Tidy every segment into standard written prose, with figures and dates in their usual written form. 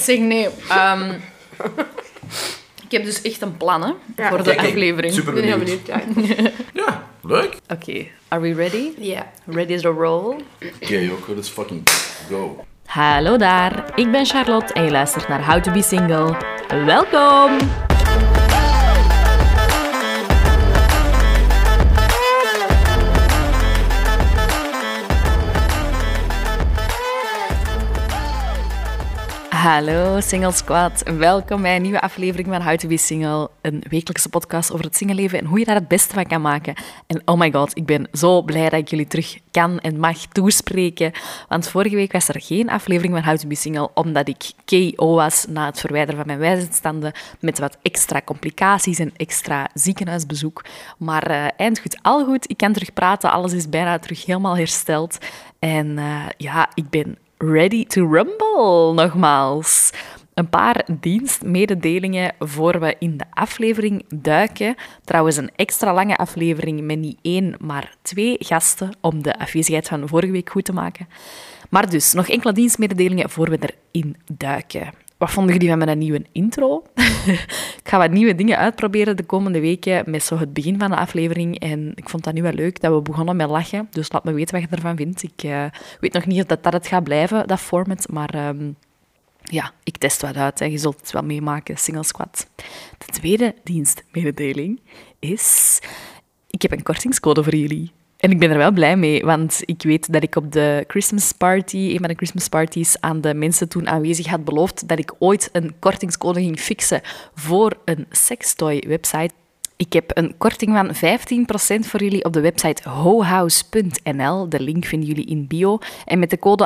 Zeg, nee. Ik heb dus echt een plan, hè, voor de aflevering. Super Ik ben heel benieuwd. benieuwd. Ja, leuk. Oké, are we ready? Ja. Ready to roll? Oké, Joko, let's fucking go. Hallo daar, ik ben Charlotte en je luistert naar How to Be Single. Welkom! Hallo Single Squad, welkom bij een nieuwe aflevering van How to Be Single. Een wekelijkse podcast over het singleleven en hoe je daar het beste van kan maken. En oh my god, ik ben zo blij dat ik jullie terug kan en mag toespreken. Want vorige week was er geen aflevering van How to Be Single, omdat ik KO was na het verwijderen van mijn wijsheidstanden met wat extra complicaties en extra ziekenhuisbezoek. Maar eind goed, al goed. Ik kan terug praten, alles is bijna terug helemaal hersteld. En ik ben ready to rumble, nogmaals. Een paar dienstmededelingen voor we in de aflevering duiken. Trouwens, een extra lange aflevering met niet 1, maar 2 gasten om de afwezigheid van vorige week goed te maken. Maar dus, nog enkele dienstmededelingen voor we erin duiken. Wat vonden jullie van mijn nieuwe intro? Ik ga wat nieuwe dingen uitproberen de komende weken met zo het begin van de aflevering. En ik vond dat nu wel leuk dat we begonnen met lachen. Dus laat me weten wat je ervan vindt. Ik weet nog niet of dat het gaat blijven, dat format. Maar ik test wat uit. Hè. Je zult het wel meemaken, Single Squad. De tweede dienstmededeling is... Ik heb een kortingscode voor jullie. En ik ben er wel blij mee, want ik weet dat ik op de Christmas party, een van de Christmas parties, aan de mensen toen aanwezig had beloofd dat ik ooit een kortingscode ging fixen voor een sextoy-website. Ik heb een korting van 15% voor jullie op de website hohouse.nl. De link vinden jullie in bio. En met de code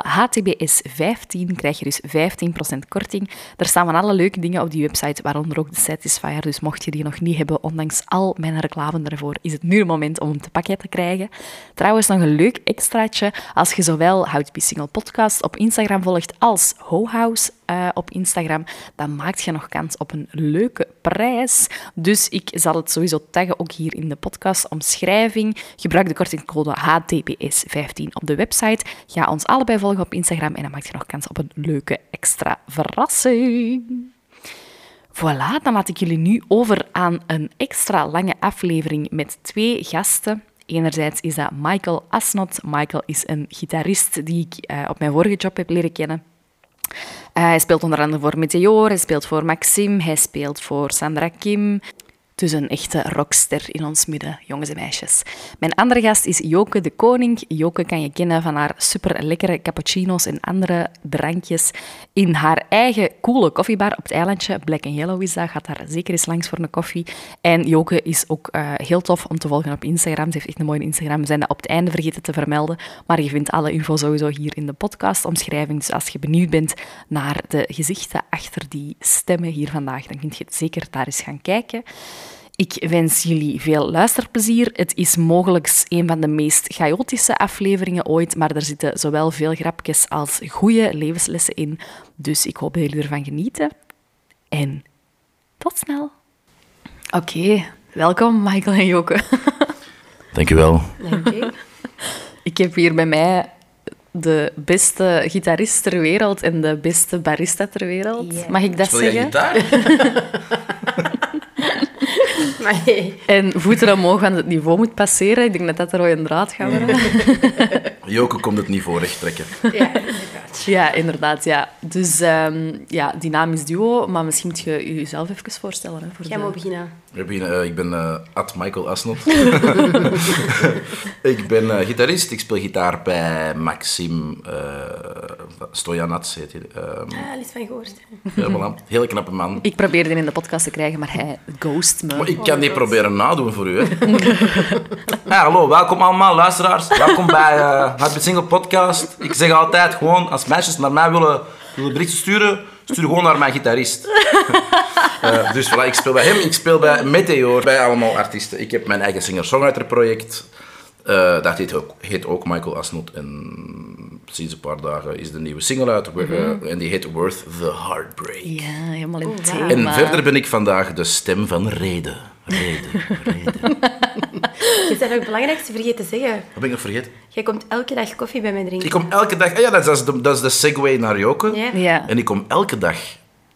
HTBS15 krijg je dus 15% korting. Er staan van alle leuke dingen op die website, waaronder ook de Satisfyer. Dus mocht je die nog niet hebben, ondanks al mijn reclame ervoor, is het nu het moment om hem te pakket te krijgen. Trouwens, nog een leuk extraatje. Als je zowel How to Be Single podcast op Instagram volgt als Hohouse op Instagram, dan maak je nog kans op een leuke prijs. Dus ik zal het sowieso taggen, ook hier in de podcastomschrijving. Gebruik de kortingscode HTPS15 op de website. Ga ons allebei volgen op Instagram en dan maak je nog kans op een leuke extra verrassing. Voilà, dan laat ik jullie nu over aan een extra lange aflevering met 2 gasten. Enerzijds is dat Michael Asnot. Michael is een gitarist die ik op mijn vorige job heb leren kennen. Hij speelt onder andere voor Meteor, hij speelt voor Maxim, hij speelt voor Sandra Kim. Dus een echte rockster in ons midden, jongens en meisjes. Mijn andere gast is Joke de Koning. Joke kan je kennen van haar super lekkere cappuccino's en andere drankjes in haar eigen coole koffiebar op het eilandje. Black & Yellow is dat, gaat daar zeker eens langs voor een koffie. En Joke is ook heel tof om te volgen op Instagram. Ze heeft echt een mooie Instagram. We zijn dat op het einde vergeten te vermelden. Maar je vindt alle info sowieso hier in de podcastomschrijving. Dus als je benieuwd bent naar de gezichten achter die stemmen hier vandaag, dan kun je zeker daar eens gaan kijken. Ik wens jullie veel luisterplezier. Het is mogelijk een van de meest chaotische afleveringen ooit, maar er zitten zowel veel grapjes als goede levenslessen in. Dus ik hoop dat jullie ervan genieten. En tot snel. Oké, welkom Michael en Joke. Dankjewel. Dank je. Ik heb hier bij mij de beste gitarist ter wereld en de beste barista ter wereld. Yeah. Mag ik dat Speel jij zeggen? gitaar? Maar nee. En voeten omhoog, want het niveau moet passeren. Ik denk dat dat er wel een draad gaat worden. Joke komt het niveau recht trekken. Ja, inderdaad. Ja, inderdaad. Ja. Dus dynamisch duo, maar misschien moet je jezelf even voorstellen. Hè, voor Jij moet beginnen. Ik ben Michael Asnot. Ik ben gitarist. Ik speel gitaar bij Maxim Stojanats, heet hij. Al iets van gehoord. Voilà. Heel knappe man. Ik probeerde hem in de podcast te krijgen, maar hij ghost me. Maar ik kan die proberen nadoen voor u. Hè. Ja, hallo, welkom allemaal luisteraars. Welkom bij How to Be Single podcast. Ik zeg altijd gewoon, als meisjes naar mij willen berichten sturen, stuur gewoon naar mijn gitarist. Dus voilà, ik speel bij hem, ik speel bij Meteor, bij allemaal artiesten. Ik heb mijn eigen singer-songwriter project. Dat heet ook Michael Asnot. En sinds een paar dagen is de nieuwe single uit. En die heet Worth the Heartbreak. Ja, helemaal in het wow. thema. En verder ben ik vandaag de stem van Reden. Je bent ook het belangrijkste vergeten te zeggen. Wat ben ik nog vergeten? Jij komt elke dag koffie bij mij drinken. Ik kom elke dag... Ja, dat is de segue naar Joke. Ja. Ja. En ik kom elke dag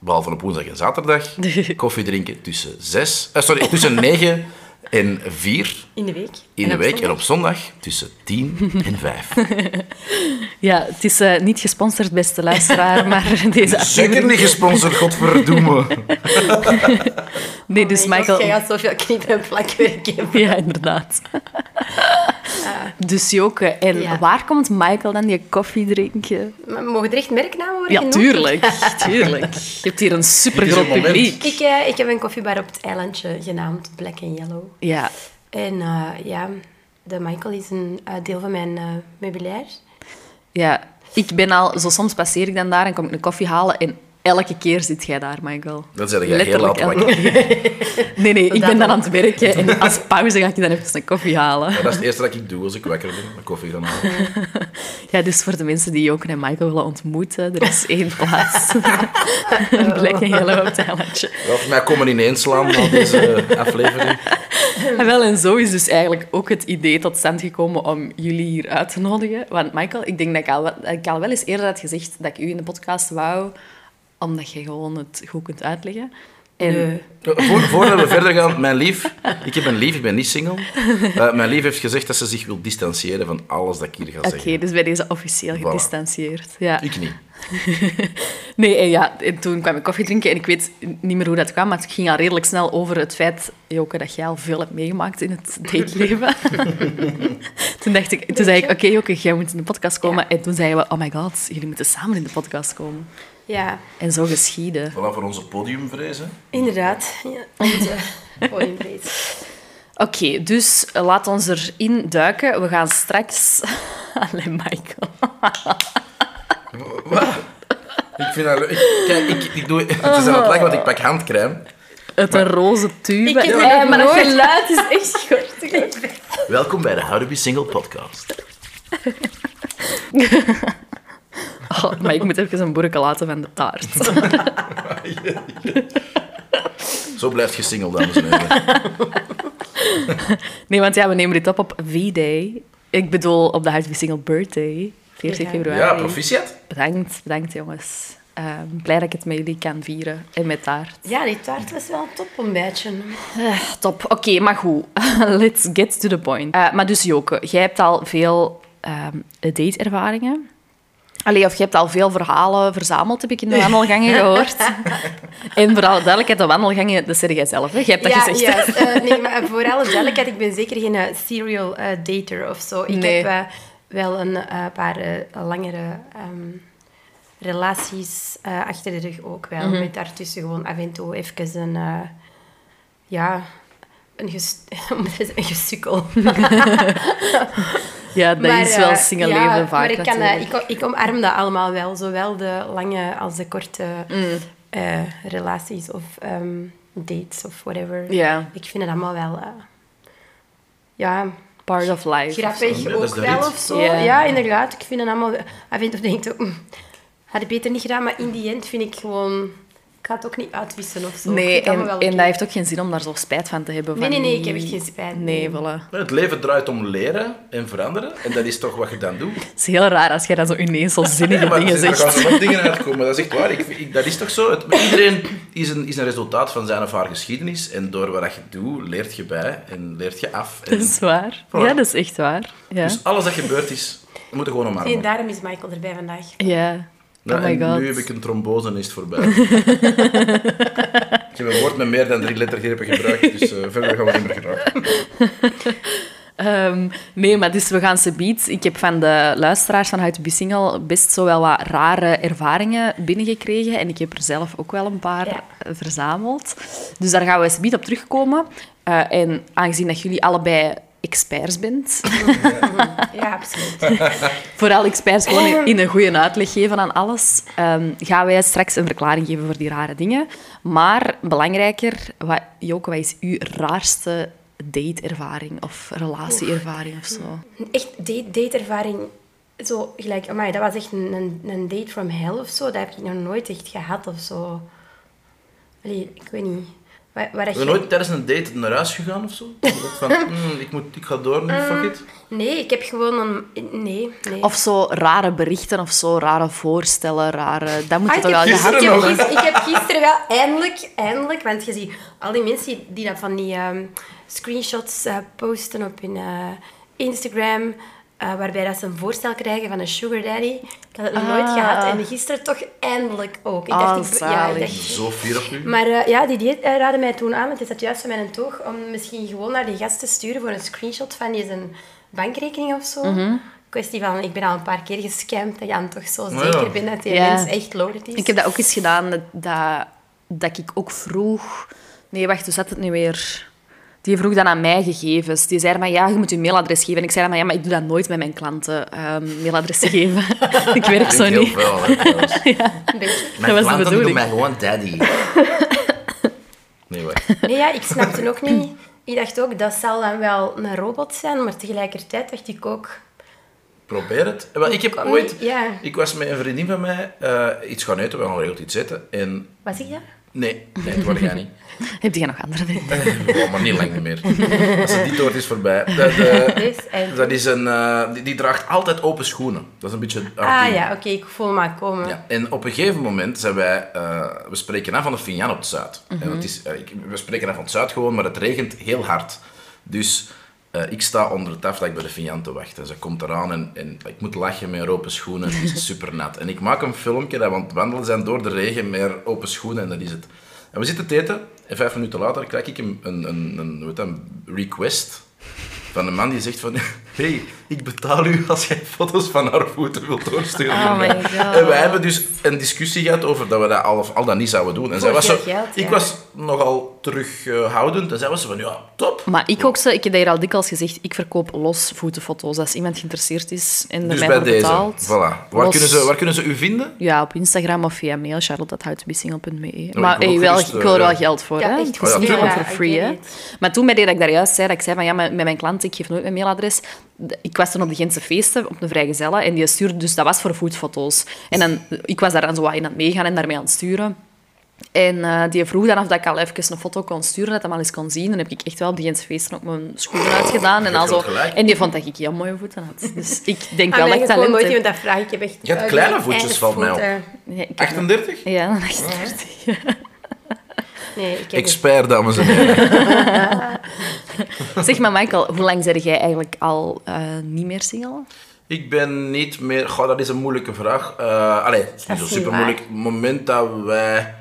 behalve op woensdag en zaterdag, koffie drinken tussen 9 en 4 In de week. in de week. En op zondag tussen 10 en 5. Ja, het is niet gesponsord, beste luisteraar, maar deze Zeker aflevering... niet gesponsord, godverdomme. Nee, dus Michael... Jij gaat zoveel knip- en plakwerk hebben. Ja, inderdaad. Dus Joke, en Ja. waar komt Michael dan die koffie drinken? Maar mogen er echt merknamen worden Ja, genoemd? tuurlijk. Tuurlijk. Je hebt hier een supergroot Dit is het moment. publiek. Ik heb een koffiebar op het eilandje genaamd Black and Yellow. Ja. En de Michael is een deel van mijn meubilair. Ja, ik ben al... Zo soms passeer ik dan daar en kom ik een koffie halen en elke keer zit jij daar, Michael. Dan zeg jij heel laat elke- wakker. Nee, ik ben dan aan het werken en als pauze ga ik dan even een koffie halen. Dat is het eerste dat ik doe als ik wakker ben. Een koffie gaan halen. Ja, dus voor de mensen die Joke en Michael willen ontmoeten, er is 1 plaats. Een Black and Yellow op het eilandje. Wel, voor mij komen ineens slaan na deze aflevering. En wel, en zo is dus eigenlijk ook het idee tot stand gekomen om jullie hier uit te nodigen. Want Michael, ik denk dat ik al wel eens eerder had gezegd dat ik u in de podcast wou, omdat je gewoon het goed kunt uitleggen. En Voordat we verder gaan, mijn lief... Ik heb een lief, ik ben niet single. Mijn lief heeft gezegd dat ze zich wil distancieren van alles dat ik hier ga Oké, zeggen. dus bij deze officieel Voilà. gedistanceerd. Ja. Ik niet. Nee, en toen kwam ik koffie drinken en ik weet niet meer hoe dat kwam, maar het ging al redelijk snel over het feit, Joke, dat jij al veel hebt meegemaakt in het dateleven. Toen zei ik, oké, Joke, jij moet in de podcast komen. En toen zeiden we, oh my god, jullie moeten samen in de podcast komen. Ja, En zo geschieden. Voilà, voor onze podiumvrezen. inderdaad. Ja, onze podiumvrees. Oké, dus laat ons erin duiken. We gaan straks... Allee, Michael. Wat? Ik vind dat leuk. Kijk, ik doe... Het is aan het lachen, want ik pak handcrème. Uit een roze tube. Ik heb Ja, maar dat nooit- geluid is echt schortig. Welkom bij de How to Be Single podcast. Oh, maar ik moet even een boerke laten van de taart. Zo blijft je single, dames en heren. Nee, want ja, we nemen dit op V-Day. Ik bedoel, op de How to Be Single birthday. 14 Ja. februari. Ja, proficiat. Bedankt jongens. Blij dat ik het met jullie kan vieren. En met taart. Ja, die taart was wel een topontbijtje. Top. Oké, maar goed. Let's get to the point. Maar dus Joke, jij hebt al veel date-ervaringen. Allee, of je hebt al veel verhalen verzameld, heb ik in de wandelgangen gehoord. En voor alle duidelijkheid, de wandelgangen, dat zeg jij zelf, hè? Jij hebt dat gezegd. Ja, nee, maar voor alle duidelijkheid, ik ben zeker geen serial dater of zo. Ik Nee. heb wel een paar langere relaties achter de rug ook wel. Met daartussen gewoon af en toe even een gesukkel. Ja, dat is wel single leven vaak maar natuurlijk. ik omarm dat allemaal wel. Zowel de lange als de korte relaties of dates of whatever. Ja. Ik vind het allemaal wel Part of life. grappig Ja, dat is ook de wel rit. of zo. Ja. Ja, inderdaad. Ik vind het allemaal... Af en toe denk ik ook... had ik beter niet gedaan, maar in die end vind ik gewoon... Ik ga het ook niet uitwissen of zo. Ik Nee, vind het allemaal en wel dat heeft ook geen zin om daar zo spijt van te hebben. Nee, ik heb echt geen spijt. Nee, voilà. Het leven draait om leren en veranderen. En dat is toch wat je dan doet. Het is heel raar als jij dan zo ineens zo zinnige maar dingen er gaan zegt. zo wat dingen uitkomen. Dat is echt waar. Dat is toch zo? Iedereen is een resultaat van zijn of haar geschiedenis. En door wat je doet, leert je bij en leert je af. En Dat is waar. Voilà. Ja, dat is echt waar. Ja. Dus alles dat gebeurd is, we moeten gewoon En omarmen. daarom is Michael erbij vandaag. Ja. Ja, Oh my en god. nu heb ik een trombose en is het voorbij. Ik heb een woord met meer dan 3 lettergrepen gebruikt, dus verder gaan we niet meer gebruiken. Nee, maar dus we gaan subiet. Ik heb van de luisteraars van How to Be Single best zo wel wat rare ervaringen binnengekregen. En ik heb er zelf ook wel een paar Ja. verzameld. Dus daar gaan we subiet op terugkomen. En aangezien dat jullie allebei experts bent, Ja, absoluut. vooral experts gewoon in een goede uitleg geven aan alles, gaan wij straks een verklaring geven voor die rare dingen. Maar belangrijker, Joke, wat is uw raarste date-ervaring of relatieervaring of zo? Echt dateervaring. Zo gelijk, amai, dat was echt een date from hell of zo. Dat heb ik nog nooit echt gehad of zo. Allee, ik weet niet. Waar Ben je nooit tijdens een date naar huis gegaan of zo? Van, ik ga door nu, fuck it. Nee, ik heb gewoon Nee. Of zo rare berichten of zo, rare voorstellen, dat moet je ik toch wel heb gehad gisteren hebben. ik heb gisteren wel eindelijk, want je ziet al die mensen die dat van die screenshots posten op hun Instagram, waarbij dat ze een voorstel krijgen van een sugar daddy. Ik had het nog nooit gehad en gisteren toch eindelijk ook. Ik dacht, Zo fier op u. Maar die raadde mij toen aan, want het zat juist van mijn toog, om misschien gewoon naar die gast te sturen voor een screenshot van die zijn bankrekening of zo. Kwestie van, ik ben al een paar keer gescamd, dat je dan toch zo zeker bent dat die mens echt loaded is. Ik heb dat ook eens gedaan, dat ik ook vroeg... Nee, wacht, hoe zat het nu weer? Die vroeg dan aan mij gegevens. Die zei maar, je moet je mailadres geven. En ik zei maar, ik doe dat nooit met mijn klanten, mailadressen geven. Ik werk zo niet. Heel veel, hè, Mijn klanten noemen mij gewoon daddy. Nee, wacht. Nee, ik snapte ook niet. Ik dacht ook, dat zal dan wel een robot zijn, maar tegelijkertijd dacht ik ook... Probeer het. Ik heb ooit... Ja. Ik was met een vriendin van mij iets gaan eten. We gaan regeld iets eten. En... Was ik dat? Nee, dat word jij niet. Heb jij nog andere dingen? Oh, maar niet lang meer. Als het die toort is voorbij. Dat is die draagt altijd open schoenen. Dat is een beetje... Oké, ik voel me maar komen. Ja, en op een gegeven moment zijn wij... we spreken af van de Vignan op het Zuid. En het is, we spreken af van het Zuid gewoon, maar het regent heel hard. Dus ik sta onder het afdak bij de Vignan te wachten. Ze komt eraan en ik moet lachen met open schoenen. Het is super nat. En ik maak een filmpje dat we aan het wandelen zijn door de regen met open schoenen en dat is het. En we zitten te eten en 5 minuten later krijg ik een request van een man die zegt van... Hey, ik betaal u als jij foto's van haar voeten wilt doorsturen. Oh my god. En wij hebben dus een discussie gehad over dat we dat al dan niet zouden doen. En zij was zo, ik was nogal terughoudend en zij was zo van, ja, top. Maar ik ook, ik heb dat hier al dikwijls gezegd, ik verkoop los voetenfoto's. Als iemand geïnteresseerd is en Dus mij bij voor deze, betaalt. voilà. Waar kunnen ze u vinden? Ja, op Instagram of via mail, charlotte@houtobesingel.be. Ja, maar ik wil ook ik wil er wel geld voor, hè. echt Het is goed. niet Ja, gewoon for free, hè. het. Maar toen, bij dat ik daar juist zei, dat ik zei van, met mijn klanten, ik geef nooit mijn mailadres. Ik was toen op de Gentse feesten, op een vrijgezelle, en die stuurde, dus dat was voor foodfoto's. En dan, ik was daar dan zo wat in aan het meegaan en daarmee aan het sturen. En die vroeg dan of dat ik al even een foto kon sturen, dat hij al eens kon zien. Dan heb ik echt wel op de Gentse feesten ook mijn schoenen uitgedaan. En die vond dat ik heel mooie voeten had. Dus ik denk wel dat ik talent nooit heb. iemand dat vraagt. Ik heb echt... Je hebt kleine voetjes, valt mij op. Ja, 38? Ja, 38. Nee, ik heb Expert, dames en heren. Zeg maar, Michael, hoe lang ben jij eigenlijk al niet meer single? Ik ben niet meer... Goh, dat is een moeilijke vraag. Het is niet zo niet super moeilijk. Het moment dat wij...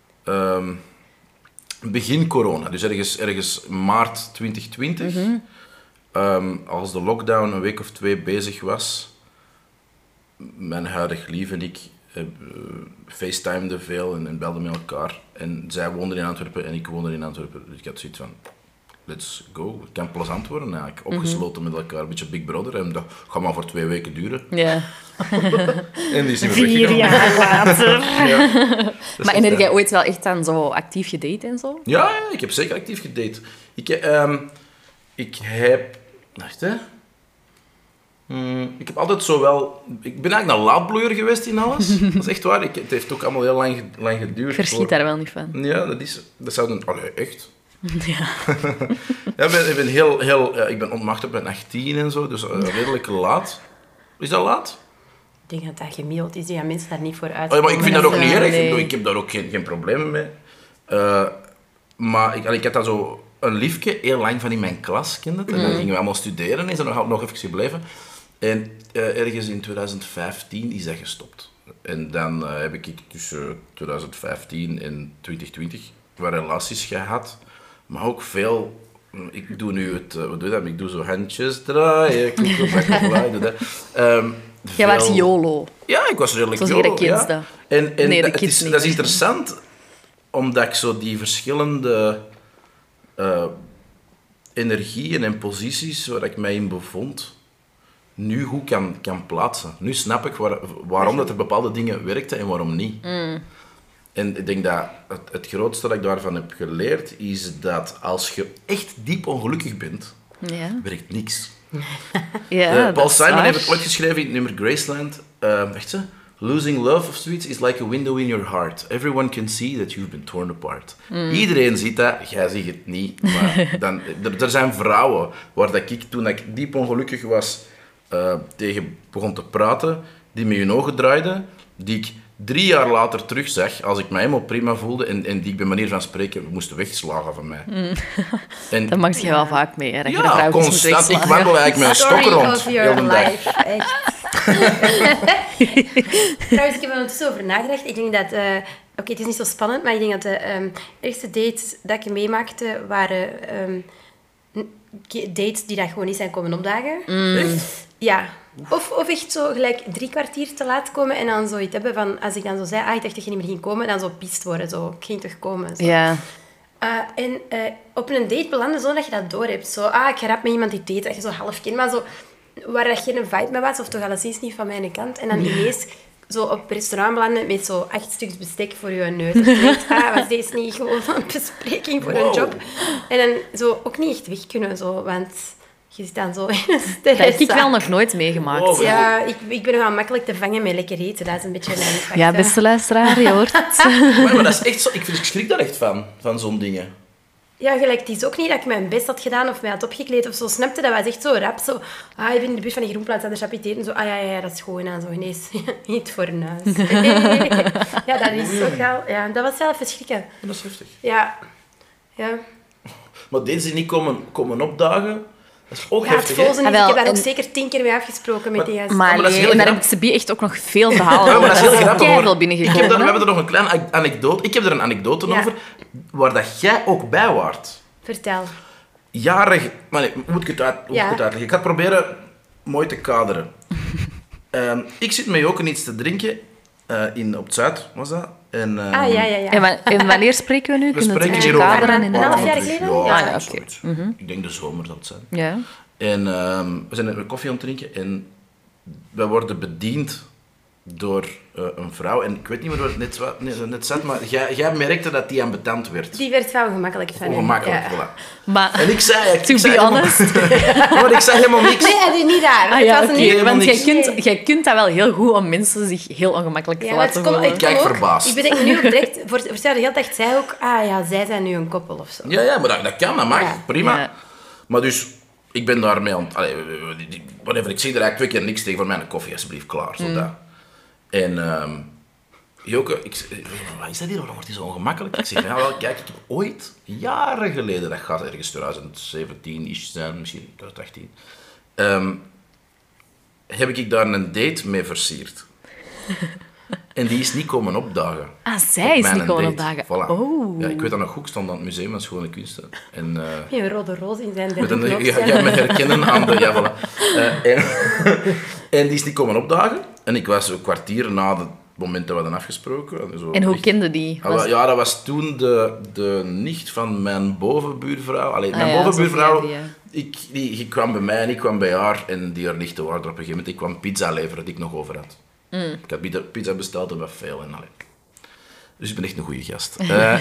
begin corona, dus ergens maart 2020, als de lockdown een week of 2 bezig was, mijn huidige lief en ik facetimeden veel en belden met elkaar. En zij woonde in Antwerpen en ik woonde in Antwerpen. Dus ik had zoiets van, let's go. Het kan plezant worden eigenlijk. Opgesloten met elkaar, een beetje Big Brother. En dat gaat maar voor 2 weken duren. Ja. En die is niet meer 4 weggegaan. jaar later. Ja. Maar heb jij ooit wel echt dan zo actief gedate en zo? Ja, ik heb zeker actief gedate. Ik heb... Wacht, hè. Ik heb altijd zo wel... Ik ben eigenlijk een laatbloeier geweest in alles. Dat is echt waar. Het heeft ook allemaal heel lang geduurd. Ik verschiet daar wel niet van. Ja, dat zou een... Allee, echt? Ja. Ja, ik ben ontmaagd op mijn 18 en zo, dus redelijk laat. Is dat laat? Ik denk dat dat gemiddeld is. Die gaan mensen daar niet voor uit. Oh, ja, maar ik vind dat ook niet erg. nee. Ik heb daar ook geen problemen mee. Maar ik had dat zo een liefje heel lang van in mijn klas, kende het. En dan gingen we allemaal studeren, is dat nog even gebleven. En ergens in 2015 is dat gestopt. En dan heb ik tussen 2015 en 2020 wat relaties gehad. Maar ook veel... Ik doe nu het... Wat doe je dat? Ik doe zo handjes draaien. Ik doe dat. Jij was YOLO. Ja, ik was redelijk Zoals YOLO. iedere kids ja. dat. En Nee, de dat kids niet. is interessant, omdat ik zo die verschillende energieën en posities waar ik mij in bevond, nu goed kan plaatsen. Nu snap ik waarom dat er bepaalde dingen werkten en waarom niet. En ik denk dat het grootste dat ik daarvan heb geleerd, is dat als je echt diep ongelukkig bent, Ja. werkt niks. Ja, Paul dat is Simon waar. heeft het ooit geschreven in het nummer Graceland. Echt zo? Losing love of zoiets is like a window in your heart. Everyone can see that you've been torn apart. Iedereen ziet dat, jij ziet het niet. Maar er zijn vrouwen waar dat ik, toen ik diep ongelukkig was, tegen begon te praten, die met hun ogen draaiden, die ik 3 jaar later terugzag, als ik me helemaal prima voelde en die ik bij manier van spreken moesten wegslagen van mij. En, Dat maak je wel vaak mee, hè? Dat je de ja, vrouwtjes moet constant. Ik wegslagen. wandel eigenlijk met een stok Story rond. of Heel your de dag. life, echt. Trouwens, ik heb er ondertussen over nagedacht. Ik denk dat... Oké, het is niet zo spannend, maar ik denk dat de eerste dates dat ik meemaakte waren dates die dat gewoon niet zijn komen opdagen. Ja. Of echt zo gelijk 3 kwartier te laat komen en dan zoiets hebben van... Als ik dan zo zei, ik dacht dat je niet meer ging komen, dan zo pist worden. Zo, ik ging toch komen. Zo. Ja. En op een date belanden zo dat je dat door hebt. Zo, ik ga rap met iemand die date, dat je zo half kent, maar zo... Waar dat geen vibe mee was, of toch alleszins niet van mijn kant. En dan ineens zo op het restaurant belanden met zo 8 stuks bestek voor je neus. En je denkt, was deze niet gewoon een bespreking voor een job? En dan zo ook niet echt weg kunnen, zo, want je zit dan zo in een stress. Dat heb ik wel nog nooit meegemaakt. Wow. Ja, ik ben nogal makkelijk te vangen met lekker eten. Dat is een beetje mijn zwakte. Ja, beste luisteraar, je hoort het. Maar dat is echt zo... Ik schrik daar echt van zo'n dingen. Ja, gelijk, het is ook niet dat ik mijn best had gedaan of mij had opgekleed of zo. Snapte, dat was echt zo rap. Zo, ik ben in de buurt van die groenplaats aan de chapiteren. Zo, ja, dat is gewoon aan zo ineens. Niet voor een huis. Ja, dat is zo gaal. Ja, dat was zelf verschrikken. Dat is heftig. Ja. Maar deze niet komen opdagen, dat is ook Ja, het heftig, hè? volzen is, ik wel, heb daar ook en- zeker 10 keer mee afgesproken met die gasten. Maar dat is nee, heel en daar heb grappig. ik Sabie echt ook nog veel verhalen Ja, maar dat is heel over. grappig, Keiveel hoor. binnengekomen. We hebben er nog een kleine anekdote. Ik heb er een anekdote Ja. over, waar dat jij ook bij waart. Vertel. Jarig... Maar nee, hoe moet ik het uitleggen? Ik ga het proberen mooi te kaderen. Ik zit met Joke iets te drinken op het Zuid, was dat? En, Ja. En wanneer spreken we nu? we Kunnen we het spreken een hier beetje over kaderen? een inderdaad? half jaar geleden? Ja, Ja, oké. zoiets. Ik denk de zomer dat het zijn. Ja. En we zijn net koffie aan het drinken en we worden bediend door een vrouw. En ik weet niet meer waar het net zat, maar jij merkte dat die ambetant werd. Die werd wel ongemakkelijk van hem. Ongemakkelijk, Ja. voilà. Maar, En ik zei... to be honest... Maar ik zei helemaal niks. Nee, dat is niet raar. Ah, Het ja, was oké, niet... helemaal want niks. jij kunt dat wel heel goed om mensen zich heel ongemakkelijk te Ja, maar laten het voelen. komt Kijk, ook... verbaasd. Ik bedenk me nu ook direct... Voor de hele dag zei ook... zij zijn nu een koppel of zo. Ja, maar dat kan, dat mag. Ja. Prima. Ja. Maar dus, ik ben daarmee aan het... Whatever, ik zeg er eigenlijk 2 keer niks tegen. Voor mij een koffie, alsjeblieft, klaar. Zo dat. En... Joke, wat is dat hier? Waarom wordt hij zo ongemakkelijk? Ik zeg, ja, wel, kijk, ik heb ooit, jaren geleden, dat gaat ergens 2017-ish zijn, misschien 2018, heb ik daar een date mee versierd. En die is niet komen opdagen. Zij Op is mijn niet gewoon date. opdagen. Voilà. Oh. Ja, ik weet dat nog goed, ik stond aan het Museum van Schone Kunsten. En, Een rode roos in zijn met derde een, knop. ja, me herkennen aan de... Ja, voilà. En die is niet komen opdagen. En ik was een kwartier na het moment dat we hadden afgesproken. Zo En hoe echt- kende die? Ja, dat was toen de nicht van mijn bovenbuurvrouw. Allee, mijn ja, bovenbuurvrouw, zo via die kwam bij mij en ik kwam bij haar. En die haar nichten waren er op een gegeven moment. Ik kwam pizza leveren die ik nog over had. Ik had pizza besteld en wat veel. En, allee. Dus ik ben echt een goede gast.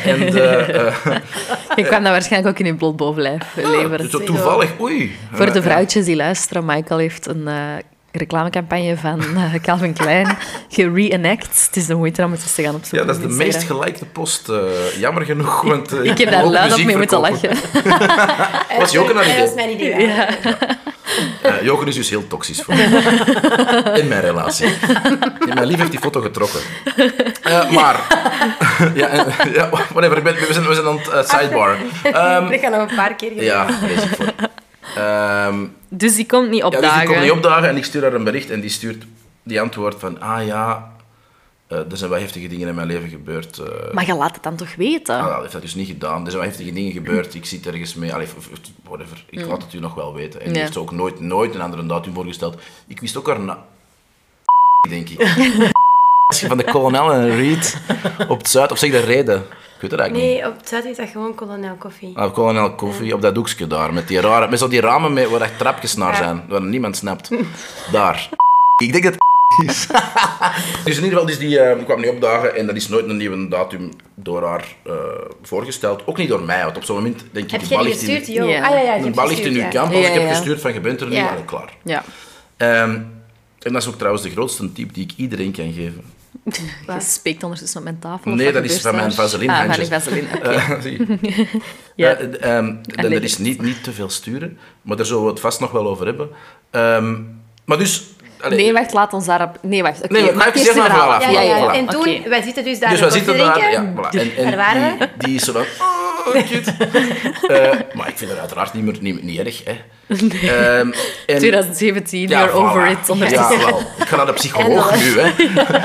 Je kwam dat waarschijnlijk ook in je bloot bovenlijf leveren. Zo toevallig, oei. Voor de vrouwtjes die luisteren, Michael heeft een reclamecampagne van Calvin Klein gereenact. Het is de moeite om het eens te gaan opzoeken. Ja, dat is de op meest Instagram. gelikte post. Jammer genoeg, want... Ik heb daar ook luid op muziek mee moeten verkopen. lachen. Was Joke naar Dat idee? is mijn idee. Ja. Jochen is dus heel toxisch voor mij. In mijn relatie. Mijn lief heeft die foto getrokken. Maar... ja, whatever. We zijn aan het sidebar. Dat gaat nog een paar keer gebeuren. Ja, lees ik voor. Dus die komt niet Ja, dus opdagen. die komt niet opdagen en ik stuur haar een bericht en die stuurt die antwoord van... er zijn wel heftige dingen in mijn leven gebeurd. Maar je laat het dan toch weten? Dat heeft dat dus niet gedaan. Er zijn wel heftige dingen gebeurd. Ik zit ergens mee. Whatever. Ik laat het u nog wel weten. En die heeft ze ook nooit een andere datum voorgesteld. Ik wist ook haar denk ik. Van de Kolonel en Reed op het Zuid. Of zeg de Reden? Ik weet het eigenlijk niet. Nee, op het Zuid is dat gewoon Kolonel Koffie. Kolonel Koffie, op dat doekje daar. Met zo die ramen mee, waar echt trapjes naar zijn. Waar niemand snapt. Daar. Ik denk dat het is. Dus in ieder geval, die kwam niet opdagen en dat is nooit een nieuwe datum door haar voorgesteld. Ook niet door mij, want op zo'n moment denk ik... Heb de jij bal die ligt in- gestuurd? Jo. Ja. Ja, je De hebt bal ligt in gestuurd, uw ja. kamp, als ik Ja, heb ja. gestuurd van je bent er nu, Ja. allee, klaar. Ja. En dat is ook trouwens de grootste tip die ik iedereen kan geven. Je speekt ondertussen op mijn tafel. Nee, dat is van mijn vaseline-handjes. Van die vaseline, oké. Ja. Er is niet te veel sturen, maar daar zullen we het vast nog wel over hebben. Maar dus... Nee, wacht, laat ons daarop... Nee, wacht. Okay. Nee, maar even zeggen van voilà. Ja. Voilà. En toen, wij zitten dus daar Dus wij zitten daar... Ja, voilà. Daar waren we. Die is zo van... Oh, cute. Maar ik vind het uiteraard niet erg, hè. Nee. 2017, ja, you're voilà. over it. Ja, wel. Ik ga naar de psycholoog nu, hè.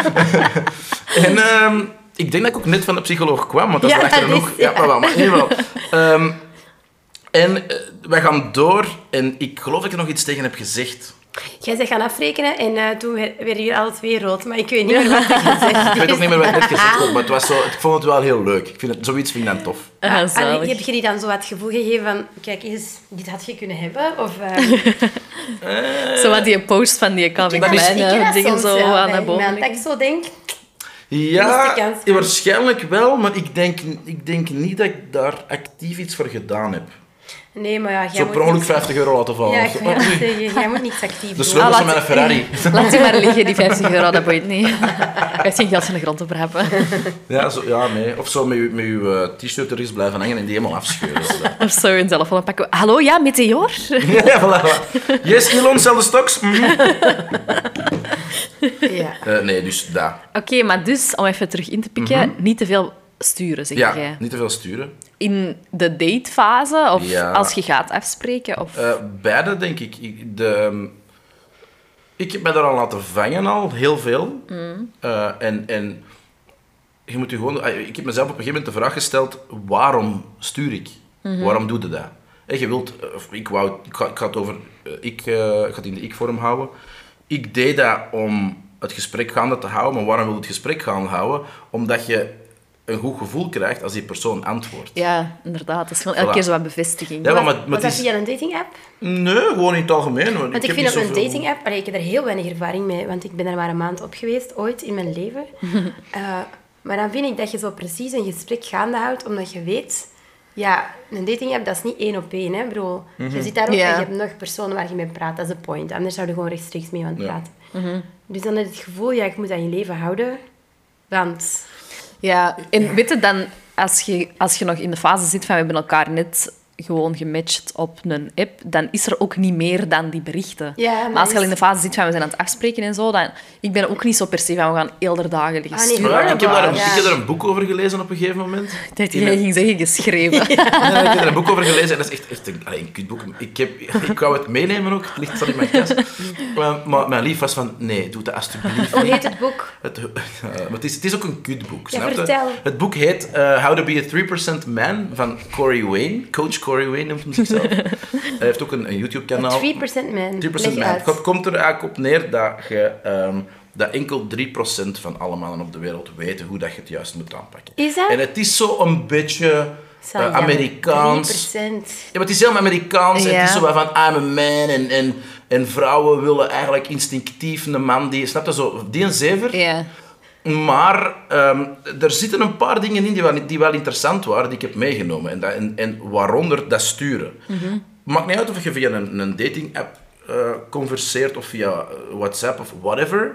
En ik denk dat ik ook net van de psycholoog kwam, want dat is wel echt genoeg. Ja, maar wel, maar in ieder geval. En wij gaan door en ik geloof dat ik er nog iets tegen heb gezegd. Jij bent gaan afrekenen en toen werden jullie alle twee rood, maar ik weet niet meer wat je gezegd hebt. Ik weet ook niet meer wat ik net gezegd heb, maar het was zo, ik vond het wel heel leuk. Zoiets vind ik dan tof. En heb je die dan zo wat gevoel gegeven van, kijk eens, dit had je kunnen hebben? Of, zo wat die post van die Calvin Klein dingen soms, zo aan de boven. Dat ik zo denk... Ja, waarschijnlijk wel, maar ik denk niet dat ik daar actief iets voor gedaan heb. Nee, maar ja... Zo per ongeluk €50 laten vallen. Ja, ik wil zeggen, jij moet niks actief de doen. sleutels van mijn Ferrari. Laat die maar liggen, die €50, dat boeit niet. Ik heb geen geld van de grond op hebben. Ja, nee. Of zo met uw t-shirt er eens blijven hangen en die helemaal afscheuren. Of zo een telefoon pakken. Hallo, ja, Meteor? Ja, voilà. Yes, Elon, zelfde stocks. Ja. Nee, dus dat. Oké, maar dus, om even terug in te pikken, niet te veel sturen, zeg jij. Ja, niet te veel sturen. In de datefase, of Ja. als je gaat afspreken? Of... Beide, denk ik. Ik heb me daar al laten vangen al, heel veel. En je moet je gewoon... Ik heb mezelf op een gegeven moment de vraag gesteld, waarom stuur ik? Waarom doe je dat? Je wilt... Ik ga het over... Ik ga het in de ik-vorm houden. Ik deed dat om het gesprek gaande te houden. Maar waarom wil je het gesprek gaande houden? Omdat je een goed gevoel krijgt als die persoon antwoordt. Ja, inderdaad. Dat is gewoon elke keer zo wat bevestiging. Ja, maar Was dat via een dating-app? Nee, gewoon in het algemeen. Want ik vind op een dating-app... Ik heb er heel weinig ervaring mee, want ik ben er maar een maand op geweest, ooit in mijn leven. Maar dan vind ik dat je zo precies een gesprek gaande houdt, omdat je weet... Ja, een dating-app, dat is niet 1 op 1, hè, bro. Je zit daarop en je hebt nog personen waar je mee praat. Dat is de point. Anders zou je gewoon rechtstreeks mee aan het praten. Dus dan heb je het gevoel, ja, ik moet dat in je leven houden. Want... Ja, en weet je dan, als je nog in de fase zit van we hebben elkaar net gewoon gematcht op een app, dan is er ook niet meer dan die berichten. Ja, maar als je al in de fase zit van we zijn aan het afspreken en zo, dan... Ik ben ook niet zo per se van we gaan heel de dagen liggen nee, sturen. Ja, ik heb daar een boek over gelezen op een gegeven moment. Dat jij ging zeggen geschreven. Nee, ik heb er een boek over gelezen en dat is echt een kutboek. Ik wou het meenemen ook, het ligt van in mijn kast. Maar mijn lief was van, nee, doe dat alsjeblieft. Hoe heet het boek? Maar het is ook een kutboek, Ja, snap je? vertel. Het boek heet How to be a 3% Man van Corey Wayne. Coach Corey Wayne noemt hem zichzelf. Hij heeft ook een YouTube-kanaal. 3% Man. 3% Leg Man. uit. Het komt er eigenlijk op neer dat enkel 3% van alle mannen op de wereld weten hoe dat je het juist moet aanpakken. Is dat? En het is zo een beetje Amerikaans. 3%. Ja, maar het is heel Amerikaans. Ja. Het is zo wat van I'm a man. En vrouwen willen eigenlijk instinctief een man die... Snap je zo? Die een zever. Ja. Maar er zitten een paar dingen in die wel interessant waren, die ik heb meegenomen. En waaronder dat sturen. Maakt niet uit of je via een dating-app converseert of via WhatsApp of whatever.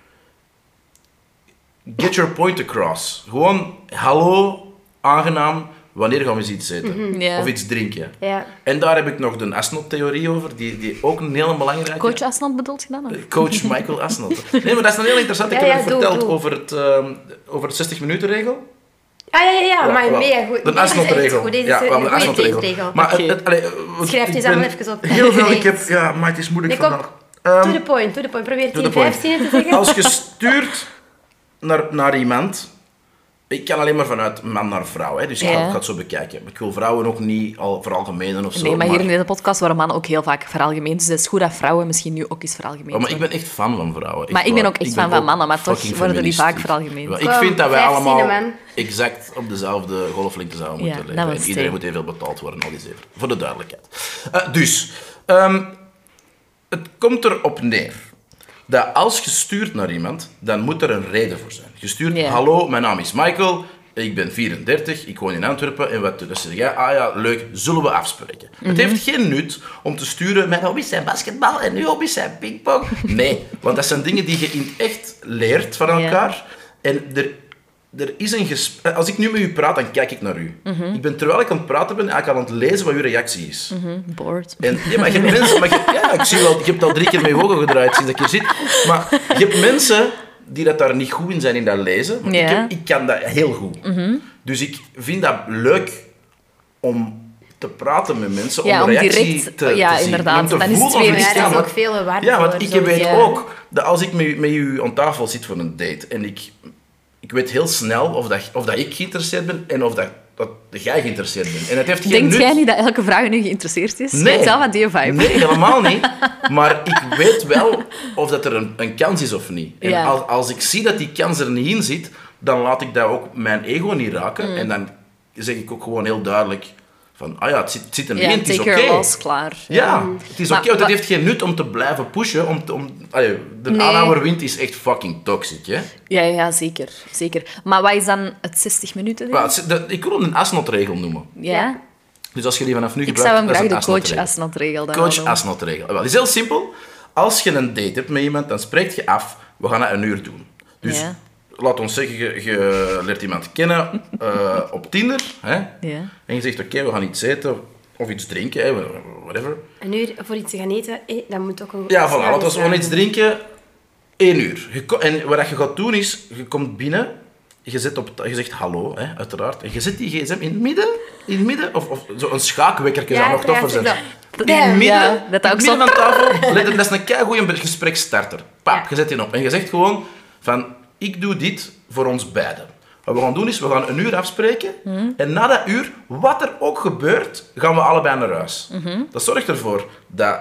Get your point across. Gewoon, hallo, aangenaam, wanneer gaan we eens iets eten? Ja. Of iets drinken? Ja. En daar heb ik nog de Asnot-theorie over, die ook een hele belangrijke... Coach Asnand bedoelt je dan? Of? Coach Michael Asnot. Nee, maar dat is een heel interessant. Ik Ja, heb ja, het verteld doe. over het 60-minuten-regel. Maar wel. mega goed. De Asnot-regel. Deze is Ja, een de goede Asnot-regel. dateregel. Maar Schrijf ik deze ben allemaal even op. Heel veel, maar het is moeilijk Nee, kom. vandaag. To the point. Probeer To 10, the point. 5 zinnen te zeggen. Als je stuurt naar iemand... Ik kan alleen maar vanuit man naar vrouw, hè, dus ik ga het zo bekijken. Ik wil vrouwen ook niet al veralgemenen of zo. Nee, maar hier in deze podcast worden mannen ook heel vaak veralgemeen. Dus het is goed dat vrouwen misschien nu ook eens veralgemeen Maar ik ben echt fan van vrouwen. Maar ik ben ook echt fan van mannen, maar toch fucking worden die vaak feministisch. veralgemeen. Ik vind dat wij 5 allemaal zinnen, man. exact op dezelfde golflengte zouden moeten leven. En namaste. iedereen moet evenveel betaald worden, al die zeven. Voor de duidelijkheid. Dus, het komt erop neer dat als je stuurt naar iemand, dan moet er een reden voor zijn. Je stuurt, hallo, mijn naam is Michael, ik ben 34, ik woon in Antwerpen en wat doe je? Dan zeg jij, ah ja, leuk, zullen we afspreken? Het heeft geen nut om te sturen, mijn hobby's zijn basketbal en uw hobby's zijn pingpong. Nee, want dat zijn dingen die je in het echt leert van elkaar. En er is een gesprek. Als ik nu met u praat, dan kijk ik naar u. Ik ben, terwijl ik aan het praten ben, eigenlijk aan het lezen wat uw reactie is. Bored. En, ja, maar je hebt mensen... ik zie wel, ik heb het al 3 keer met je ogen gedraaid sinds ik hier zit. Maar je hebt mensen die dat daar niet goed in zijn in dat lezen. Want ik kan dat heel goed. Dus ik vind dat leuk om te praten met mensen, om de reactie direct, te zien. inderdaad. Om te Dan is het voelen weer- of iets Ja, dat is kan. ook veel waard Ja, want voor, ik zo. weet Ja. ook dat als ik met u aan tafel zit voor een date en ik weet heel snel of dat ik geïnteresseerd ben en of dat jij geïnteresseerd bent. En het heeft geen Denkt nut. jij niet dat elke vrouw in u geïnteresseerd is? Nee. Weet zelf wat die vibe. Nee, helemaal niet. Maar ik weet wel of dat er een kans is of niet. En Ja. als ik zie dat die kans er niet in zit, dan laat ik dat ook mijn ego niet raken. En dan zeg ik ook gewoon heel duidelijk van, ah ja, het zit er niet in, het is take oké. your loss, klaar. Ja, het is Maar oké, want wa- het heeft geen nut om te blijven pushen. De Nee. aanhouwerwind is echt fucking toxic, hè. Ja, zeker. Maar wat is dan het 60 minuten ding? Maar ik wil een asnotregel noemen. Ja? Dus als je die vanaf nu Ik gebruikt, zou hem dat is graag een de asnotregel. coach-asnotregel dan Coach wel doen. asnotregel. Wel, het is heel simpel. Als je een date hebt met iemand, dan spreek je af, we gaan dat 1 uur doen. Dus Ja. laat ons zeggen, je leert iemand kennen op Tinder. Hè? Ja. En je zegt, oké, we gaan iets eten of iets drinken, hè, whatever. Een uur voor iets te gaan eten, dat moet ook een... Ja, voilà, laten we gewoon iets drinken. 1 uur. En wat je gaat doen is, je komt binnen, je zegt hallo, hè, uiteraard. En je zet die gsm in het midden, of zo'n schaakwekkertje zou nog toffer zijn. In het midden, Ja, dat ook in het midden zo- van tafel, dat is een keigoeie gesprekstarter. Pap, je zet die op. En je zegt gewoon van, ik doe dit voor ons beiden. Wat we gaan doen is, we gaan 1 uur afspreken. En na dat uur, wat er ook gebeurt, gaan we allebei naar huis. Dat zorgt ervoor dat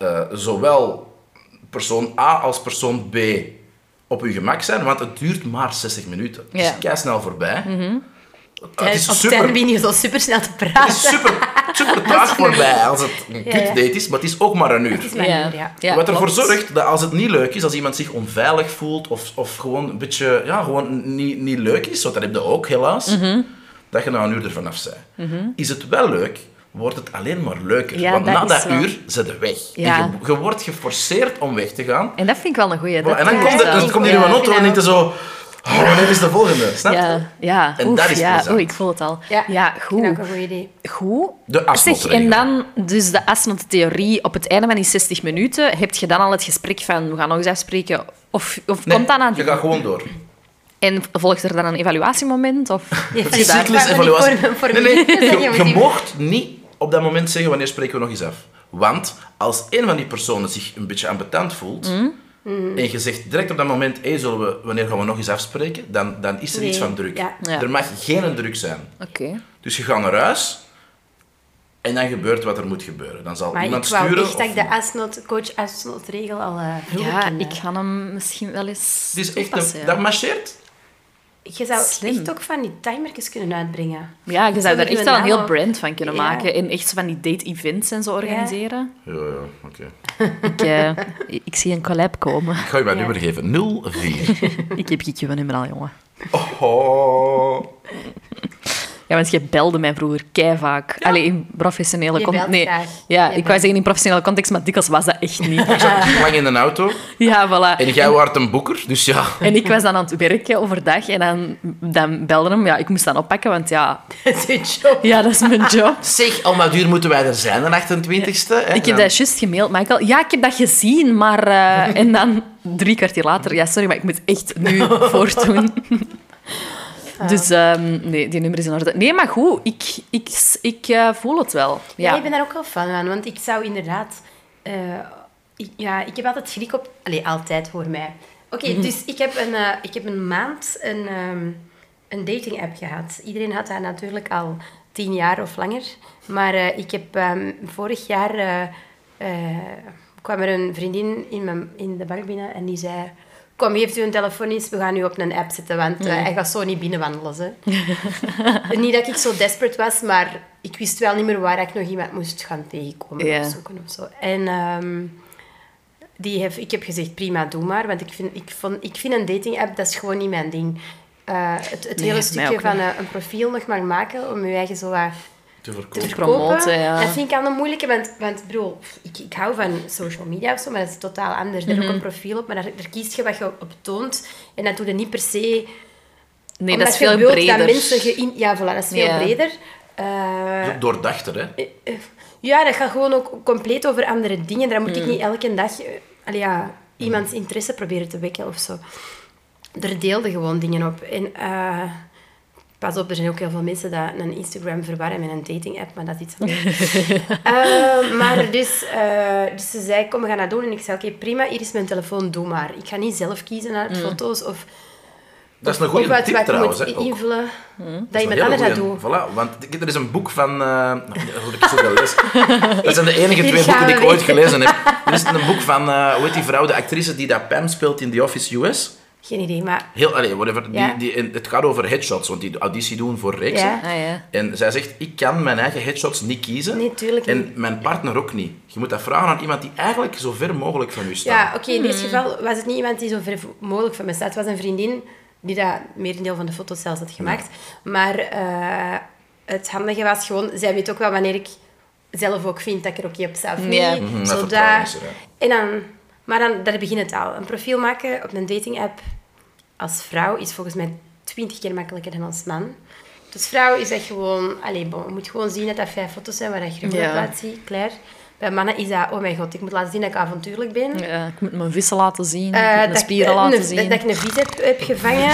zowel persoon A als persoon B op uw gemak zijn, want het duurt maar 60 minuten. Het is Ja. keisnel voorbij. Het is Op super... tijd ben je zo super snel te Het praten. is super traag voorbij als het een Ja. kutdate is, maar het is ook maar 1 uur. Het is maar Ja. een uur, ja. Ja, Wat ervoor klopt. zorgt dat als het niet leuk is, als iemand zich onveilig voelt of gewoon een beetje gewoon niet leuk is, want dat heb je ook helaas, dat je na 1 uur ervan af bent. Is het wel leuk, wordt het alleen maar leuker. Ja, want dat na is dat wel. uur zit je weg. Ja. En je wordt geforceerd om weg te gaan. En dat vind ik wel een goeie. En dan Dat- komt ja, het hier in ja. een auto en denkt je zo... Oh, wanneer is de volgende? Snap je? Ja. En Oef, dat is ja. plezant. Oei, ik voel het al. Ja, Ja, Ik goed. vind dat ook een goed idee. Goed. De Zeg, asnotregel. en dan, dus de asnot-theorie, op het einde van die 60 minuten, heb je dan al het gesprek van, we gaan nog eens afspreken, of Nee, komt dat aan? je gaat gewoon door. En volgt er dan een evaluatiemoment? Of Ja, Heb je daar- Cyclusevaluatie. Voor Nee, zeggen, je want die- mocht niet op dat moment zeggen wanneer spreken we nog eens af. Want als een van die personen zich een beetje ambetant voelt en je zegt direct op dat moment, wanneer gaan we nog eens afspreken, dan is er Nee, iets van druk. ja. Ja. Er mag geen druk zijn. Oké. Dus je gaat naar huis en dan gebeurt wat er moet gebeuren. Dan zal Maar ik iemand wou sturen... echt dat ik of- de coach-asnot-regel al vroeger Ja, kende. ik ga hem misschien wel eens Het is echt toepassen, ja. dat marcheert. Je zou Slim. echt ook van die timertjes kunnen uitbrengen. Ja, je zou daar echt wel een heel brand van kunnen Ja. maken. En echt zo van die date-events en zo organiseren. Ja, oké. Ik zie een collab komen. Ik ga je mijn nummer geven. 04. Ik heb je nummer al, jongen. Oh. Ja, want je belde mij vroeger keivaak. Allee, in professionele Je context. belt Nee, graag. ja, Je ik wou belt. zeggen in professionele context, maar dikwijls was dat echt niet. Ik zat lang in een auto Ja, voilà. en jij waart een boeker, dus ja. En ik was dan aan het werken overdag en dan belde hem. Ja, ik moest dan oppakken, want ja, Dat is een job. ja, dat is mijn job. Zeg, om wat uur moeten wij er zijn, de 28e? Hè? Ik heb dat juist gemaild, Michael. Ja, ik heb dat gezien, maar... en dan 3 kwartier later... Ja, sorry, maar ik moet echt nu voortdoen. Dus nee, die nummer is in orde. Nee, maar goed, ik voel het wel. Ja, Ja. ik ben daar ook wel fan van, want ik zou inderdaad... ik heb altijd schrik op... Allee, altijd, hoor mij. Oké, dus ik heb een maand een dating-app gehad. Iedereen had dat natuurlijk al 10 jaar of langer. Maar ik heb vorig jaar... kwam er een vriendin in de bar binnen en die zei... Kom, geef u een telefoon eens, we gaan u op een app zetten, want hij gaat zo niet binnenwandelen. Ze. Niet dat ik zo desperate was, maar ik wist wel niet meer waar ik nog iemand moest gaan tegenkomen Ja. of zoeken of zo. En ik heb gezegd, prima, doe maar, want ik vind een dating-app, dat is gewoon niet mijn ding. het hele stukje van een profiel nog mag maken om je eigen zo wat te te verkopen. Promoten, ja. Dat vind ik al een moeilijke, want bedoel, ik hou van social media of zo, maar dat is totaal anders. Daar heb ik ook een profiel op, maar daar kies je wat je op toont. En dat doe je niet per se... Nee, dat is omdat je veel wilt breder. Dat mensen ja, voilà, dat is veel Ja. breder. Dat is ook doordachter, hè? Ja, dat gaat gewoon ook compleet over andere dingen. Daar moet ik niet elke dag iemands interesse proberen te wekken of zo. Er deelde gewoon dingen op. En pas op, er zijn ook heel veel mensen die een Instagram verwarren met een dating-app, maar dat is iets anders. Maar dus ze zei, kom, we gaan dat doen. En ik zei, oké, prima, hier is mijn telefoon, doe maar. Ik ga niet zelf kiezen uit foto's of... Dat is een goede wat tip ik trouwens, moet hè? ook. invullen, dat Dat is iemand een anders hele dat doet. goeie. Voilà, want er is een boek van... dat heb ik zo gelezen. Dat zijn de enige Hier 2 gaan boeken die we ik ooit weer. gelezen heb. Er is een boek van, hoe heet die vrouw, de actrice die dat Pam speelt in The Office US. Geen idee, maar... Whatever. Ja. Het gaat over headshots, want die auditie doen voor reeksen. Ja. Ah, ja. En zij zegt, ik kan mijn eigen headshots niet kiezen. Nee, tuurlijk En niet. mijn partner ook niet. Je moet dat vragen aan iemand die eigenlijk zo ver mogelijk van u staat. Ja, oké, in dit geval was het niet iemand die zo ver mogelijk van me staat. Het was een vriendin die dat merendeel van de foto's zelfs had gemaakt. Maar het handige was gewoon... Zij weet ook wel wanneer ik zelf ook vind dat ik er oké op sta of niet. Ja. Dat Zodat... vertrouwen is er, hè. En dan... Maar dan, daar begint het al. Een profiel maken op een dating-app als vrouw is volgens mij 20 keer makkelijker dan als man. Dus vrouw is dat gewoon... Allee, bon, je moet gewoon zien dat dat 5 foto's zijn waar je er goed Ja. op uitziet. Klaar. Bij mannen is dat... Oh mijn god, ik moet laten zien dat ik avontuurlijk ben. Ja, ik moet mijn vissen laten zien, mijn Dat spieren ik, laten dat zien. ik een vis heb gevangen.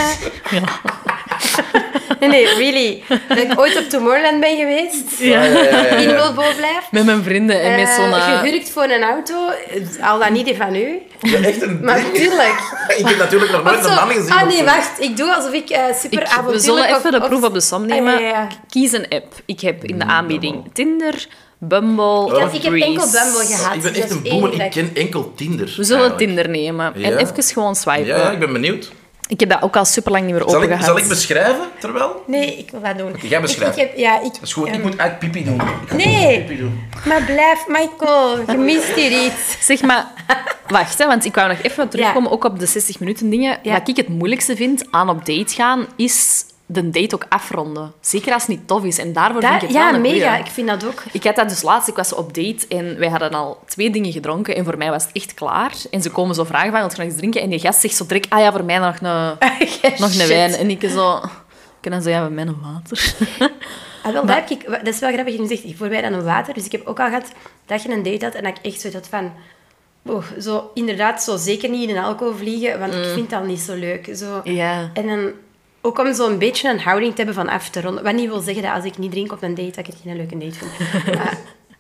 Nee, really. Dat ik ooit op Tomorrowland ben geweest. Ja. In Wilbo blijf. Met mijn vrienden en met zo'n... Gehurkt voor een auto. Al dan niet die van u. Ja, echt een... Maar tuurlijk. Ik heb natuurlijk nog nooit Of een zo, man gezien. Ah of nee, zo. wacht. Ik doe alsof ik super avontuurlijk... We zullen even de of- proef op de som nemen. Ja. Kies een app. Ik heb in de aanbieding Tinder, Bumble Ik of heb Breeze. enkel Bumble gehad. Ik ben echt dat een is boomer. één Ik ken enkel Tinder. We zullen eigenlijk. Tinder nemen en Ja. even gewoon swipen. Ja, ik ben benieuwd. Ik heb dat ook al super lang niet meer open gehad. Zal ik beschrijven, terwijl? Nee, ik wil dat doen. Jij beschrijft. Ik heb, ja, ik, Dat is goed. Ik moet uit pipi doen. Ik ga Nee. pipi doen. Maar blijf, Michael. Je mist hier iets. Zeg maar, wacht, hè, want ik wou nog even terugkomen, ook op de 60 minuten dingen. Ja. Wat ik het moeilijkste vind aan op date gaan, is de date ook afronden. Zeker als het niet tof is. En daarvoor vind ik het Ja, wel een mega. goeie. Ik vind dat ook. Ik had dat dus laatst, ik was op date en wij hadden al 2 dingen gedronken en voor mij was het echt klaar. En ze komen zo vragen van, wil je nog iets drinken? En die gast zegt zo direct, ah ja, voor mij nog een Shit. wijn. En ik zo... Ik dan zo, ja, voor mij een water. Ah, wel, dat, heb ik, dat is wel grappig. Je zegt, voor mij dan een water. Dus ik heb ook al gehad dat je een date had en dat ik echt zoiets had van... Oh, zo, inderdaad, zo zeker niet in een alcohol vliegen, want ik vind dat niet zo leuk. Zo. Ja. En dan ook om zo'n beetje een houding te hebben van af te ronden. Wat niet wil zeggen dat als ik niet drink op een date, dat ik het geen leuke date vind. Maar...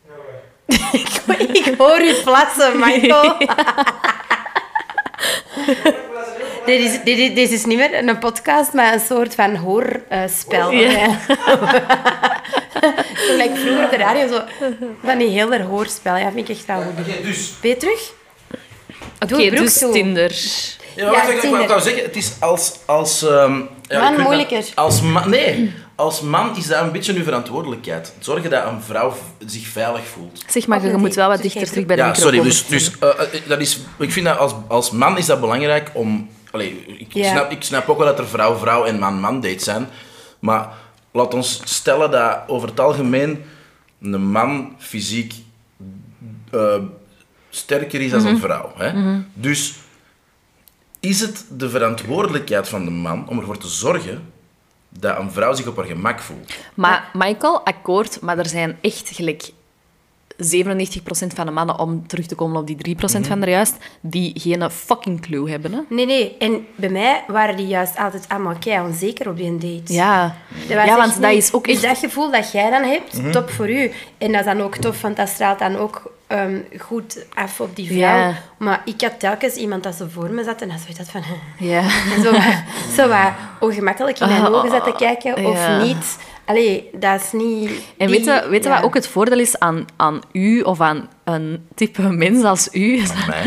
ik hoor u plassen, Michael. Dit is niet meer een podcast, maar een soort van hoorspel. Ja. Zo lijkt vroeger op de radio, zo van die heel hoorspel. Ja, vind ik echt wel goed. Oké, dus... Ben je terug? Doe Oké, je broek dus toe. Tinder. Ja, Ja, wacht, ik Tinder. wou zeggen, het is als Man, ik weet dat- moeilijker. Als man is dat een beetje uw verantwoordelijkheid. Zorgen dat een vrouw zich veilig voelt. Zeg maar, Op je een moet wel wat date. dichter terug bij de Ja, microfoon. sorry, dus dat is, ik vind dat als man is dat belangrijk om... Allee, Ja. ik snap ook wel dat er vrouw en man dates zijn. Maar laat ons stellen dat over het algemeen een man fysiek sterker is dan een vrouw. Hè? Dus is het de verantwoordelijkheid van de man om ervoor te zorgen dat een vrouw zich op haar gemak voelt? Maar Michael, akkoord, maar er zijn echt gelijk 97% van de mannen, om terug te komen op die 3% van er juist, die geen fucking clue hebben. Hè? Nee. En bij mij waren die juist altijd allemaal kei onzeker op die date. Ja, Dat was ja echt want dat niet- is ook dus echt... dat gevoel dat jij dan hebt, top voor u. En dat is dan ook tof, want dat straalt dan ook goed af op die vrouw. Ja. Maar ik had telkens iemand dat ze voor me zat en dat zoiets had van... Ja. En zo wat ongemakkelijk in mijn ogen zat te kijken, of Ja. niet. Allee, dat is niet... En weet je wat ook het voordeel is aan u of aan een type mens als u?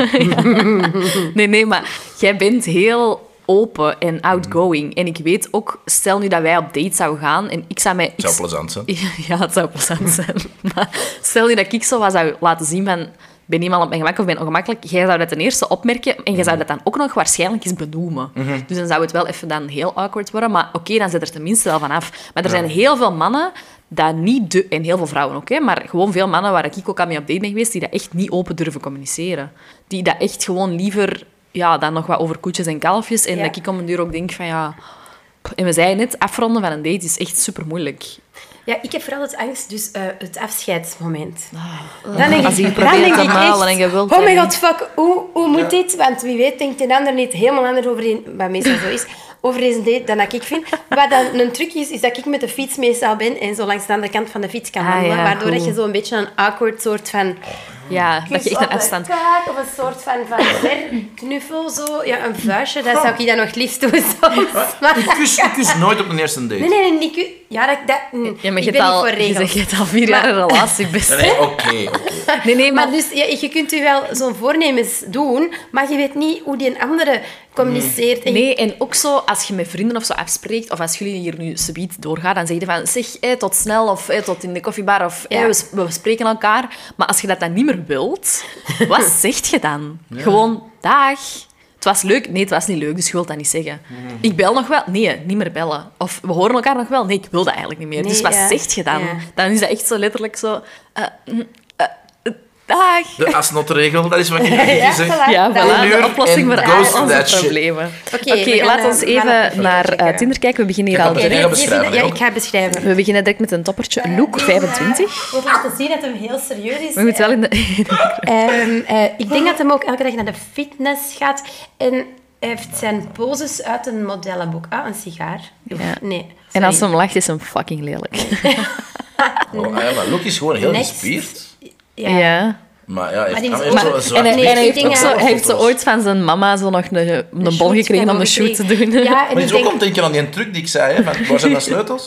Nee, maar jij bent heel open en outgoing. En ik weet ook, stel nu dat wij op date zouden gaan en ik zou mij... Het zou plezant zijn. Ja, het zou plezant zijn. Maar stel nu dat ik zo wat zou laten zien van... ben iemand op mijn gemak of ben ongemakkelijk, jij zou dat ten eerste opmerken en je zou dat dan ook nog waarschijnlijk eens benoemen. Dus dan zou het wel even dan heel awkward worden, maar oké, dan zit er tenminste wel van af. Maar er zijn heel veel mannen dat niet... En heel veel vrouwen ook, hè, maar gewoon veel mannen waar ik ook al mee op date ben geweest, die dat echt niet open durven communiceren. Die dat echt gewoon liever... Ja, dan nog wat over koetjes en kalfjes. En dat ik om een duur ook denk van, ja... En we zeiden net, afronden van een date is echt super moeilijk. Ja, ik heb vooral het angst, dus het afscheidsmoment. Dan denk ik malen en je wilt oh my god, fuck, hoe moet dit? Want wie weet denkt een ander niet helemaal anders over wat meestal zo is, over deze date dan dat ik vind. Wat dan een truc is dat ik met de fiets meestal ben en zo langs de andere kant van de fiets kan wandelen, waardoor dat je zo een beetje een awkward soort van... Ja, dat je echt een afstand... Of een soort van knuffel, zo. Ja, een vuistje, dat zou ik dan nog het liefst doen soms. Ik kus nooit op een eerste date. Nee. Ja, Ja, maar ik ben niet voor regels. je hebt al 4 jaar een relatie, best. Nee, oké. Nee, Maar dus, ja, je kunt u wel zo'n voornemens doen, maar je weet niet hoe die een andere communiceert. Nee, en ook zo, als je met vrienden of zo afspreekt, of als jullie hier nu subiet doorgaan, dan zeg je van, zeg, tot snel, of tot in de koffiebar, of we spreken elkaar. Maar als je dat dan niet meer wilt, wat zeg je dan? Ja. Gewoon, dag. Het was leuk. Nee, het was niet leuk, dus je wilt dat niet zeggen. Ik bel nog wel. Nee, niet meer bellen. Of we horen elkaar nog wel. Nee, ik wil dat eigenlijk niet meer. Nee, dus wat zeg je dan? Ja. Dan is dat echt zo letterlijk zo... dag. De asnotregel, dat is wat je zeg. Ja, voilà, de oplossing voor al onze problemen. Oké, laten we even naar Tinder kijken. We beginnen hier al direct. Ik ga beschrijven. We beginnen direct met een toppertje. Look 25. Ik wil laten zien dat hem heel serieus is. We moeten wel in de... ik denk dat hij ook elke dag naar de fitness gaat. En hij heeft zijn poses uit een modellenboek. Ah, een sigaar. Ja. Nee, sorry. En als hij lacht, is hem fucking lelijk. Maar Luc is gewoon heel gespierd. Ja. Maar ja, hij heeft zo ooit van zijn mama zo nog een bol gekregen om de shoot te doen. Ja, maar het is ook om te denken aan die truc die ik zei. Hè, van, waar zijn de sleutels?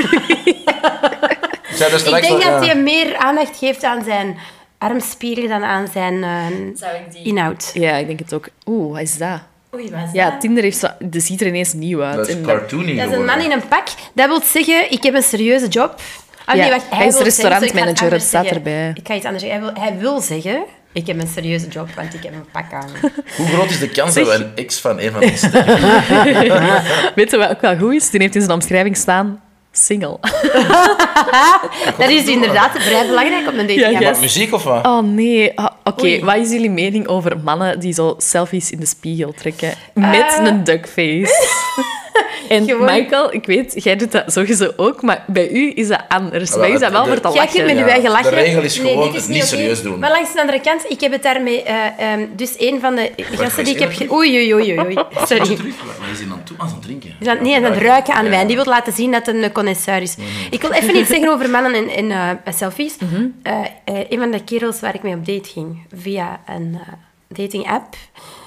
Ik denk dat hij meer aandacht geeft aan zijn armspieren dan aan zijn inhoud. Ja, ik denk het ook. Oeh, wat is dat? Oei, wat is ja, dat? Tinder heeft ziet er ineens nieuw uit. Dat is cartoony. Dat is een man in een pak. Dat wil zeggen, ik heb een serieuze job. Nee, wacht, hij is restaurantmanager, het staat erbij. Ik ga iets anders zeggen. Hij wil zeggen, ik heb een serieuze job, want ik heb een pak aan. Hoe groot is de kans dat we een ex van een van ons stellen? Weet je wat ook wel goed is? Die heeft in zijn omschrijving staan... Single. Dat is inderdaad vrij belangrijk op een date. Ja, wat muziek of wat? Oh nee. Oké, wat is jullie mening over mannen die zo selfies in de spiegel trekken met een duckface? En gewoon... Michael, ik weet, jij doet dat sowieso ook, maar bij u is dat anders. Bij u is dat wel voor te lachen. Jij kunt met je eigen lachen. De regel is gewoon het niet serieus doen. Maar langs de andere kant, ik heb het daarmee... dus een van de gasten die ik heb... Oei. Sorry. Wat is hij dan toe aan het drinken? Nee, aan het ruiken aan wijn. Die wil laten zien dat het een connoisseur is. Ik wil even iets zeggen over mannen en selfies. Een van de kerels waar ik mee op date ging, via een dating app...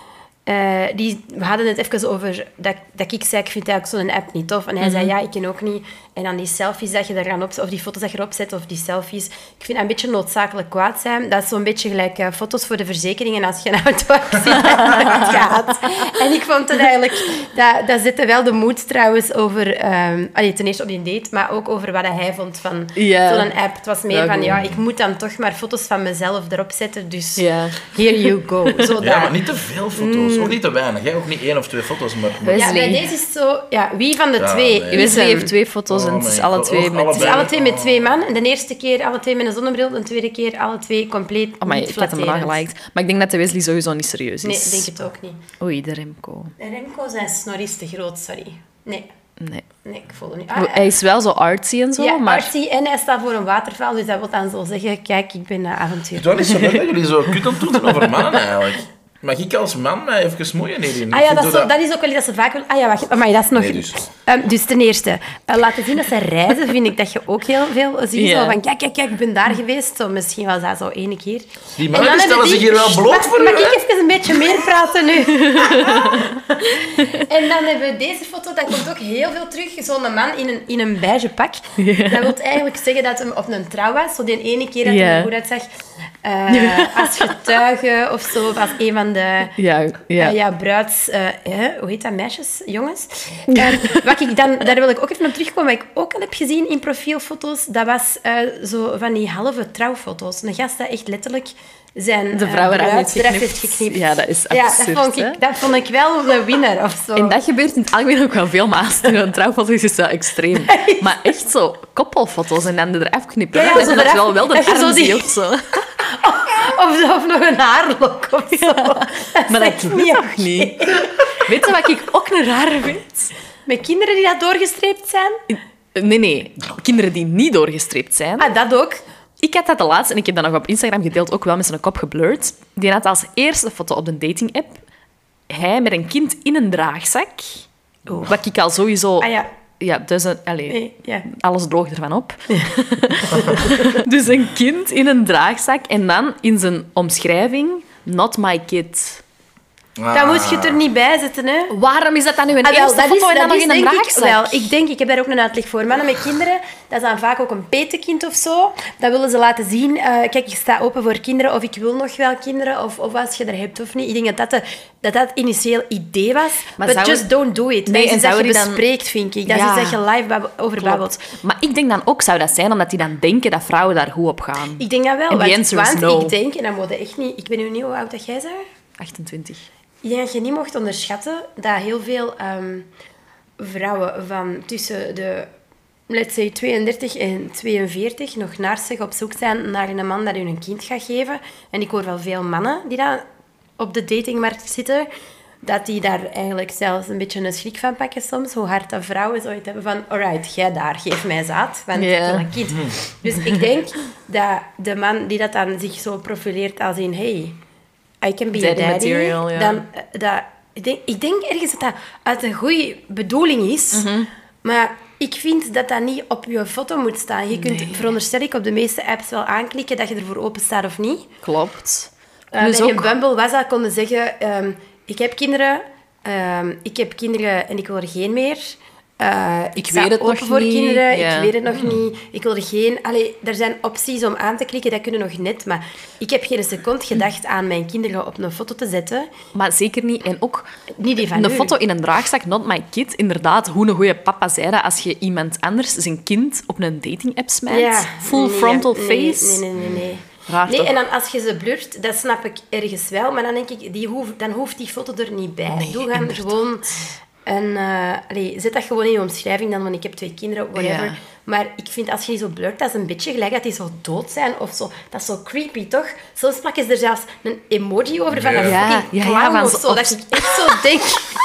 we hadden het even over dat ik zei, ik vind eigenlijk zo'n app niet tof. En hij zei, ja, ik ken ook niet. En dan die selfies dat je daar gaan opzetten, of die foto's dat je erop zet, of die selfies. Ik vind dat een beetje noodzakelijk kwaad zijn. Dat is zo'n beetje gelijk foto's voor de verzekering. En als je een auto-accident hebt gehad. En ik vond het eigenlijk... Dat zette wel de moed trouwens over... ten eerste op die date, maar ook over wat hij vond van zo'n app. Het was meer van, ik moet dan toch maar foto's van mezelf erop zetten. Dus here you go. Maar niet te veel foto's. Ook niet te weinig. Jij ook niet 1 of 2 foto's. Maar... Ja, bij deze is het zo... Ja, wie van de twee... Nee. Wesley heeft 2 foto's en het is alle twee met... Het is alle twee met 2 man. En de eerste keer alle 2 met een zonnebril. De tweede keer alle 2 compleet niet ik had hem aangeliked. Maar ik denk dat de Wesley sowieso niet serieus is. Nee, ik denk het ook niet. Oei, de Remco. De Remco zijn snor is te groot, sorry. Nee, ik voel het niet. Hij is wel zo artsy en zo, ja, maar... artsy en hij staat voor een waterval. Dus dat wil dan zo zeggen, kijk, ik ben avontuur. Het was niet zo leuk dat jullie zo kut aan het doen zijn over mannen eigenlijk. Mag ik als man mij even moeien hierin? Dat is ook wel iets dat ze vaak willen... wacht. Maar dat is nog... Nee, dus ten eerste, laten zien dat ze reizen, vind ik dat je ook heel veel ziet. Zo van, kijk, ik ben daar geweest. Zo, misschien was dat zo 1 keer. Die mannen stellen zich hier wel bloot voor. Mag ik even een beetje meer praten nu? En dan hebben we deze foto, dat komt ook heel veel terug. Zo'n man in een beige pak. Dat wil eigenlijk zeggen dat hem op een trouw was. Zo die ene keer dat hij er goed uitzag. als getuige of zo, of als een van de bruids... hoe heet dat? Meisjes? Jongens? Wat ik dan, daar wil ik ook even op terugkomen. Wat ik ook al heb gezien in profielfoto's, dat was zo van die halve trouwfoto's. Een gast dat echt letterlijk zijn de vrouw bruid eraf heeft geknipt. Ja, dat is absurd. Dat vond ik wel de winnaar of zo. En dat gebeurt in het algemeen ook wel veel, maar als het een trouwfoto is dat extreem. Maar echt zo koppelfoto's en dan eraf knippen. Ja, dat zo is eraf, wel de dat je zo arm die- zie of zo. Of nog een haarlok of zo. Maar dat doe je toch niet? Weet je wat ik ook een rare vind? Met kinderen die dat doorgestreept zijn? Nee. Kinderen die niet doorgestreept zijn. Ah, dat ook. Ik had dat de laatste, en ik heb dat nog op Instagram gedeeld, ook wel met zijn kop geblurred. Die had als eerste foto op de dating-app hij met een kind in een draagzak. Wat ik al sowieso... Ah ja. Ja, dus Ja. alles droog ervan op. Dus een kind in een draagzak en dan in zijn omschrijving... Not my kid. Dan moet je het er niet bij zetten, hè. Waarom is dat dan nu een eerste dat foto en dan nog is in een denk draagzak? ik denk, ik heb daar ook een uitleg voor. Mannen met kinderen, dat is dan vaak ook een petekind of zo. Dat willen ze laten zien. Kijk, ik sta open voor kinderen of ik wil nog wel kinderen. Of als je er hebt of niet. Ik denk dat het initieel idee was. Maar But just don't do it. Nee, dat is en iets dat je zouden die dan- bespreekt, vind ik. Dat is Ja. iets dat je live over babbelt. Maar ik denk dan ook, zou dat zijn omdat die dan denken dat vrouwen daar goed op gaan. Ik denk dat wel. And the answer is Want no. ik denk, en dat moet je echt niet... Ik ben nu niet hoe oud dat jij bent. 28. Ik denk dat je niet mocht onderschatten dat heel veel vrouwen van tussen de, let's say, 32 en 42 nog naar zich op zoek zijn naar een man dat hun een kind gaat geven. En ik hoor wel veel mannen die dan op de datingmarkt zitten, dat die daar eigenlijk zelfs een beetje een schrik van pakken soms. Hoe hard dat vrouwen zoiets hebben van, alright, jij daar, geef mij zaad, want ik wil een kind. Dus ik denk dat de man die dat dan zich zo profileert als in, hey, I can be Daddy a daddy, material, ja. dan, ik denk ergens dat dat uit een goede bedoeling is, maar ik vind dat dat niet op je foto moet staan. Je kunt, veronderstel ik, op de meeste apps wel aanklikken dat je ervoor open staat of niet. Klopt. Bij ook... Bumble was dat, konden zeggen, ik heb kinderen en ik wil er geen meer. Ik sta weet het open nog voor niet. kinderen, Ja. ik weet het nog niet. Ik wil er geen... er zijn opties om aan te klikken, dat kunnen nog net. Maar ik heb geen seconde gedacht aan mijn kinderen op een foto te zetten. Maar zeker niet. En ook Niet die van een u. foto in een draagzak, not my kid. Inderdaad, hoe een goede papa zei dat als je iemand anders zijn kind op een dating-app smijt. Full frontal face. Nee. Raar Nee, toch? en dan als je ze blurt, dat snap ik ergens wel. Maar dan denk ik, dan hoeft die foto er niet bij. Nee, Doe gaan gewoon... zet dat gewoon in je omschrijving dan, want ik heb 2 kinderen, whatever. Ja. Maar ik vind, als je die zo blurt, dat is een beetje gelijk dat die zo dood zijn of zo. Dat is zo creepy, toch? Soms plakken ze er zelfs een emoji over van een Ja, fucking ja, clown van of zo- zo. Dat ik echt zo denk...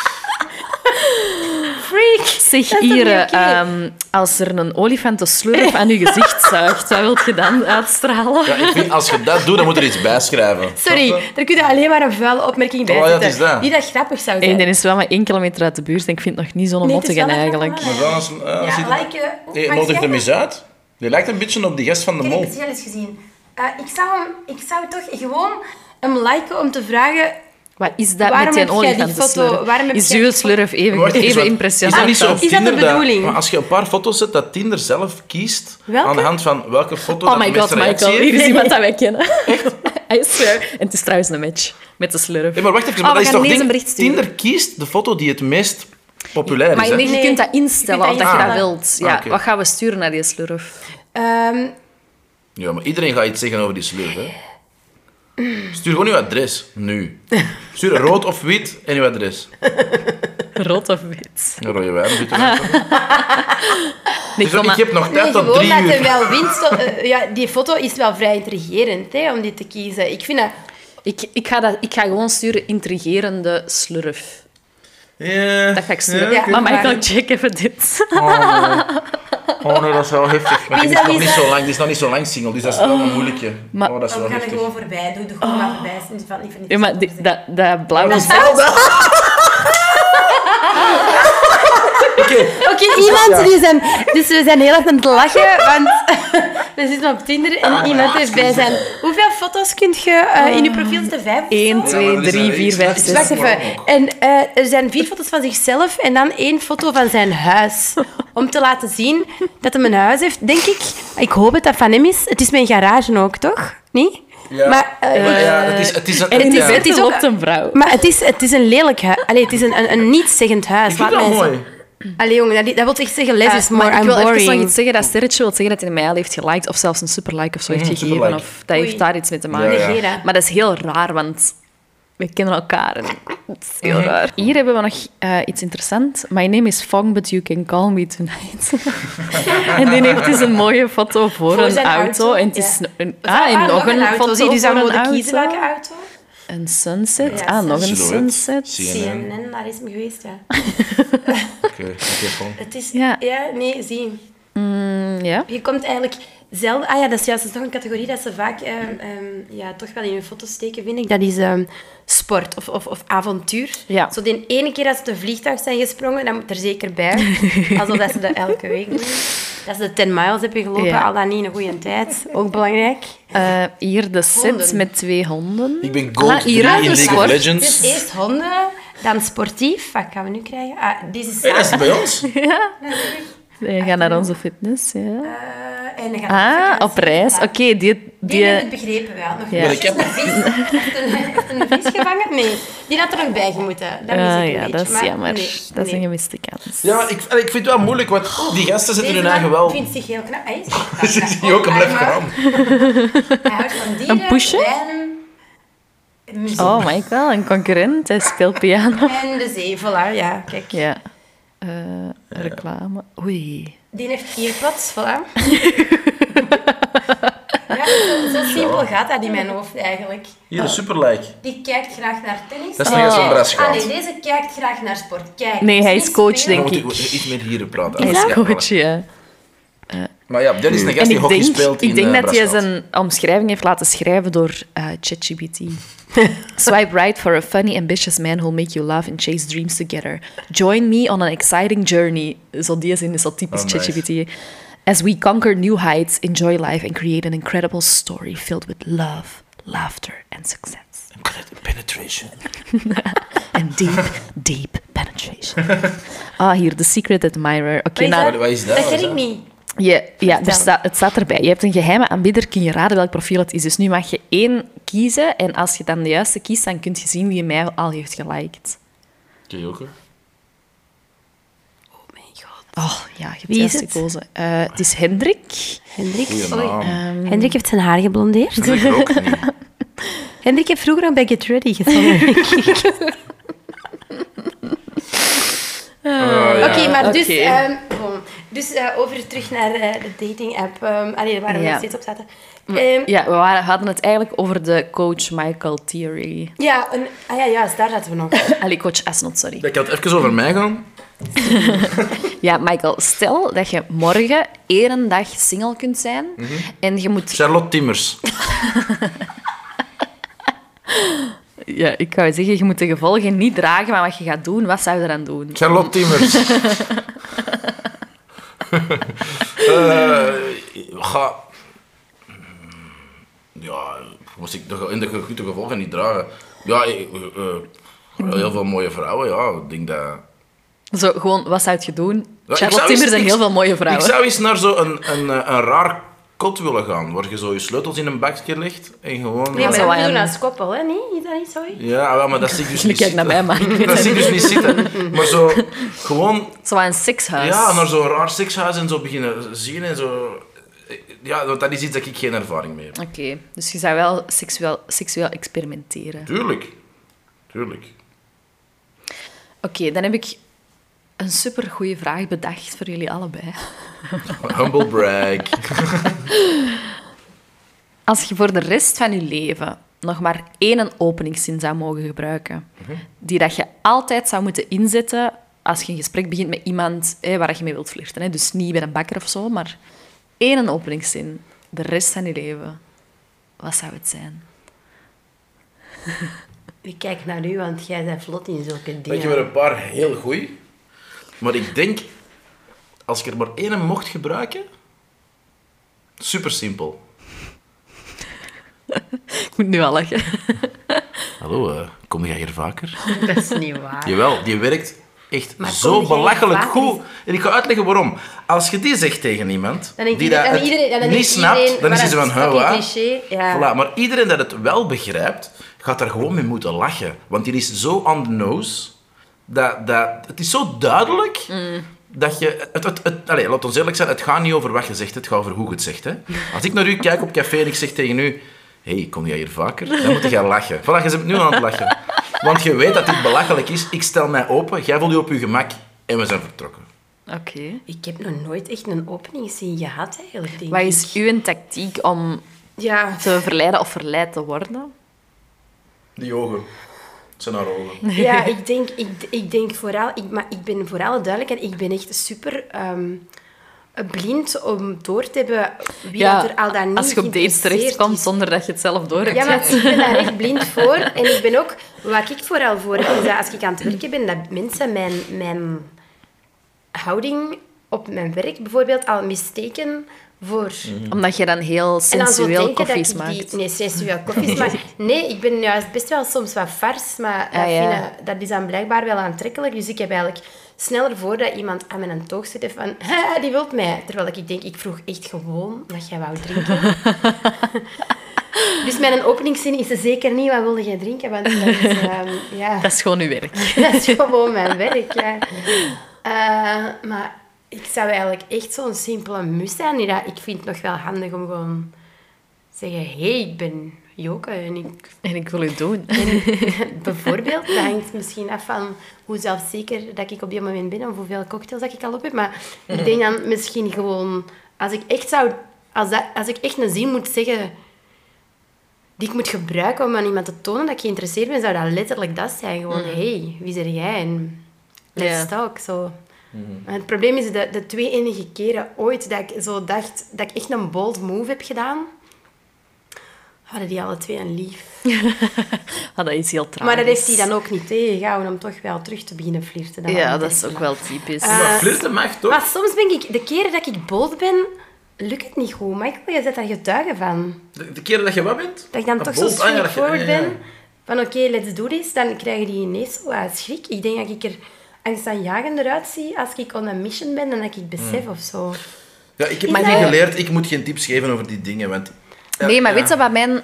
Freak! Zeg Dat is toch hier, niet oké? als er een olifant een slurf aan je gezicht zuigt, wat wil je dan uitstralen? Ja, ik vind, als je dat doet, dan moet er iets bij schrijven. Sorry, Snap je? daar kun je alleen maar een vuile opmerking bij Oh, ja, zetten. het is dat. Die dat grappig zou En zijn. die is wel maar 1 kilometer uit de buurt en ik vind het nog niet zo'n Nee, het is mottige wel een eigenlijk. grappige Maar zo, als Ja, je- like... Hey, mag nodig ik hem eens uit. Die lijkt een beetje op die gast van de Ik mol. heb het heel eens gezien. Ik zou toch gewoon hem liken om te vragen... Wat is dat Waarom met die heb jij die olifantenslurf? foto- waarom heb Is jij uw die slurf even, Wacht eens, even wat- impressionant? Is dat niet zo op Is dat de Tinder bedoeling? maar als je een paar foto's zet, dat Tinder zelf kiest Welke? aan de hand van welke foto Oh dat my de god, meeste reactie Michael. heeft? Hier is iemand dat wij kennen. I swear. En het is trouwens een match met de slurf. Hey, maar wacht even, Oh, maar we dat is gaan toch ineens ding- een bericht sturen. Tinder kiest de foto die het meest populair Maar is, hè? je kunt dat Je instellen kunt of dat dat je dat instellen. wilt. Ja, Oké. wat gaan we sturen naar die slurf? Ja, maar iedereen gaat iets zeggen over die slurf, hè? Stuur gewoon uw adres, nu. Stuur rood of wit en uw adres. Rood of wit? Ja, rode wijn, wit. Nee, Dus kom ik heb nog tijd tot gewoon 3 dat hij uur. wel wint. Ja, die foto is wel vrij intrigerend, hè, om die te kiezen. Ik vind dat... Ik ga gewoon sturen intrigerende slurf. Ja, Dat ga ik sturen. Ja, maar maar- Michael, check even dit. Oh nee, dat is wel heftig. Maar Wie die is is nog dat? niet zo lang, die is nog niet zo lang single, dus dat is wel een moeilijkje. Maar- Oh, dat is wel We gaan er heftig. gewoon voorbij. Doe er gewoon maar voorbij. Niet van, niet van, Ja, maar dat blauwe... Oké, iemand die zijn... Dus we zijn heel erg aan het lachen, want we zitten op Tinder en iemand heeft bij zijn... Hoeveel foto's kun je in je profiel zetten? 5 of zo? 1, 2, 3, 4, 5, 6. Wacht even. En er zijn 4 foto's van zichzelf en dan 1 foto van zijn huis. Om te laten zien dat hij een huis heeft, denk ik. Ik hoop het dat van hem is. Het is mijn garage ook, toch? Niet? Ja, Maar, het is een... En in de ja. verte is ook- loopt een vrouw. Maar het is een lelijk huis. Allee, het is een niet-zeggend huis. Ik vind Laat dat mij mooi. eens- Allee, jongen, dat wil echt zeggen, less is more, maar ik I'm wil even nog boring. iets zeggen. Dat sterretje wil zeggen dat hij mij al heeft geliked of zelfs een superlike of zo heeft gegeven. superlike. Of dat heeft Oei. daar iets mee te maken. Ja, ja. Negeer dat. Maar dat is heel raar, want we kennen elkaar. En het is heel raar. Hier hebben we nog iets interessants. My name is Fong, but you can call me tonight. En die heeft dus een mooie foto voor een zijn auto. En het is ja. en nog een auto. foto Zie je, dus voor dan een moeten auto. kiezen welke auto. Een sunset. Ja, Nog een Silhouette. sunset. CNN. CNN, daar is hem geweest, ja. Oké, gewoon. Het is... Ja. Nee, zie. Ja. Je komt eigenlijk zelden... Ah ja, dat is juist dat is nog een categorie dat ze vaak toch wel in hun foto's steken, vind ik. Dat is sport of avontuur. Ja. Zo de ene keer dat ze uit een vliegtuig zijn gesprongen, dat moet er zeker bij. Alsof dat ze dat elke week doen. Dat ze de 10 miles hebben gelopen, Ja. al dan niet in een goede tijd. Ook belangrijk. Hier de set Honden. met 2 honden. Ik ben gold hier 3 aan in de League sport. of Legends. Dus eerst honden, dan sportief. Wat gaan we nu krijgen? Ah, deze is Hey, dat is het bij ons. We gaan naar onze fitness, ja. en dan gaan we Op reis. Ja. Oké, Die heb ik begrepen wel. Nog Ja. niet. Ik heb- Heeft een vis gevangen? Nee, die had er nog bij moeten. Dat mis ik een ja, beetje. dat is maar jammer. nee, Dat is nee. een gemiste kans. Ja, ik vind het wel moeilijk, want die gasten zetten Deze hun eigen man wel... vindt zich heel knap. Hij is heel knap. Ze zien ook een blijf gaan. Hij houdt van dieren, Een poesje? wijn, muziek Oh, Michael, een concurrent. Hij speelt piano. en de zee. Voilà, ja, kijk. Ja. Reclame. Oei. Die heeft earpods, voilà. Ja, zo simpel gaat dat in mijn hoofd eigenlijk. Hier, een superlike. Die kijkt graag naar tennis. Dat is nog eens een brasgaat. Ah nee, deze kijkt graag naar sport. Kijk, Nee, hij is niet coach, spelen. denk Dan ik. moet ik iets meer hier praten. Hij is Ja, coach, ja. Maar ja, dit is een gast En die ik hockey denk, speelt in ik denk dat hij Brasgaat. zijn omschrijving heeft laten schrijven door ChatGPT. Swipe right for a funny, ambitious man who'll make you laugh and chase dreams together. Join me on an exciting journey. Zo die zin is zo typisch Oh, nice. ChatGPT. As we conquer new heights, enjoy life and create an incredible story filled with love, laughter and success. Penetration. And deep penetration. Hier, The Secret Admirer. Oké, Wat is nou, dat? Wat is dat? Dat Wat is ken ik dat? niet. het staat erbij. Je hebt een geheime aanbieder, kun je raden welk profiel het is. Dus nu mag je 1 kiezen en als je dan de juiste kiest, dan kun je zien wie mij al heeft geliked. Ken je ook, hè? Oh mijn god. Oh, ja, je hebt Wie juist is het? gekozen. Het is Hendrik. Hendrik. Goeie Oei. naam. Hendrik heeft zijn haar geblondeerd. Ik ook niet. Hendrik heeft vroeger ook bij Get Ready gezongen. Oké, maar dus, Oké. bon. Dus over terug naar de dating-app. Allee, waar we Ja. nog steeds op zaten. Ja, we hadden het eigenlijk over de coach Michael Theory. Ja, juist, daar zaten we nog. Allee, coach Asnot, sorry. Dat kan het even over mij gaan. Ja, Michael, stel dat je morgen 1 dag single kunt zijn en je moet... Charlotte Timmers. Ja, ik ga je zeggen, je moet de gevolgen niet dragen van wat je gaat doen. Wat zou je dan doen? Charlotte Timmers. Ga... Ja, moest ik in de goede gevolgen niet dragen. Ja, heel veel mooie vrouwen, ja. Ik denk dat... Zo, gewoon, wat zou je doen? Ja, ik Charlotte zou Timmers eens- en heel veel mooie vrouwen. Ik zou eens naar zo'n een raar kot willen gaan, waar je zo je sleutels in een bakje legt en gewoon... Nee, maar zo we een- doen als koppel, hè? Nee, is dat niet zo? Ja, wel, maar dat zie ik dus niet Kijk naar mij, maar ik weet Dat het zie ik dus niet zitten. Maar zo, gewoon... Zo een sekshuis. Ja, naar zo'n raar sekshuis en zo beginnen zien en zo... Ja, want dat is iets dat ik geen ervaring mee heb. Oké, dus je zou wel seksueel experimenteren. Tuurlijk. Tuurlijk. Oké, dan heb ik een supergoeie vraag bedacht voor jullie allebei. Humble brag. Als je voor de rest van je leven nog maar 1 openingszin zou mogen gebruiken, die dat je altijd zou moeten inzetten als je een gesprek begint met iemand waar je mee wilt flirten. Hè. Dus niet bij een bakker of zo, maar 1 openingszin, de rest van je leven. Wat zou het zijn? Ik kijk naar u, want jij bent vlot in zulke dingen. Weet je, we hebben een paar heel goeie. Maar ik denk, als ik er maar 1 mocht gebruiken... Super simpel. Ik moet nu al lachen. Hallo, kom jij hier vaker? Dat is niet waar. Jawel, die werkt echt Maar zo kom jij belachelijk vaker goed. En ik ga uitleggen waarom. Als je die zegt tegen iemand Dan denkt die iedereen- dat dan het iedereen- dan niet denkt snapt, iedereen, dan is maar hij zo van, dat is fucking wat? cliché, ja. Voilà. Maar iedereen dat het wel begrijpt, gaat daar gewoon mee moeten lachen. Want die is zo on the nose, het is zo duidelijk... Dat je... Allee, laat ons eerlijk zijn, het gaat niet over wat je zegt, het gaat over hoe je het zegt. Hè. Als ik naar u kijk op café en ik zeg tegen u... Hey, kom jij hier vaker? Dan moet jij lachen. Voilà, je bent nu aan het lachen. Want je weet dat dit belachelijk is. Ik stel mij open, jij voelt je op je gemak en we zijn vertrokken. Oké. Ik heb nog nooit echt een openingszin gehad, eigenlijk, denk Wat ik. is uw tactiek om Ja, te verleiden of verleid te worden? Die ogen. Het zijn haar ogen. ja ik denk vooral... Maar ik ben voor alle duidelijkheid, ik ben echt super blind om door te hebben wie dat er al dan niet als je op dates geïnteresseerd terechtkomt is. zonder dat je het zelf door hebt. Ja, maar ik ben daar echt blind voor. En ik ben ook... Wat ik vooral voor heb, is dat als ik aan het werken ben, dat mensen mijn houding op mijn werk bijvoorbeeld al mistaken voor... Omdat je dan heel En dan zo sensueel denken koffies dat ik maakt. Nee, sensueel koffies. Maar nee, ik ben juist best wel soms wat fars, maar dat, ja. dat is dan blijkbaar wel aantrekkelijk. Dus ik heb eigenlijk sneller voor dat iemand aan mijn toog zit en van, die wil mij. Terwijl ik denk, ik vroeg echt gewoon wat jij wou drinken. Dus mijn openingszin is zeker niet, wat wilde jij drinken? Want dat is, ja, Dat is gewoon uw werk. dat is gewoon mijn werk, ja. Maar ik zou eigenlijk echt zo'n simpele mus zijn. Ik vind het nog wel handig om gewoon te zeggen... Hey, ik ben Joke en En ik wil het doen. bijvoorbeeld, dat hangt misschien af van hoe zelfzeker dat ik op die moment ben of hoeveel cocktails dat ik al op heb. Maar ik denk dan misschien gewoon... Als ik echt een zin moet zeggen die ik moet gebruiken om aan iemand te tonen dat ik geïnteresseerd ben, zou dat letterlijk dat zijn. Gewoon, hey, wie ben jij? En let's talk. Zo. En het probleem is dat de 2 enige keren ooit dat ik zo dacht dat ik echt een bold move heb gedaan, hadden die alle 2 een lief. Dat is heel tragisch. Maar dat heeft hij dan ook niet tegengehouden om toch wel terug te beginnen flirten. Ja, dat is ook wel typisch. Maar flirten mag toch? Maar soms ben ik... De keren dat ik bold ben, lukt het niet goed. Michael, jij bent daar getuige van. De keren dat je wat bent? Dat ik dan Ah, toch zo bold. Ah, ja, dat je- straightforward ja, ja. ben. Van oké, let's do this. Dan krijgen die ineens zo schrik. Ik denk dat ik er angstaanjagender uitzie als ik on a mission ben dan dat ik besef of zo. Ja, ik heb Maar niet nee. geleerd, ik moet geen tips geven over die dingen, want... Nee, maar weet je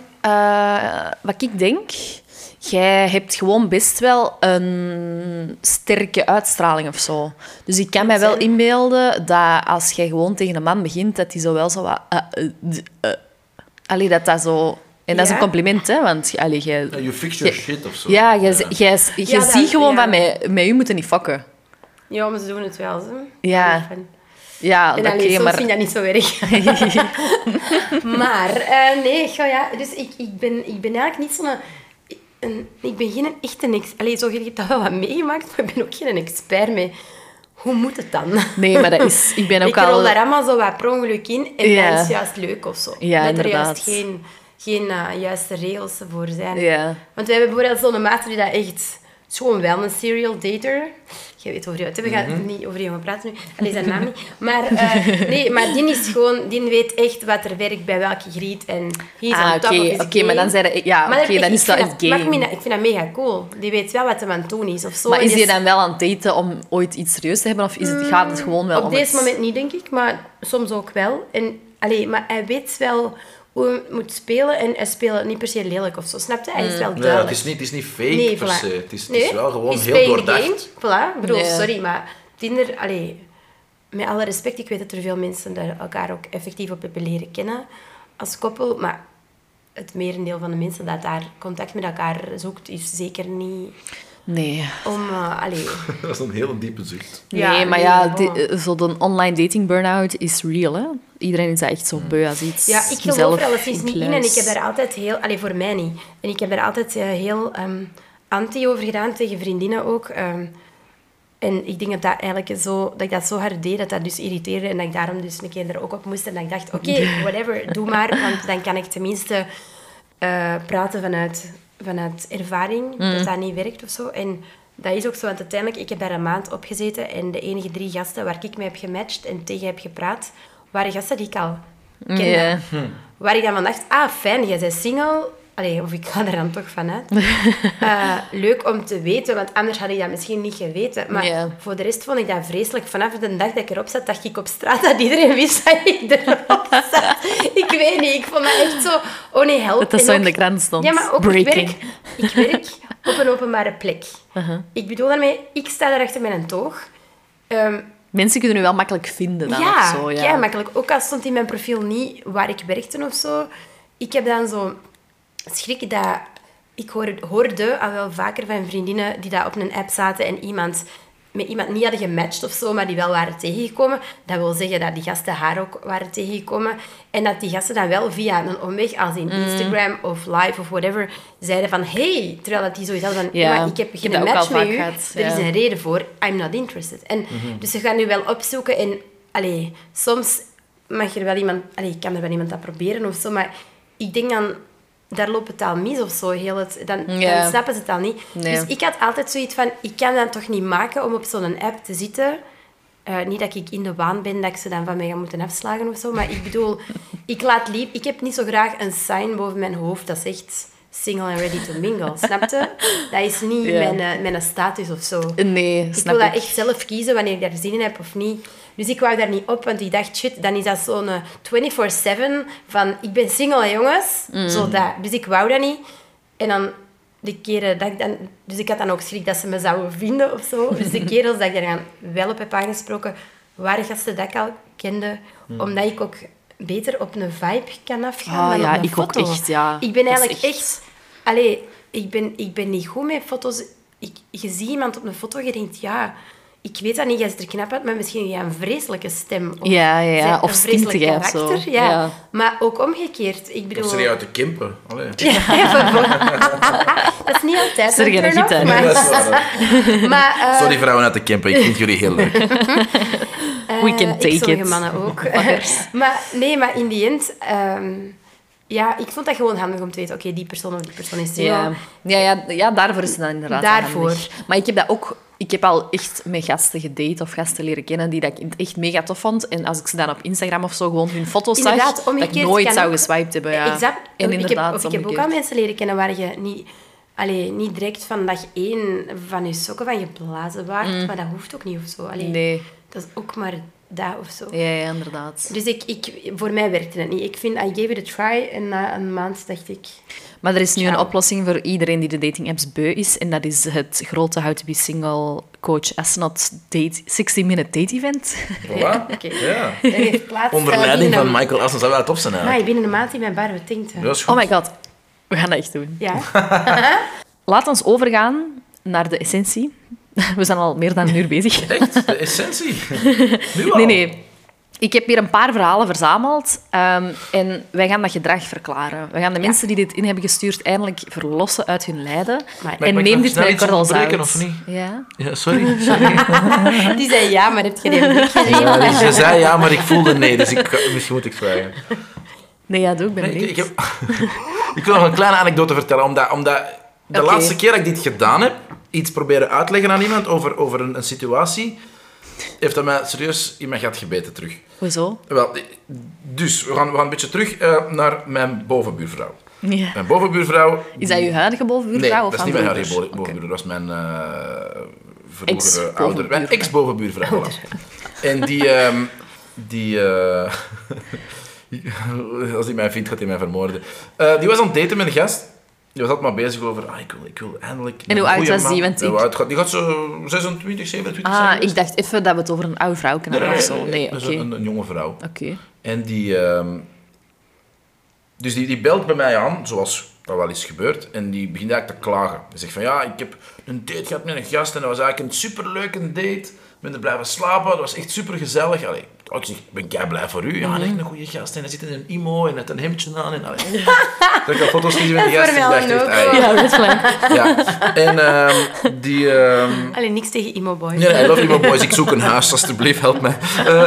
wat ik denk? Jij hebt gewoon best wel een sterke uitstraling of zo. Dus ik kan mij wel inbeelden dat als jij gewoon tegen een man begint, dat hij zo wel zo wat... Allee, dat zo... En dat is Ja. een compliment, hè? Want allee, jij... You fix your shit of zo. Ja, jij Ja, dat- ziet gewoon ja. van met u moeten niet fokken. Ja, maar ze doen het wel, zo. Ja. Ja, En oké, allee, soms maar... vind ik dat niet zo erg. Maar, nee, ja, dus ik ben eigenlijk niet zo'n... Ik ben geen echte... Allee, zo, je hebt dat wel wat meegemaakt, maar ik ben ook geen expert mee. Hoe moet het dan? Nee, maar dat is... Ik ben ook Ik rol al... daar allemaal zo wat per ongeluk in en Ja. dat is juist leuk of zo. Ja, dat er juist inderdaad. geen juiste regels voor zijn. Ja. Want we hebben bijvoorbeeld zo'n maat die dat echt... Het is gewoon wel een serial dater. Je weet over jou. We gaan niet over jou praten nu. Allee, zijn naam niet. Maar, nee, maar die is gewoon... Die weet echt wat er werkt bij welke griet. En hij is on top of his oké, maar dan game. zei ja, Maar oké, dan is dat het maar game. ik vind dat mega cool. Die weet wel wat hij aan het doen is. Of zo. Maar En is die je dan wel aan het daten om ooit iets serieus te hebben? Of gaat het gewoon wel Op om deze het... moment niet, denk ik. Maar soms ook wel. En, maar hij weet wel hoe hij moet spelen. En hij speelt niet per se lelijk of zo. Snap je? Hij is wel Ja, duidelijk. het is niet fake Nee, per voilà. se. Het is Nee, wel gewoon he's heel playing the doordacht. game. Voilà. Ik bedoel, Nee. sorry, maar Tinder... met alle respect, ik weet dat er veel mensen daar elkaar ook effectief op hebben leren kennen als koppel. Maar het merendeel van de mensen dat daar contact met elkaar zoekt, is zeker niet Nee. om... Dat is een hele diepe zucht. Ja, Nee, maar nee, ja, gewoon. zo de online dating burn-out is real, hè. Iedereen is daar echt zo beu als iets Ja, ik geloof zelf er alleszins niet in en kluis. ik heb daar altijd heel... voor mij niet. En ik heb daar altijd heel anti over gedaan, tegen vriendinnen ook. En ik denk dat ik dat zo hard deed, dat dat dus irriteerde en dat ik daarom dus een keer er ook op moest. En dat ik dacht, oké, whatever, doe maar. Want dan kan ik tenminste praten vanuit ervaring, dat dat niet werkt of zo. En dat is ook zo, want uiteindelijk, ik heb daar een maand op gezeten en de enige 3 gasten waar ik mee heb gematcht en tegen heb gepraat, waren gasten die ik al kende. Ja. Waar ik dan van dacht, fijn, jij bent single, of ik ga er dan toch vanuit. Leuk om te weten, want anders had ik dat misschien niet geweten. Maar voor de rest vond ik dat vreselijk. Vanaf de dag dat ik erop zat, dacht ik op straat dat iedereen wist dat ik erop zat. Ik weet niet, ik vond dat echt zo... Oh nee, help. Dat dat zo in de krant stond. Ja, maar ook Breaking. ik werk op een openbare plek. Ik bedoel daarmee, ik sta daar achter met een toog. Mensen kunnen u wel makkelijk vinden dan of zo. Ja, makkelijk. Ook al stond in mijn profiel niet waar ik werkte of zo. Ik heb dan zo schrik dat... Ik hoorde al wel vaker van vriendinnen die daar op een app zaten en met iemand niet hadden gematcht of zo, maar die wel waren tegengekomen. Dat wil zeggen dat die gasten haar ook waren tegengekomen. En dat die gasten dan wel via een omweg, als in Instagram of live of whatever, zeiden van hey, terwijl dat die zoiets hadden van maar ik heb geen match met u. Er is een reden voor. I'm not interested. En dus ze gaan nu wel opzoeken en soms mag er wel iemand... kan er wel iemand dat proberen of zo, maar ik denk dan... Daar loopt het al mis of zo. Dan snappen ze het al niet. Nee. Dus ik had altijd zoiets van... Ik kan dat toch niet maken om op zo'n app te zitten. Niet dat ik in de waan ben dat ik ze dan van mij ga moeten afslagen of zo. Maar ik bedoel... Ik heb niet zo graag een sign boven mijn hoofd dat zegt... Single and ready to mingle. Snap je? Dat is niet mijn status of zo. Nee, snap ik. Ik wil dat echt zelf kiezen wanneer ik daar zin in heb of niet. Dus ik wou daar niet op, want ik dacht, shit, dan is dat zo'n 24/7 van, ik ben single, hè, jongens. Zo dat. Dus ik wou dat niet. En dan de keren dat ik dan... Dus ik had dan ook schrik dat ze me zouden vinden of zo. Dus de kerels dat ik daar dan wel op heb aangesproken, waren gasten dat ik al kende. Omdat ik ook beter op een vibe kan afgaan dan op een foto. Ook echt, ja. Ik ben eigenlijk echt... ik ben niet goed met foto's. Je ziet iemand op een foto, je denkt, ja... Ik weet dat niet, jij is er knap uit, maar misschien een vreselijke stem. Of of stinkt jij of zo. Ja. Maar ook omgekeerd. Ik bedoel... Of ze uit de Kimpen. Allee. Dat is niet altijd een turn-off, maar... Sorry vrouwen uit de Kimpen, ik vind jullie heel leuk. We can take it. Sommige mannen ook. maar in die end... ik vond dat gewoon handig om te weten, oké, die persoon of die persoon is single. Ja, daarvoor is het dan inderdaad handig. Maar ik heb dat ook... Ik heb al echt met gasten gedate of gasten leren kennen die dat ik echt mega tof vond. En als ik ze dan op Instagram of zo gewoon hun foto's zag, dat ik nooit zou geswiped hebben. Ja. Exact. En ik heb ook al mensen leren kennen waar je niet direct van dag 1 van je sokken van je blazen waart. Maar dat hoeft ook niet of zo. Nee. Dat is ook maar dat of zo. Ja, inderdaad. Dus voor mij werkte het niet. Ik vind, I gave it a try en na een maand dacht ik... Maar er is nu een oplossing voor iedereen die de dating-apps beu is. En dat is het grote How to Be Single Coach Asnot 60-minute date event. Voilà. Ja. Er heeft plaats, onder leiding van Michael Asnot. Zou wel tof zijn eigenlijk. Maar binnen een maand in mijn bar, wat denkt u? Oh my god. We gaan dat echt doen. Ja. Laat ons overgaan naar de essentie. We zijn al meer dan een uur bezig. Echt? De essentie? Nu al? Nee. Ik heb hier een paar verhalen verzameld en wij gaan dat gedrag verklaren. We gaan de mensen die dit in hebben gestuurd eindelijk verlossen uit hun lijden. En neem dit met korrels uit. Of niet? Ja? Ja, sorry. Die zei ja, maar heb je die blik gezien? Ja, dus je zei ja, maar ik voelde nee, dus misschien moet ik vragen. Nee, ja, doe. Ik ben benieuwd. Ik wil nog een kleine anekdote vertellen, omdat de laatste keer dat ik dit gedaan heb, iets proberen uitleggen aan iemand over een situatie, heeft dat mij serieus in mijn gat gebeten terug. Hoezo? Wel, dus we gaan een beetje terug naar mijn bovenbuurvrouw. Ja. Mijn bovenbuurvrouw... Is dat uw huidige bovenbuurvrouw? Nee, dat is niet mijn huidige bovenbuurvrouw. Dat was mijn vroegere ouder... Mijn ex-bovenbuurvrouw. En die als hij mij vindt, gaat hij mij vermoorden. Die was aan het daten met een gast. Die was altijd maar bezig over, ik wil eindelijk... En hoe oud was die? Die gaat zo 26, 27 zijn. Ik dacht even dat we het over een oude vrouw kunnen hebben of zo. Nee, oké. Een jonge vrouw. Oké. En die belt bij mij aan, zoals dat wel is gebeurd, en die begint eigenlijk te klagen. Die zegt van, ik heb een date gehad met een gast en dat was eigenlijk een superleuke date. Ik ben er blijven slapen, dat was echt supergezellig. Ik zeg, ik ben kei blij voor u. Ja, echt een goede gast. En hij zit in een imo en heeft een hemdje aan. En, dat ik al foto's gezien met die gast. Ja, dat is fijn. Ja. En Alleen niks tegen imo-boys. Nee, I love imo-boys. Ik zoek een huis, alsjeblieft, help mij.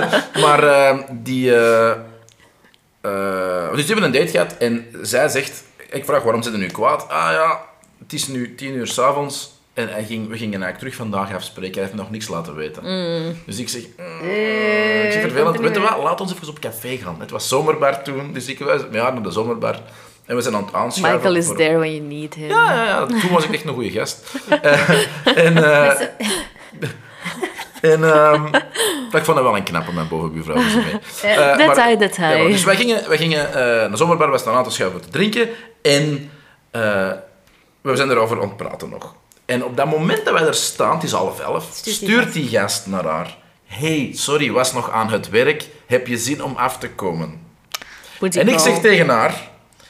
Dus die hebben een date gehad en zij zegt... Ik vraag, waarom zit je nu kwaad? Het is nu 10:00 s'avonds. En we gingen eigenlijk terug vandaag afspreken. Hij heeft nog niks laten weten. Dus ik zeg... ik zeg vervelend. Weet je wat? Laat ons even op café gaan. Het was zomerbar toen. Dus ik was naar de zomerbar. En we zijn aan het aanschuiven. Michael is there when you need him. Ja. Toen was ik echt een goede gast. Ik vond dat wel een knappe, mijn bovenbuurvrouw. Detail. Dus wij gingen naar de zomerbar, we staan aan te schuiven te drinken. En we zijn erover aan het praten nog. En op dat moment dat wij er staan, het is 10:30, stuurt die gast naar haar. Hey, sorry, was nog aan het werk. Heb je zin om af te komen? En ik zeg tegen haar...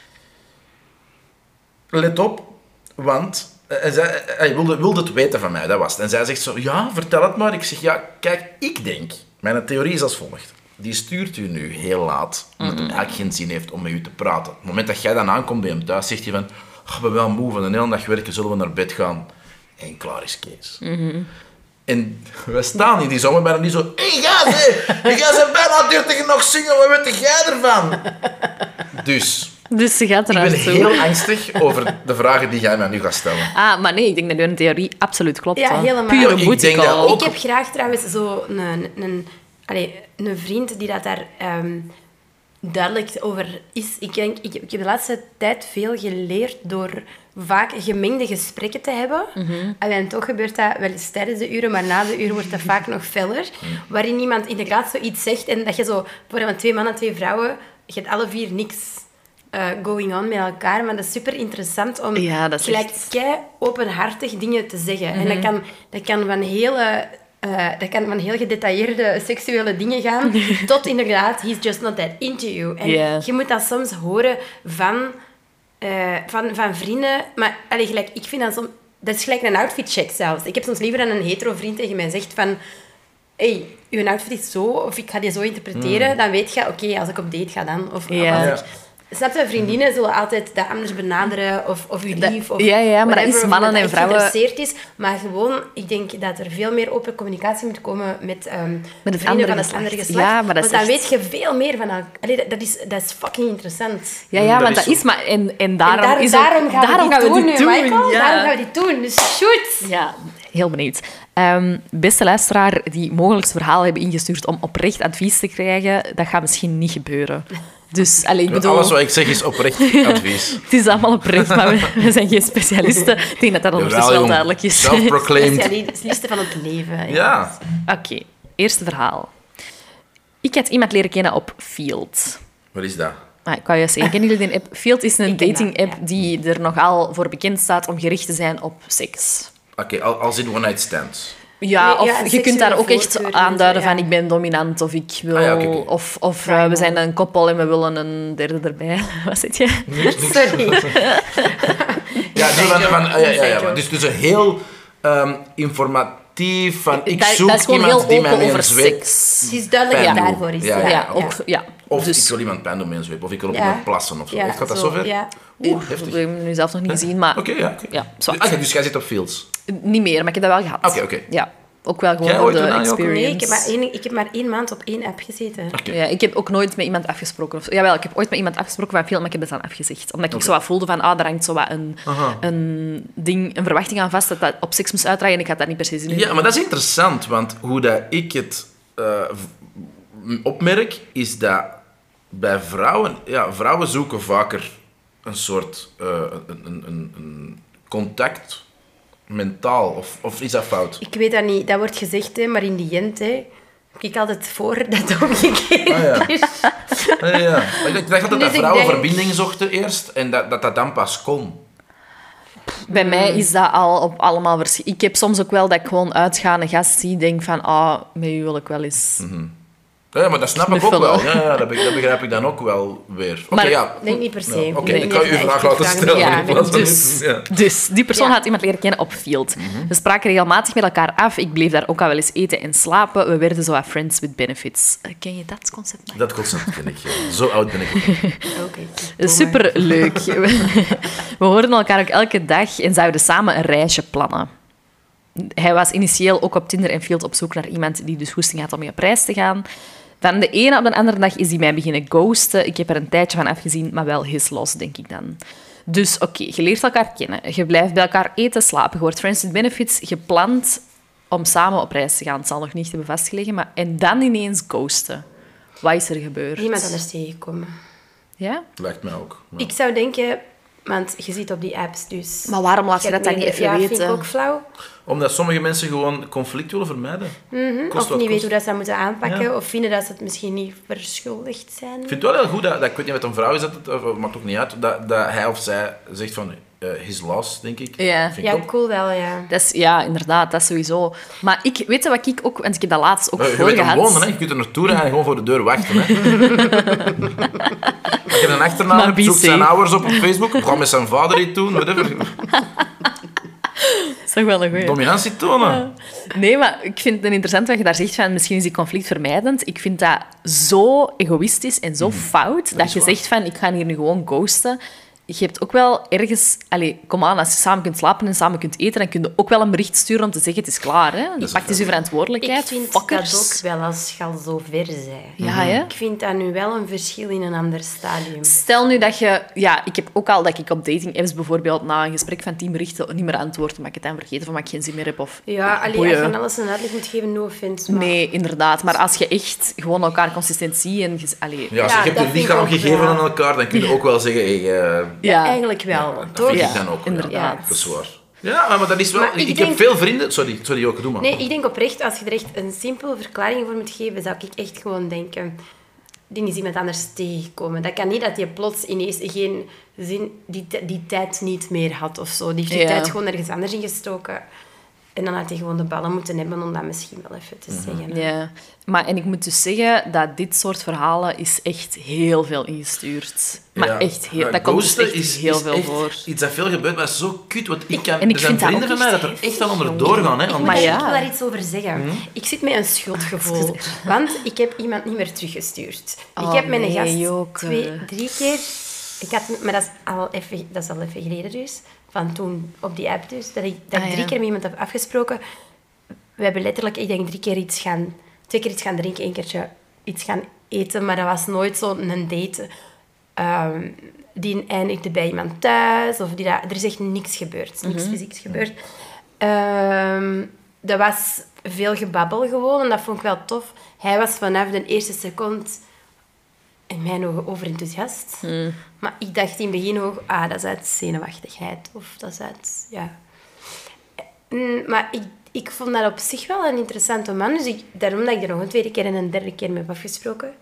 Let op, want... Hij wilde het weten van mij, dat was het. En zij zegt zo, ja, vertel het maar. Ik zeg, ja, kijk, ik denk... Mijn theorie is als volgt. Die stuurt u nu heel laat, omdat hij eigenlijk geen zin heeft om met u te praten. Op het moment dat jij dan aankomt bij hem thuis, zegt hij van... Ik ben wel moe van een hele dag werken, zullen we naar bed gaan? En klaar is Kees. En we staan in die zomer bijna niet zo... Hé, gaas, jij bent bijna 30 nog single, wat weet jij ervan? Dus ze gaat ik er ben naartoe. heel angstig over de vragen die jij mij nu gaat stellen. Maar nee, ik denk dat uw theorie absoluut klopt. Ja, hoor. helemaal. Pure Ik booty denk dat call. ook. Ik heb graag trouwens zo een vriend die dat daar duidelijk over is. Ik heb de laatste tijd veel geleerd door vaak gemengde gesprekken te hebben. En toch gebeurt dat wel eens tijdens de uren, maar na de uren wordt dat vaak nog feller. Waarin iemand inderdaad zoiets zegt en dat je zo, voor 2 mannen, 2 vrouwen, je hebt alle 4 niks going on met elkaar, maar dat is super interessant om gelijk kei openhartig dingen te zeggen. En dat kan van heel gedetailleerde seksuele dingen gaan, tot inderdaad, he's just not that into you. En je moet dat soms horen van vrienden, maar gelijk, ik vind dat is gelijk een outfitcheck zelfs. Ik heb soms liever dan een hetero vriend tegen mij zegt van... Hey, uw outfit is zo, of ik ga die zo interpreteren, dan weet je, oké, als ik op date ga dan. Of als ik... Snap je, vriendinnen zullen altijd dat anders benaderen, of uw lief, of maar dat is mannen en vrouwen... geïnteresseerd is. Maar gewoon, ik denk dat er veel meer open communicatie moet komen met het vrienden van het andere geslacht. Ja, maar dat want is dan weet je veel meer van elkaar. Dat is fucking interessant. Want dat is maar... En daarom gaan we dit doen, Michael. Ja. Daarom gaan we dit doen. Dus shoot! Ja, heel benieuwd. Beste luisteraar die mogelijk verhaal hebben ingestuurd om oprecht advies te krijgen, dat gaat misschien niet gebeuren. Dus, ik bedoel... Alles wat ik zeg is oprecht advies. Het is allemaal oprecht, maar we zijn geen specialisten. Ik denk dat ondertussen wel duidelijk is. Self-proclaimed. Specialisten van het leven. Ja. Oké, eerste verhaal. Ik had iemand leren kennen op Field. Wat is dat? Ik kan je zeggen, kennen jullie die app? Field is een dating-app ja. die er nogal voor bekend staat om gericht te zijn op seks. Oké, als in one-night stands. Ja, of ja, je kunt daar ook echt voorkeur, aanduiden ja. van ik ben dominant of ik wil... oké. Of we zijn een koppel en we willen een derde erbij. Wat zit je? Sorry. Dus een heel informatief van ik Dat zoek is gewoon iemand heel die mij open mee over een zweep seks. Het is duidelijk pijn dat doet. daarvoor is. Ja. Of Dus, ik wil iemand pijn doen met een zweep, of ik wil op Ja. iemand plassen of zo. Gaat dat zover? Ja. Oeh, ik heftig. heb hem nu zelf nog niet gezien, maar... Oké. Ja, zwart. Dus jij zit op Fields. Niet meer, maar ik heb dat wel gehad. Oké. Ja, ook wel gewoon Jij voor ooit de een aanjokken? experience. Nee, ik heb maar 1 maand op 1 app gezeten. Ja, ik heb ook nooit met iemand afgesproken. Jawel, ik heb ooit met iemand afgesproken van film, maar ik heb het dan afgezegd. Omdat ik zo wat voelde van, daar hangt zo wat een verwachting aan vast dat op seks moest uitdraaien en ik had dat niet per se zin in. Ja, maar dat is interessant, want hoe dat ik het opmerk, is dat bij vrouwen... Ja, vrouwen zoeken vaker een soort een contact mentaal. Of is dat fout? Ik weet dat niet, dat wordt gezegd, hè, maar in die end heb ik altijd voor dat het omgekeerd is. Ja. Ik dacht dat Dus ik vrouwen denk- verbinding zochten eerst en dat dan pas kon. Bij mij is dat al op allemaal verschillend. Ik heb soms ook wel dat ik gewoon uitga en een gast zie, denk van, met u wil ik wel eens... Ja, maar dat snap ik ook Knuffelen. wel. Ja, dat begrijp ik dan ook wel weer. Oké, Maar- ja. Ik denk niet per se. Ja, Oké, Nee, ik ga nee, u echt vraag die laten vragen stellen. niet. in Ja, plaats van Dus, dit. Ja. dus die persoon Ja. had iemand leren kennen op Field. We spraken regelmatig met elkaar af. Ik bleef daar ook al wel eens eten en slapen. We werden zo wat friends with benefits. Ken je dat concept nog? Dat concept ken ik. Ja. Zo oud ben ik ook. Oké. Superleuk. We hoorden elkaar ook elke dag en zouden samen een reisje plannen. Hij was initieel ook op Tinder en Field op zoek naar iemand die dus goesting had om mee op reis te gaan. Van de ene op de andere dag is hij mij beginnen ghosten. Ik heb er een tijdje van afgezien, maar wel his los, denk ik dan. Dus oké, je leert elkaar kennen. Je blijft bij elkaar eten, slapen. Je wordt friends with benefits. Je plant om samen op reis te gaan. Het zal nog niet hebben vastgelegen, maar... En dan ineens ghosten. Wat is er gebeurd? Niemand anders tegengekomen. Ja? Lijkt mij ook. Ja. Ik zou denken... Want je ziet op die apps dus... Maar waarom laat je dat dan niet even Ja, vind weten? ik ook flauw. Omdat sommige mensen gewoon conflict willen vermijden. Kost Of wat niet weten kost. hoe dat ze moeten aanpakken. Ja. Of vinden dat ze het misschien niet verschuldigd zijn. Ik vind het wel heel goed dat ik weet niet met een vrouw is, dat maakt ook niet uit, dat hij of zij zegt van his loss, denk ik. Ja. Vind ik Ja, top. cool wel, ja. Dat is, ja, inderdaad, dat is sowieso. Maar weet je wat ik ook... Want ik heb dat laatst ook Je voor weet hem gehad. wonen, hè. Je kunt er naartoe rijden en gewoon voor de deur wachten. Hè. Als je een achternaam Maar hebt, be zoek zijn safe. ouders op Facebook, ga met zijn vader iets doen, whatever. Dat is toch wel een goeie. Dominantie tonen. Nee, maar ik vind het interessant wat je daar zegt van misschien is die conflictvermijdend. Ik vind dat zo egoïstisch en zo fout dat is je waar. zegt van ik ga hier nu gewoon ghosten. Je hebt ook wel ergens... Kom aan, als je samen kunt slapen en samen kunt eten, dan kun je ook wel een bericht sturen om te zeggen het is klaar. Hè? Je is pakt dus je Ik verantwoordelijkheid. vind Fuckers. dat ook wel als je al zo ver bent. Ja, hè? Ik vind dat nu wel een verschil in een ander stadium. Stel nu dat je... Ja, ik heb ook al dat ik op dating-apps bijvoorbeeld na een gesprek van 10 berichten niet meer antwoord omdat ik het dan vergeten of omdat ik geen zin meer heb. Of... Ja, alleen als Boeien. je van alles een uitleg moet geven, no offense. Maar... Nee, inderdaad. Maar als je echt gewoon elkaar consistent ziet en... Ja, als Ja, je hebt dat je vind ik lichaam ook gegeven wel. aan elkaar, dan kun je ook wel zeggen... Hey, Ja, eigenlijk wel. dat toch? vind ik Ja, dan ook. inderdaad. Ja, dat is waar. Ja, maar dat is wel... Maar ik Ik denk- heb veel vrienden... Sorry, Joke, doe maar. Nee, ik denk oprecht, als je er echt een simpele verklaring voor moet geven, zou ik echt gewoon denken... Die is iemand anders tegengekomen. Dat kan niet dat je plots ineens geen zin, die tijd niet meer had of zo. Die heeft die Ja. tijd gewoon ergens anders ingestoken. En dan had hij gewoon de ballen moeten hebben om dat misschien wel even te zeggen. Ja, en ik moet dus zeggen dat dit soort verhalen is echt heel veel ingestuurd. Maar Ja. echt heel... Ja, Dat komt dus ghosten echt heel veel echt voor. iets dat veel gebeurt, maar het is zo kut. Want ik kan, en ik er zijn vind dat vrienden ook van mij echt dat er echt wel onder doorgaan. Hè, Ik om- moet Maar daar- ja. ik wil daar iets over zeggen. Ik zit met een schuldgevoel. Want ik heb iemand niet meer teruggestuurd. Oh, ik heb mijn nee, gast Joke. 3 keer... Maar dat is al even geleden dus. Van toen op die app dus. Dat ik Ah, 3 ja. keer met iemand heb afgesproken. We hebben letterlijk, ik denk 2 keer iets gaan drinken, 1 keertje iets gaan eten. Maar dat was nooit zo'n date die eindigde bij iemand thuis. Of er is echt niks gebeurd. Niks fysieks gebeurd. Dat was veel gebabbel gewoon. En dat vond ik wel tof. Hij was vanaf de eerste seconde in mijn ogen overenthousiast. Maar ik dacht in het begin ook, dat is uit zenuwachtigheid. Of dat is uit, ja... Maar ik vond dat op zich wel een interessante man. Dus daarom dat ik er nog een 2e keer en een 3e keer mee heb afgesproken.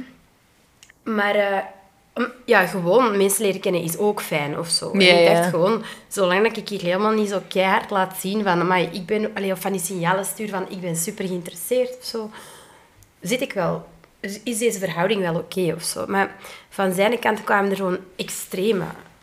Maar ja, gewoon mensen leren kennen is ook fijn of zo. Ja, en ik ja. dacht gewoon, zolang dat ik hier helemaal niet zo keihard laat zien van... amai, ik ben, of van die signalen stuur van ik ben super geïnteresseerd of zo... Zit ik wel... Is deze verhouding wel oké of zo? Maar van zijn kant kwamen er gewoon extreme...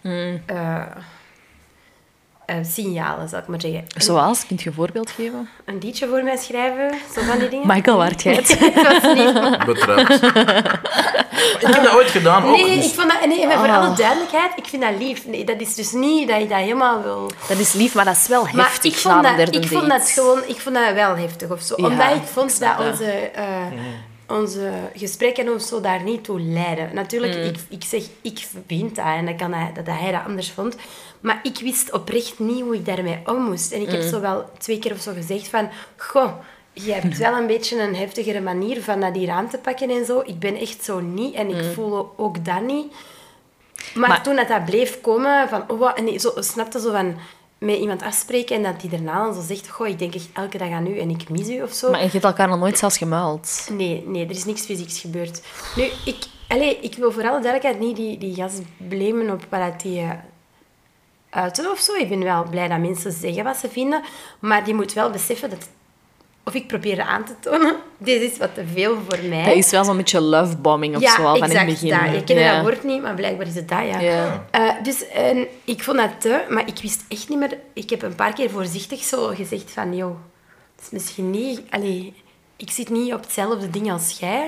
signalen, zal ik maar zeggen. Zoals? Kunt je een voorbeeld geven? Een liedje voor mij schrijven, zo van die dingen. Michael, waard jij het? Dat was niet... Betrouwd. Ik heb dat ooit gedaan ook. Nee, dus- ik vond dat, nee, maar voor alle duidelijkheid, ik vind dat lief. Nee, dat is dus niet dat je dat helemaal wil... Dat is lief, maar dat is wel Maar heftig ik vond, na een dat, derde ik, vond date. dat gewoon, ik vond dat wel heftig of zo. Ja, Omdat ik vond ik snap dat dat. onze gesprekken of zo daar niet toe leiden. Natuurlijk, ik zeg, ik vind dat en dat hij dat anders vond. Maar ik wist oprecht niet hoe ik daarmee om moest. En ik heb zo wel 2 keer of zo gezegd van... Goh, je hebt wel een beetje een heftigere manier van dat hier aan te pakken en zo. Ik ben echt zo niet en ik voel ook dat niet. Maar toen dat bleef komen van... Oh, wat, en ik snapte zo van... Met iemand afspreken en dat die daarna dan zo zegt... Goh, ik denk echt elke dag aan u en ik mis u of zo. Maar je hebt elkaar nog nooit zelfs gemuild. Nee, er is niks fysieks gebeurd. Nu, ik wil voor alle duidelijkheid niet die gast blamen op wat die uiten of zo. Ik ben wel blij dat mensen zeggen wat ze vinden. Maar die moet wel beseffen dat... Of ik probeer aan te tonen, dit is wat te veel voor mij. Dat is wel zo'n beetje lovebombing of ja, zo al van exact, in het begin. dat. Je kent Ja. dat woord niet, maar blijkbaar is het dat, ja. Ja. Dus ik vond dat maar ik wist echt niet meer... Ik heb een paar keer voorzichtig zo gezegd van, joh, het is misschien niet... Allee, ik zit niet op hetzelfde ding als jij.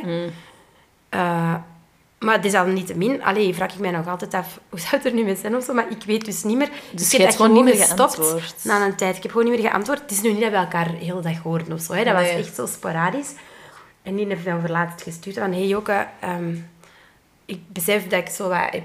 Maar desalniettemin, vraag ik mij nog altijd af, hoe zou het er nu mee zijn of zo? Maar ik weet dus niet meer. Dus ik je heb hebt dat gewoon niet meer gestopt geantwoord. na een tijd. Ik heb gewoon niet meer geantwoord. Het is nu niet dat we elkaar de hele dag hoorden of zo. Hè. Dat was Nee. echt zo sporadisch. En die heeft dan voor laatst gestuurd van... Hey Joke, ik besef dat ik zo wat heb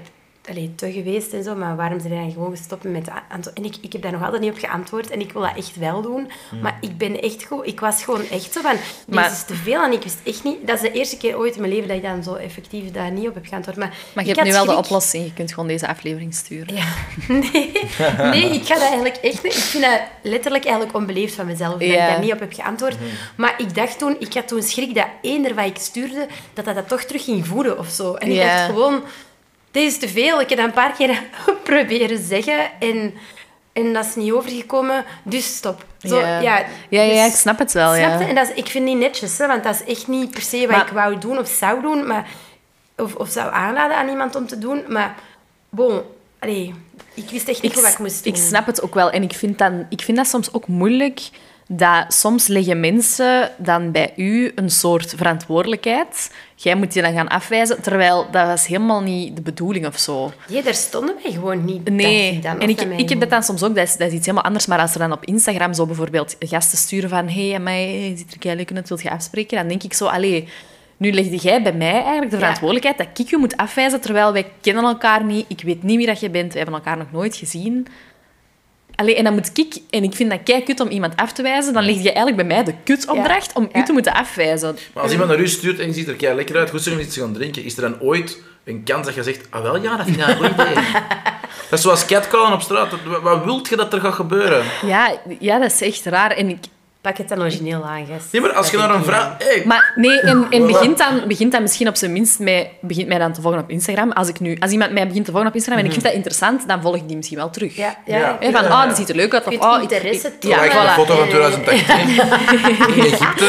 te geweest en zo, maar waarom zijn dan gewoon gestopt met antwoorden? En ik heb daar nog altijd niet op geantwoord en ik wil dat echt wel doen. Maar ik was gewoon echt zo van, dit is te veel en ik wist echt niet... Dat is de eerste keer ooit in mijn leven dat ik dan zo effectief daar niet op heb geantwoord. Maar je hebt nu wel de oplossing, je kunt gewoon deze aflevering sturen. Ja. Nee, ik ga dat eigenlijk echt niet. Ik vind dat letterlijk eigenlijk onbeleefd van mezelf, dat ik daar niet op heb geantwoord. Maar ik had toen schrik dat eender wat ik stuurde, dat toch terug ging voeden of zo. En ik dacht gewoon... Dit is te veel. Ik heb dat een paar keer proberen zeggen en dat is niet overgekomen, dus stop. Zo, ik snap het wel. Snap je? En ik vind het niet netjes, hè, want dat is echt niet per se wat ik wou doen of zou doen, maar, of zou aanraden aan iemand om te doen. Maar bon, ik wist echt niet wat ik moest doen. Ik snap het ook wel en ik vind dat soms ook moeilijk. Dat soms leggen mensen dan bij u een soort verantwoordelijkheid. Jij moet je dan gaan afwijzen, terwijl dat was helemaal niet de bedoeling of zo. Nee, daar stonden wij gewoon niet. Nee, en ik heb dat dan soms ook, dat is iets helemaal anders. Maar als er dan op Instagram zo bijvoorbeeld gasten sturen van hey, je ziet er keihard uit, wil je afspreken? Dan denk ik zo, nu legde jij bij mij eigenlijk de verantwoordelijkheid dat ik je moet afwijzen, terwijl wij kennen elkaar niet. Ik weet niet wie dat je bent, we hebben elkaar nog nooit gezien. En dan moet ik vind dat kei kut om iemand af te wijzen, dan leg je eigenlijk bij mij de kutopdracht om u te moeten afwijzen. Maar als iemand naar u stuurt en je ziet er kei lekker uit, goed zeggen iets te gaan drinken, is er dan ooit een kans dat je zegt, dat vind ik een goed idee. Dat is zoals catcallen op straat. Wat wilt je dat er gaat gebeuren? Ja, dat is echt raar. En pak het dan origineel aan, gast. Nee, maar als je naar een vrouw... Hey. Maar nee, en begint dan misschien op zijn minst begint mij dan te volgen op Instagram. Als iemand mij begint te volgen op Instagram en ik vind dat interessant, dan volg ik die misschien wel terug. Van, die ziet er leuk uit. Of, interesse tonen. Een foto van 2018 in Egypte.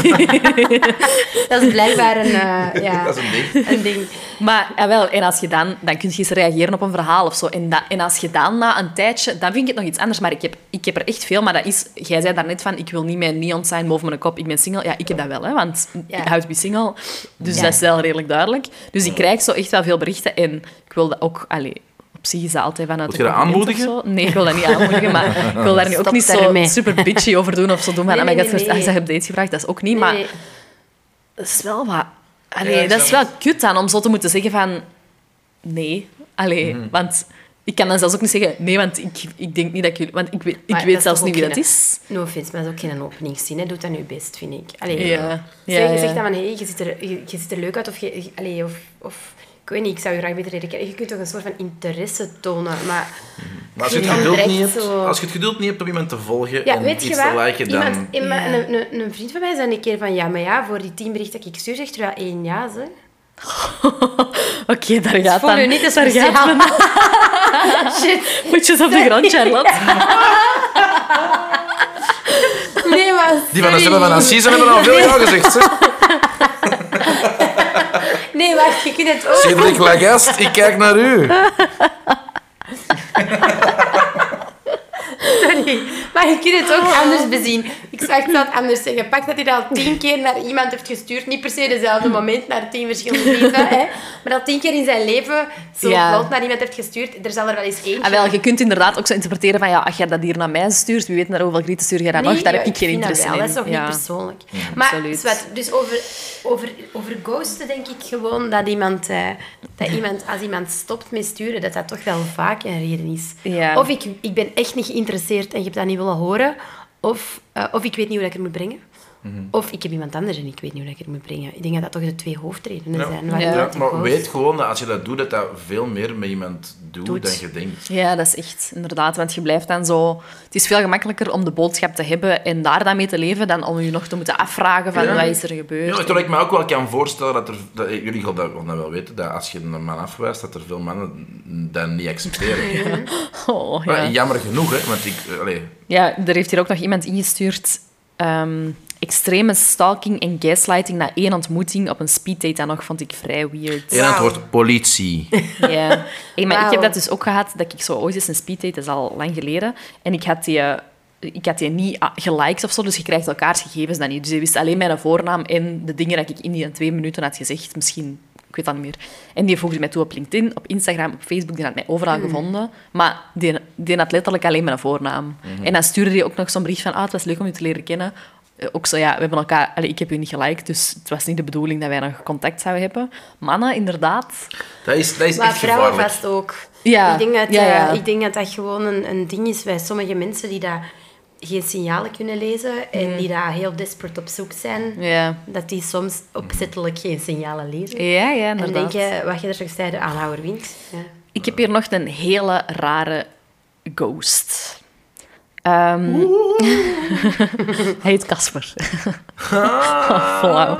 Dat is blijkbaar dat is een ding. Maar en als je dan kun je eens reageren op een verhaal of zo. En als je dan na een tijdje, dan vind ik het nog iets anders. Maar ik heb er echt veel, maar dat is... Jij zei daarnet van, ik wil niet mijn neon sign boven mijn kop, ik ben single. Ja, ik heb dat wel, hè, want ik houd me single. Dus dat is wel redelijk duidelijk. Dus ik krijg zo echt wel veel berichten en ik wil dat ook... op zich is dat altijd vanuit... Wil je dat aanmoedigen? Nee, ik wil dat niet aanmoedigen, maar ik wil daar nu ook niet zo super bitchy over doen of zo doen. Maar ik heb dates gevraagd, dat is ook niet, maar... Dat is wel wat... dat is wel kut dan, om zo te moeten zeggen van... Nee. Want... Ik kan dan zelfs ook niet zeggen, nee, want ik denk niet dat jullie... Want ik weet zelfs niet wie dat is. No offense, maar dat is ook geen openingszin. Hè. Doe dat nu best, vind ik. Je zegt dan van, je ziet er leuk uit, of ik weet niet, ik zou je graag beter leren kennen. Je kunt toch een soort van interesse tonen, maar als je het geduld niet hebt om iemand te volgen en iets te liken, dan... Een vriend van mij zei een keer van, voor die 10 berichten dat ik stuur, zegt er wel 1 ja, zeg. Oké, daar gaat voel dan... je niet te speciaal. Shit. Voetjes op de grond, Charlotte. Nee, maar die van de stemmen van Assise hebben al veel ja gezegd, hè? Nee, wacht, je kunt het ook... Cedric Lagast, ik kijk naar u. Sorry, maar je kunt het ook anders bezien. Ik zou het anders zeggen. Pak dat hij dat al 10 keer naar iemand heeft gestuurd. Niet per se dezelfde moment, naar 10 verschillende brieven. Hè. Maar dat 10 keer in zijn leven zo vlot naar iemand heeft gestuurd. Er zal er wel eens eentje... Je kunt inderdaad ook zo interpreteren van... als je dat hier naar mij stuurt, wie weet naar hoeveel grieten stuur je dan nog. Daar heb ik geen interesse in. Dat is toch niet persoonlijk. Ja, maar dus over ghosten denk ik gewoon dat iemand... als iemand stopt met sturen, dat toch wel vaak een reden is. Ja. Of ik ben echt niet geïnteresseerd en je hebt dat niet willen horen. Of ik weet niet hoe ik het moet brengen. Of ik heb iemand anders en ik weet niet hoe ik het moet brengen. Ik denk dat dat toch de 2 hoofdredenen zijn. Maar weet gewoon dat als je dat doet, dat veel meer met iemand doet dan je denkt. Ja, dat is echt, inderdaad. Want je blijft dan zo... Het is veel gemakkelijker om de boodschap te hebben en daar dan mee te leven, dan om je nog te moeten afvragen van wat is er gebeurd. Ja, terwijl ik me ook wel kan voorstellen dat jullie gaan dat wel weten, dat als je een man afwijst, dat er veel mannen dat niet accepteren. Jammer genoeg, hè. Want Ja, er heeft hier ook nog iemand ingestuurd... extreme stalking en gaslighting na 1 ontmoeting op een speeddate, dat nog vond ik vrij weird. 1 antwoord, politie. Ja. Maar ik heb dat dus ook gehad, dat ik zo ooit eens een speeddate, dat is al lang geleden, en ik had die niet geliked of zo, dus je krijgt elkaars gegevens dan niet. Dus je wist alleen mijn voornaam en de dingen dat ik in die 2 minuten had gezegd, misschien... Ik weet dat niet meer. En die voegde mij toe op LinkedIn, op Instagram, op Facebook. Die had mij overal gevonden. Maar die had letterlijk alleen mijn voornaam. En dan stuurde hij ook nog zo'n bericht van... het was leuk om je te leren kennen. ook zo, ja, we hebben elkaar... ik heb u niet geliked, dus het was niet de bedoeling dat wij nog contact zouden hebben. Mannen, inderdaad. Dat is Maar echt vrouwen gevaarlijk. vast ook. Ja. Ik denk dat dat gewoon een ding is bij sommige mensen die dat geen signalen kunnen lezen en die daar heel desperate op zoek zijn. Ja. Dat die soms opzettelijk geen signalen lezen. Ja, en inderdaad. denken, wat je er straks zei, de aanhouder wint. Ja. Ik heb hier nog een hele rare ghost. Hij heet Casper. Flauw.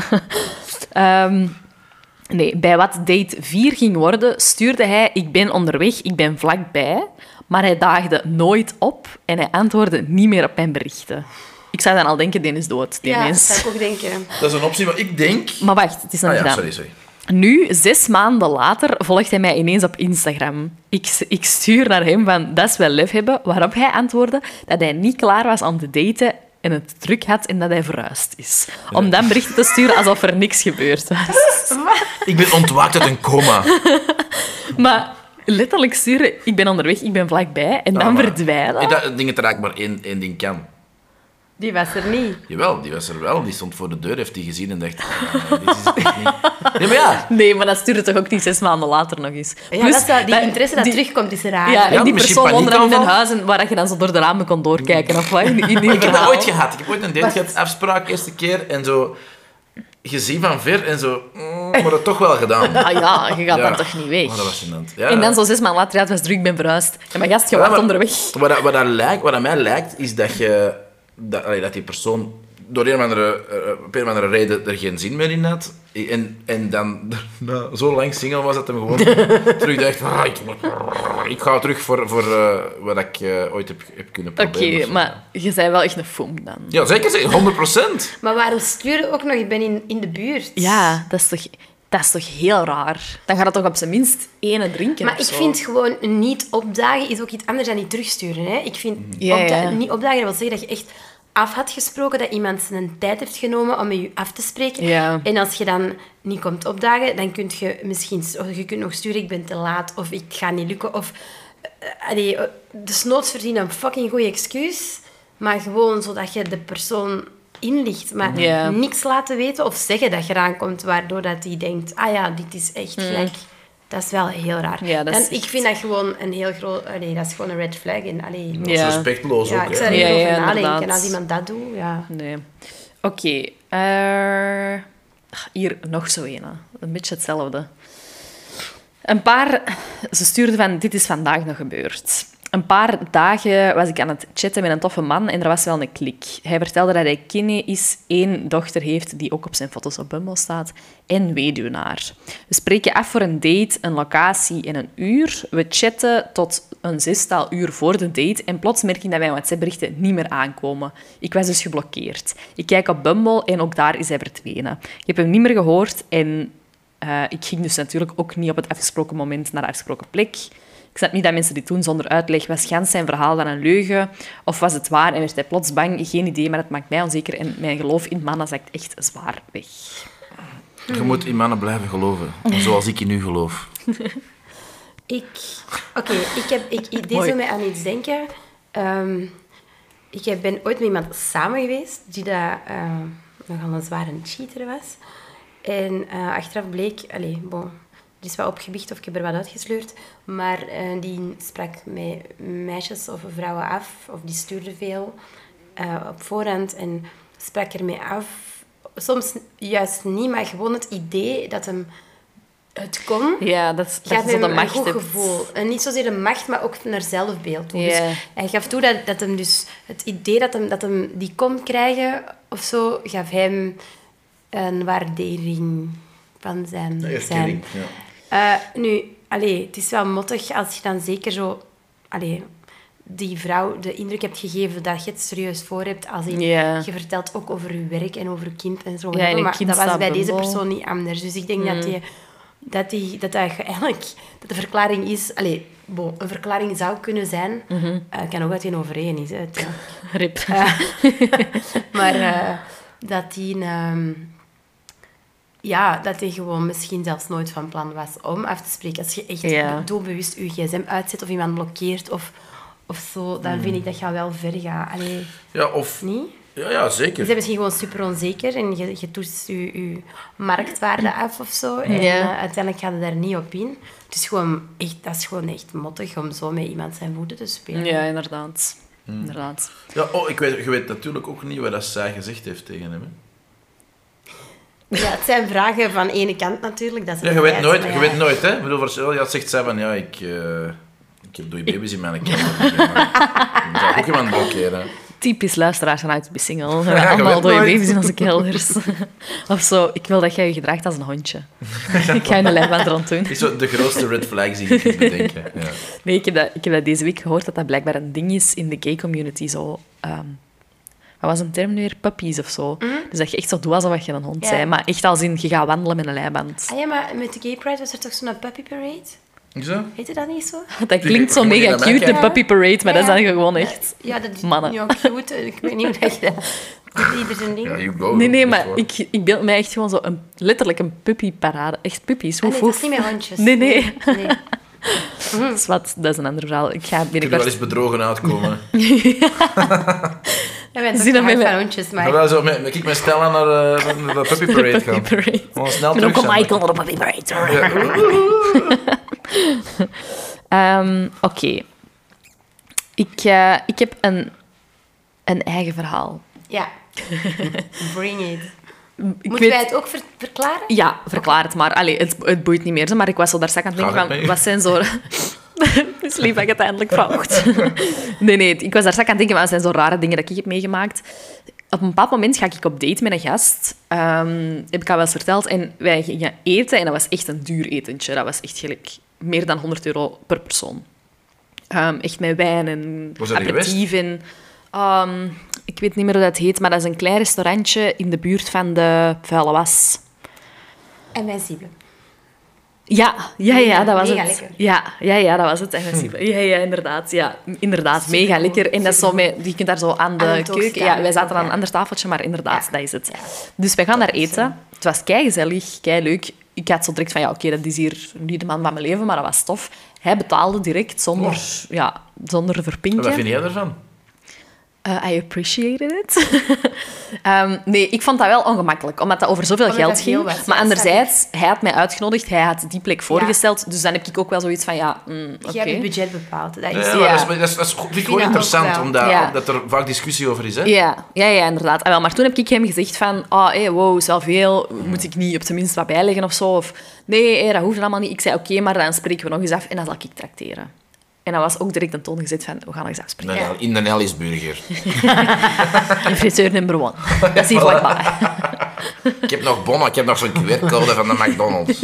Nee, bij wat date 4 ging worden, stuurde hij: ik ben onderweg, ik ben vlakbij. Maar hij daagde nooit op en hij antwoordde niet meer op mijn berichten. Ik zou dan al denken, die is dood, die Ja, dat mens. zou ik ook denken. Dat is een optie, maar ik denk... Maar wacht, het is nog niet gedaan. Sorry. Nu, 6 maanden later, volgt hij mij ineens op Instagram. Ik stuur naar hem van, dat is wel lef hebben, waarop hij antwoordde dat hij niet klaar was om te daten en het druk had en dat hij verhuisd is. Om dan berichten te sturen alsof er niks gebeurd was. Ik ben ontwaakt uit een coma. Maar letterlijk sturen, ik ben onderweg, ik ben vlakbij, en dan maar- verdwijnen. Dat ding dat er eigenlijk maar één ding kan. Die was er niet. Jawel, die was er wel. Die stond voor de deur, heeft die gezien en dacht... dit is het echt niet. Nee, maar ja. Nee, maar dat stuurde toch ook niet 6 maanden later nog eens. Ja, Plus, die interesse dat die- terugkomt is raar. Ja, en die misschien persoon woonde dan in een paniekaanval. huis waar je dan zo door de ramen kon doorkijken. Of wat, in die Ik heb dat verhaal. ooit gehad. Ik heb ooit een date gehad, afspraak, eerste keer. En zo... Gezien van ver en zo... maar dat toch wel gedaan. Ah ja, je gaat Ja. dan toch niet weg. Oh, dat was gênant. Ja. En dan zo 6 maanden later, ja, het was druk, ik ben verhuisd. Ja, maar gast, je Ja, was maar- onderweg. Wat aan mij lijkt, is dat je... Dat die persoon door een of andere reden er geen zin meer in had. En dan zo lang single was dat hem gewoon terug dacht van... ik ga terug voor wat ik ooit heb kunnen Oké, proberen. of zo. maar je zei wel echt een foam dan. Ja, zeker. 100%. Maar waarom stuur je ook nog, ik ben in de buurt? Ja, dat is toch heel raar. Dan gaat het toch op zijn minst ene drinken Maar of ik zo. vind gewoon niet opdagen is ook iets anders dan niet terugsturen. Hè? Ik vind Ja. niet opdagen, dat wil zeggen dat je echt af had gesproken, dat iemand zijn tijd heeft genomen om met je af te spreken. Ja. En als je dan niet komt opdagen, dan kun je misschien... Of je kunt nog sturen, ik ben te laat, of ik ga niet lukken, of... desnoods verdienen een fucking goede excuus, maar gewoon zodat je de persoon inlicht. Maar Ja. niks laten weten of zeggen dat je eraan komt, waardoor dat die denkt, ah ja, dit is echt gelijk. Dat is wel heel raar. Ja, dat is Ik vind dat gewoon een heel groot... dat is gewoon een red flag. En, Dat is Ja. respectloos ja, ook. ik hè. zou er Ja, even ja, over nadenken. inderdaad. En als iemand dat doet, ja... Nee. Oké. Hier nog zo een. Een beetje hetzelfde. Ze stuurde van, dit is vandaag nog gebeurd. Een paar dagen was ik aan het chatten met een toffe man en er was wel een klik. Hij vertelde dat hij Kenny is, 1 dochter heeft die ook op zijn foto's op Bumble staat en weduwnaar. We spreken af voor een date, een locatie en een uur. We chatten tot een 6-tal uur voor de date en plots merk ik dat mijn WhatsApp-berichten niet meer aankomen. Ik was dus geblokkeerd. Ik kijk op Bumble en ook daar is hij verdwenen. Ik heb hem niet meer gehoord en ik ging dus natuurlijk ook niet op het afgesproken moment naar de afgesproken plek. Ik snap niet dat mensen dit doen zonder uitleg. Was gans zijn verhaal dan een leugen? Of was het waar en werd hij plots bang? Geen idee, maar het maakt mij onzeker en mijn geloof in mannen zakt echt zwaar weg. Je moet in mannen blijven geloven. Zoals ik in u geloof. Ik deed Mooi. zo mij aan iets denken. Ik ben ooit met iemand samen geweest die nogal een zware cheater was. En achteraf bleek... er is wat opgebiecht of ik heb er wat uitgesleurd. Maar die sprak met meisjes of vrouwen af. Of die stuurde veel op voorhand. En sprak ermee af. Soms juist niet, maar gewoon het idee dat hem het kon... Ja, dat Gaat je zo hem de een macht goed hebt. gevoel. En niet zozeer de macht, maar ook naar zelfbeeld. toe. Ja. Dus hij gaf toe dat hem dus... Het idee dat hem die kon krijgen, of zo, gaf hem een waardering van zijn... Erkenning. zijn. Ja. Het is wel mottig als je dan zeker zo... die vrouw de indruk hebt gegeven dat je het serieus voor hebt. Als in, Ja. je vertelt ook over je werk en over je kind en zo. Ja, en je maar kind dat was staat bij deze Bumble. persoon niet anders. Dus ik denk dat de verklaring is... een verklaring zou kunnen zijn. Kan ook uit een overeen is. Hè. Rip. Maar dat die... dat hij gewoon misschien zelfs nooit van plan was om af te spreken. Als je echt doelbewust je gsm uitzet of iemand blokkeert of zo, dan vind ik dat je wel ver gaat. Allee, Ja, of... niet? Ja, Ze zeker. zijn misschien gewoon super onzeker en je toetst je marktwaarde af of zo. En Ja. uiteindelijk gaat je daar niet op in. Het is gewoon echt, dat is gewoon echt mottig om zo met iemand zijn woede te spelen. Ja, inderdaad. Inderdaad. Ja, je weet natuurlijk ook niet wat dat zij gezegd heeft tegen hem. Hè? Ja, het zijn vragen van ene kant natuurlijk. Dat is Ja, een je weet feit, nooit, maar je weet nooit, hè. Ik bedoel, ja, zegt zij van, ja, ik heb dode baby's in mijn kamer. Dan zou ook iemand blokkeren. Typisch luisteraars van Uit to be Single. We Ja, je allemaal weet dode nooit. baby's in onze kelders. Of zo, ik wil dat jij je gedraagt als een hondje. Ik ga je een lijfband rond doen. Het is zo de grootste red flags die je kunt bedenken. Ja. Nee, ik heb dat deze week gehoord dat dat blijkbaar een ding is in de gay community. Zo, wat was een term nu weer? Puppies of zo. Dus dat je echt zo doet alsof je een hond Ja. bent. Maar echt als in, je gaat wandelen met een leiband. Ah ja, maar met de Gay Pride was er toch zo'n puppy parade? Zo? Heette dat niet zo? Dat klinkt zo Je moet mega naar mij cute, de kijken. puppy parade. Maar dat is Ja. dan gewoon echt... Ja, dat is Mannen. ja, cute. Ik weet niet hoe dat je dat... Ieder zijn ding. Ja, you go. Nee, Echt maar waar. ik beeld mij echt gewoon zo letterlijk een puppyparade. Echt puppies. Ah, Woef, nee, dat is woef. niet met hondjes. Nee, nee. Nee. Dat is wat, dat is een ander verhaal. Ik ga Je kunt wel binnenkort... eens bedrogen uitkomen. Ja, wij Zie zijn dat toch met van me- hondjes, Maar maar... wel zo, kijk met Stella naar de puppy parade gaan. Puppy parade. Gewoon snel Ik ben terug ook zijn. Michael naar de puppy parade. Oké. Ik heb een eigen verhaal. Ja. Bring it. Ik Moeten wij het ook verklaren? Ja, verklaar het maar. Allee, het boeit niet meer. zo, Maar ik was zo daar straks aan het denken Gaat het van... mee? Wat zijn zo... Het is lief dat ik het eindelijk vraagt. Nee. Ik was daar straks aan het denken van... Wat zijn zo rare dingen dat ik heb meegemaakt? Op een bepaald moment ga ik op date met een gast. Heb ik al wel eens verteld. En wij gingen eten. En dat was echt een duur etentje. Dat was echt gelijk meer dan €100 per persoon. Echt met wijn en Was dat er aperitief en... ik weet niet meer hoe dat heet, maar dat is een klein restaurantje in de buurt van de vuile was. Invincible. Ja, dat was mega het. lekker. Ja, dat was het. Ja, inderdaad. Ja, inderdaad, mega lekker. En dat is zo met, je kunt daar zo aan de Aan een toast keuken... Ja, staan. wij zaten aan een Ja. ander tafeltje, maar inderdaad, Ja. dat is het. Ja. Dus wij gaan daar eten. Het was keigezellig, keileuk. Ik had zo direct van, ja, oké, dat is hier niet de man van mijn leven, maar dat was tof. Hij betaalde direct zonder En verpinken. wat vind jij ervan? I appreciated it. Nee, ik vond dat wel ongemakkelijk, omdat dat over zoveel Omdat geld dat veel ging. was, Maar ja, anderzijds, hij had mij uitgenodigd, hij had die plek voorgesteld. Dus dan heb ik ook wel zoiets van, ja, Je oké. hebt je budget bepaald. Dat is... Ja, Ja. maar dat vind ik vind gewoon dat ook interessant, wel. omdat Ja. dat er vaak discussie over is. Hè? Ja, inderdaad. Wel, maar toen heb ik hem gezegd van, wow, is wel veel. Moet ik niet op zijn minst wat bijleggen of zo? Of nee, dat hoeft allemaal niet. Ik zei, oké, maar dan spreken we nog eens af en dan zal ik tracteren. En dat was ook direct een toon gezet van, we gaan nog eens afspreken. Nee, in de Nellisburger. In friteur number 1. Dat is hier vlakbij. Ik heb nog bonnen, ik heb nog zo'n QR-code van de McDonald's.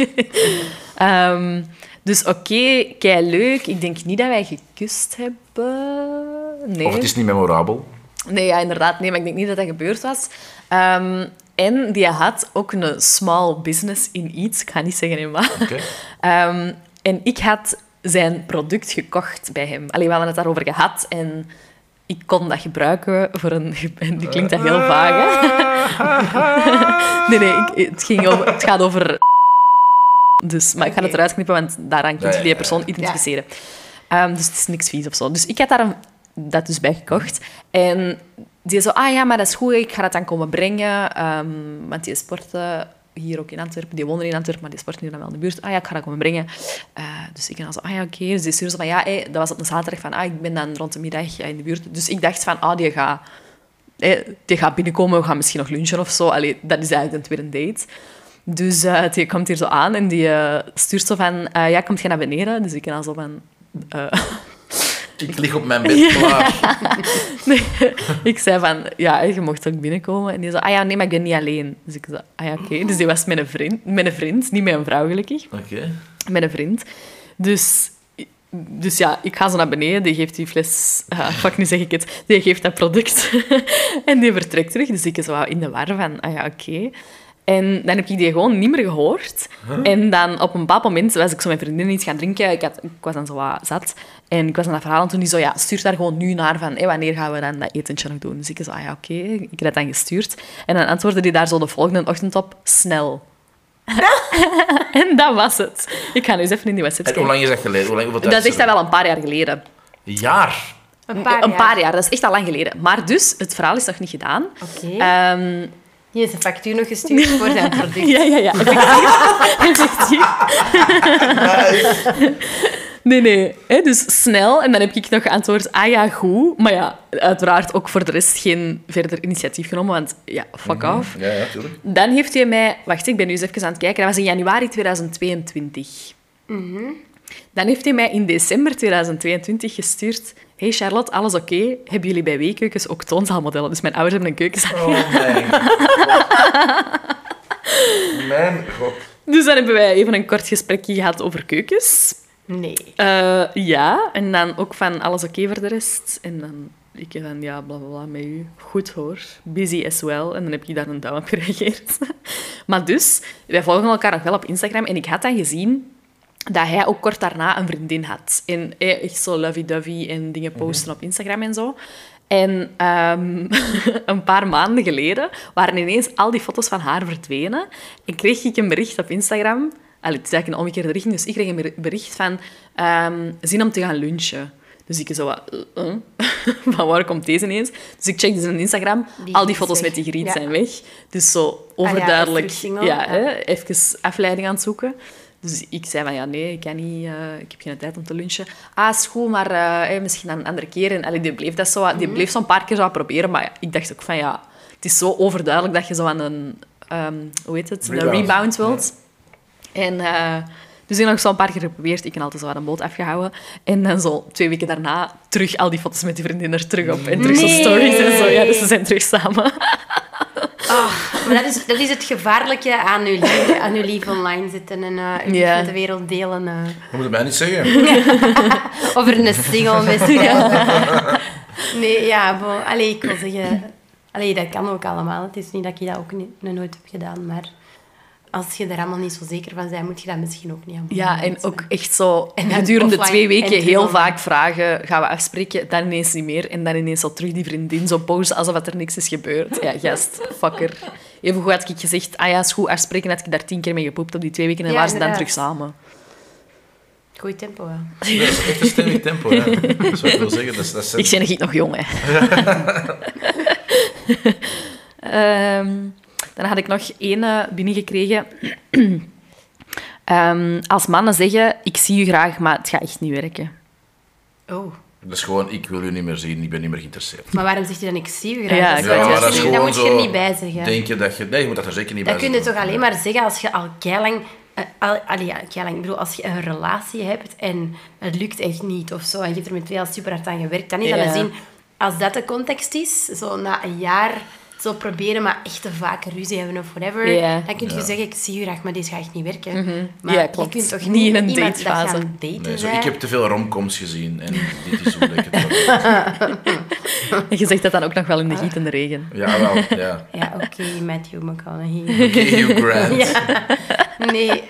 Dus oké, kei leuk. Ik denk niet dat wij gekust hebben. Nee. Of het is niet memorabel. Nee, ja, inderdaad. Nee, maar ik denk niet dat dat gebeurd was. En die had ook een small business in iets. Ik ga niet zeggen in wat. Oké. En ik had zijn product gekocht bij hem. Allee, we hadden het daarover gehad en ik kon dat gebruiken voor een... En die klinkt dat heel vaag, hè? Nee, het gaat over... Dus, maar ik ga het eruit knippen, want daaraan kun je die persoon identificeren. Dus het is niks vies of zo. Dus ik had daar dat dus bij gekocht. En die zo, ja, maar dat is goed, ik ga dat dan komen brengen. Want die sporten hier ook in Antwerpen. Die wonen in Antwerpen, maar die sporten hier dan wel in de buurt. Ja, ik ga dat komen brengen. Dus ik dan zo, ja, oké. Dus die stuurde zo van, dat was op een zaterdag van, ik ben dan rond de middag in de buurt. Dus ik dacht van, die gaat binnenkomen, we gaan misschien nog lunchen of zo. Allee, dat is eigenlijk een tweede date. Dus die komt hier zo aan en die stuurt zo van, komt je naar beneden? Dus ik dan zo van... Ik lig op mijn bed klaar. Nee, ik zei van, je mocht ook binnenkomen. En die zei, nee, maar ik ben niet alleen. Dus ik zei, oké. Dus die was met een vriend, niet met een vrouw gelukkig. Oké. Met een vriend. Dus ja, ik ga zo naar beneden, die geeft die fles... fuck, nu zeg ik het. Die geeft dat product. En die vertrekt terug. Dus ik zo in de war van, oké. En dan heb ik die gewoon niet meer gehoord. En dan op een bepaald moment was ik zo met vriendinnen iets gaan drinken. Ik was dan zo wat zat. En ik was aan dat verhaal en toen die zo, stuur daar gewoon nu naar van, wanneer gaan we dan dat etentje nog doen? Dus ik zo, oké. Ik heb dat dan gestuurd. En dan antwoordde die daar zo de volgende ochtend op, snel. En dat was het. Ik ga nu eens even in die website En hoe kijken. lang is dat geleden? Hoeveel tijd Dat is is echt wel een paar jaar geleden. Jaar? Een paar Een jaar. paar jaar, dat is echt al lang geleden. Maar dus, het verhaal is nog niet gedaan. Oké. Hier is de factuur nog gestuurd voor zijn product. Ja. Effectief. Nee. Dus snel. En dan heb ik nog geantwoord, ja, goed. Maar ja, uiteraard ook voor de rest geen verder initiatief genomen, want ja, fuck off. Ja, tuurlijk. Dan heeft hij mij... Wacht, ik ben nu eens even aan het kijken. Dat was in januari 2022. Dan heeft hij mij in december 2022 gestuurd... Hey Charlotte, alles oké? Hebben jullie bij Weekeukens ook toonzaalmodellen? Dus mijn ouders hebben een keukenzaal. Oh, mijn god. Mijn god. Dus dan hebben wij even een kort gesprekje gehad over keukens. Nee. Ja, en dan ook van alles oké voor de rest. En dan ik dan, ja, blablabla, met u. Goed hoor. Busy as well. En dan heb ik daar een duim op gereageerd. Maar dus, wij volgen elkaar nog wel op Instagram. En ik had dan gezien dat hij ook kort daarna een vriendin had. En echt zo lovey-dovey en dingen posten op Instagram en zo. En een paar maanden geleden waren ineens al die foto's van haar verdwenen. En kreeg ik een bericht op Instagram. Het is eigenlijk een omgekeerde richting. Dus ik kreeg een bericht van zin om te gaan lunchen. Dus ik zo wat... van waar komt deze ineens? Dus ik checkte zijn Instagram. Al die foto's met die griet zijn weg. Dus zo overduidelijk... even afleiding aan het zoeken. Dus ik zei van, ja, nee, ik kan niet. Ik heb geen tijd om te lunchen. Is goed, maar misschien een andere keer. En die bleef dat zo... Die bleef zo'n paar keer zo proberen. Maar ik dacht ook van, ja... Het is zo overduidelijk dat je zo aan een... hoe heet het? Een rebound wilt. En... dus ik heb nog zo'n paar keer geprobeerd. Ik heb altijd zo aan een boot afgehouden. En dan zo 2 weken daarna terug al die foto's met die vriendin er terug op. En terug zo stories en zo. Ja, dus ze zijn terug samen. Maar dat is het gevaarlijke aan uw lief online zitten en uw lief met de wereld delen. Dat moet je mij niet zeggen. Over een single met Nee, ja, bon. Allee, ik wil zeggen... Allee, dat kan ook allemaal. Het is niet dat ik dat ook nooit heb gedaan, maar... Als je er allemaal niet zo zeker van bent, moet je dat misschien ook niet aan doen. Ja, en ook echt zo... En gedurende 2 weken heel vaak vragen, gaan we afspreken, dan ineens niet meer. En dan ineens zo terug die vriendin zo posten alsof er niks is gebeurd. Ja, gast, fucker. Even goed had ik gezegd, ja, is goed, afspreken, had ik daar 10 keer mee gepoept op die 2 weken en waren ze dan terug samen. Goeie tempo, hè. Dat is echt een stevig tempo, hè. Dat is wat ik wil zeggen. Dat is... Ik ben nog jong, hè. Dan had ik nog 1 binnengekregen. Als mannen zeggen, ik zie u graag, maar het gaat echt niet werken. Oh. Dat is gewoon, ik wil u niet meer zien, ik ben niet meer geïnteresseerd. Maar waarom zegt hij dan, ik zie u graag? Ja, dat is gewoon dat moet je er zo niet bij zeggen. Denk je dat je... Nee, je moet dat er zeker niet bij Dat zeggen. kun je toch alleen maar zeggen als je al keilang... Ik bedoel, als je een relatie hebt en het lukt echt niet of zo, en je hebt er met 2 al super hard aan gewerkt, dan is dat een zin... Als dat de context is, zo na een jaar... Zo proberen, maar echt te vaak ruzie hebben of whatever. Dan kun je zeggen, ik zie u graag, maar deze gaat echt niet werken. Maar ja, klopt. je kunt toch Niet in een iemand datefase. dat gaan daten Nee, zo, zijn? ik heb te veel romcoms gezien en dit is hoe ik het doe. En je zegt dat dan ook nog wel in de gietende regen. Ja, wel, ja. Ja, oké, Matthew McConaughey. Oké, Hugh Grant. Nee,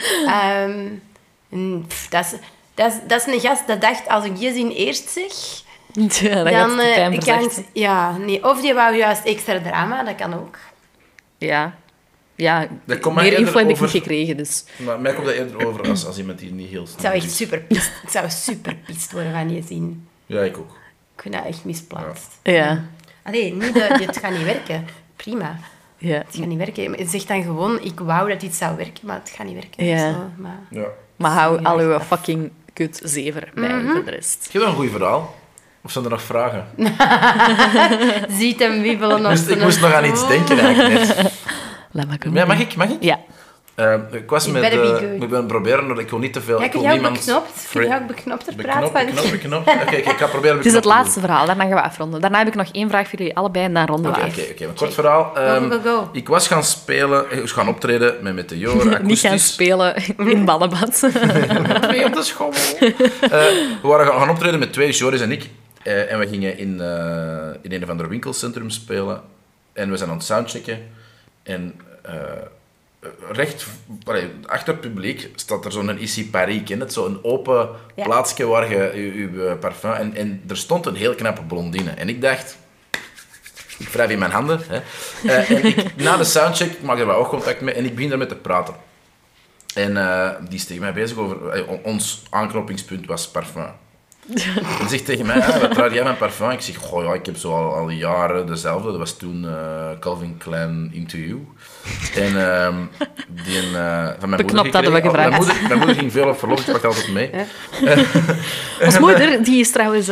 dat is een gast dat dacht, als ik je zin eerst zeg... Ja, dan gaat het pijn verzachten. Of die wou juist extra drama, dat kan ook. Ja, Dat komt mij meer eerder info heb ik over- niet gekregen, dus... Maar mij komt dat eerder over als iemand die niet heel Ik snel zou echt is. super pist worden van je zin. Ja, ik ook. Ik vind dat echt misplaatst. Ja. Allee, niet dat het gaat niet werken. Prima. Ja. Het gaat niet werken. Je zegt dan gewoon, ik wou dat dit zou werken, maar het gaat niet werken. Ja. Zo, maar... Ja. Maar hou al uw fucking kut zever bij voor de rest. Heb je nog een goed verhaal? Of zijn er nog vragen? Ziet hem wiebelen op Ik moest nog aan iets denken eigenlijk net. Laat maar komen. Ja, mag ik? Ja. Ik was You met... better be good. ik ben proberen, want ik wil niet te veel... Ja, ik kun wil je ook niemand... beknopt? Kun je ook beknopter praten? Beknopt. Oké, ik ga proberen Het is het beknopt te laatste verhaal, daarna gaan we afronden. Daarna heb ik nog 1 vraag voor jullie allebei en dan ronden we doen. af. Oké, een kort verhaal. Go. Ik was gaan spelen, gaan optreden met Meteor, akoestisch. Niet gaan spelen in ballenbad. Mee op de school. We waren gaan optreden met 2, Joris en ik. En we gingen in een of ander winkelcentrum spelen. En we zijn aan het soundchecken. En recht achter het publiek staat er zo'n Issy Paris. Ken het? Zo'n open plaatsje waar je je parfum... En er stond een heel knappe blondine. En ik dacht... Ik wrijf in mijn handen. Hè. En na de soundcheck maak ik er wat oogcontact mee en ik begin daarmee te praten. En die is tegen mij bezig over... ons aanknopingspunt was parfum. Hij zegt tegen mij, wat draag jij mijn parfum? Ik zeg, goh ja, ik heb zo al jaren dezelfde. Dat was toen Calvin Klein Into You. En die van mijn Beknopt moeder hadden we gevraagd. Mijn moeder ging veel op verlof, ik pakte altijd mee. Ons moeder, die is trouwens...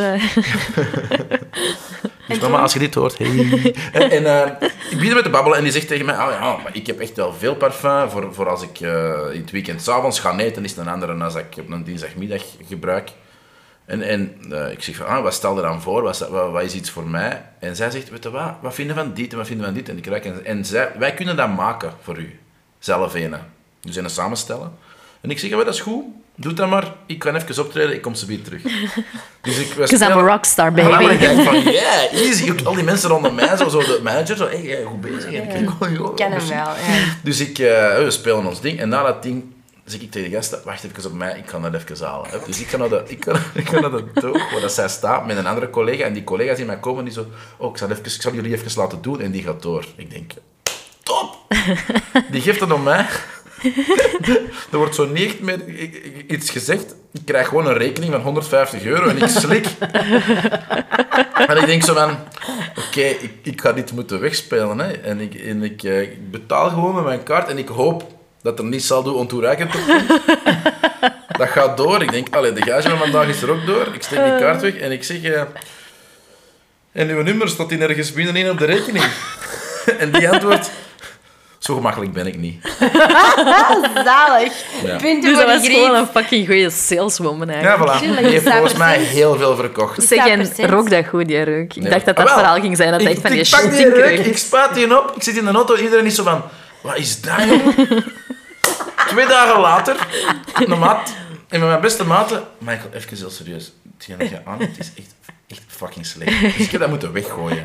Dus mama, als je dit hoort, hey. En ik begin met te babbelen en die zegt tegen mij, maar ik heb echt wel veel parfum voor als ik in het weekend 's avonds ga eten, is het een andere dan als ik op een dinsdagmiddag gebruik. En ik zeg van, wat stel je dan voor? Wat is iets voor mij? En zij zegt, weet je wat vinden we van dit en wat vinden we van dit? En ik ruik en wij kunnen dat maken voor u. Zelf ene. Dus een samenstellen. En ik zeg, dat is goed. Doe dat maar. Ik kan even optreden, ik kom zo weer terug. Dus ik was... Because I'm a rockstar, baby. En dan denk ik van, yeah, easy. Ook al die mensen rondom mij, zo de manager, zo, hey, goed bezig. Ik ken hem wel, ja. Dus we spelen ons ding. En na dat ding zeg ik tegen de gasten, wacht even op mij, ik ga dat even halen. Dus ik ga naar de doog waar dat zij staat met een andere collega. En die collega's die mij komen, die zo, ik zal jullie even laten doen. En die gaat door. Ik denk, top! Die geeft het om mij. Er wordt zo niet echt meer iets gezegd. Ik krijg gewoon een rekening van €150 en ik slik. En ik denk zo van... Oké, ik ga dit moeten wegspelen. Hè. En ik betaal gewoon met mijn kaart en ik hoop dat er niet saldo ontoereikend op komt. Dat gaat door. Ik denk, de gage van vandaag is er ook door. Ik steek die kaart weg en ik zeg... en uw nummer staat hier ergens binnenin op de rekening. En die antwoordt... Zo gemakkelijk ben ik niet. Zalig. Ja. Punten Dus voor dat de was gewoon Griet. een fucking goede saleswoman eigenlijk. Ja, voilà. Die heeft volgens mij heel veel verkocht. Zeg, en 100%. rook dat goed, die reuk. Ik Ja. dacht dat dat Ah, wel. verhaal ging zijn. Dat echt van die ik pak die shooting reuk, ik spuit die op, ik zit in de auto, iedereen is zo van... Wat is dat, jongen? 2 dagen later, een maat, en met mijn beste maten... Michael, even heel serieus. Hetgeen dat je aan hebt is echt fucking slecht. Dus ik heb dat moeten weggooien.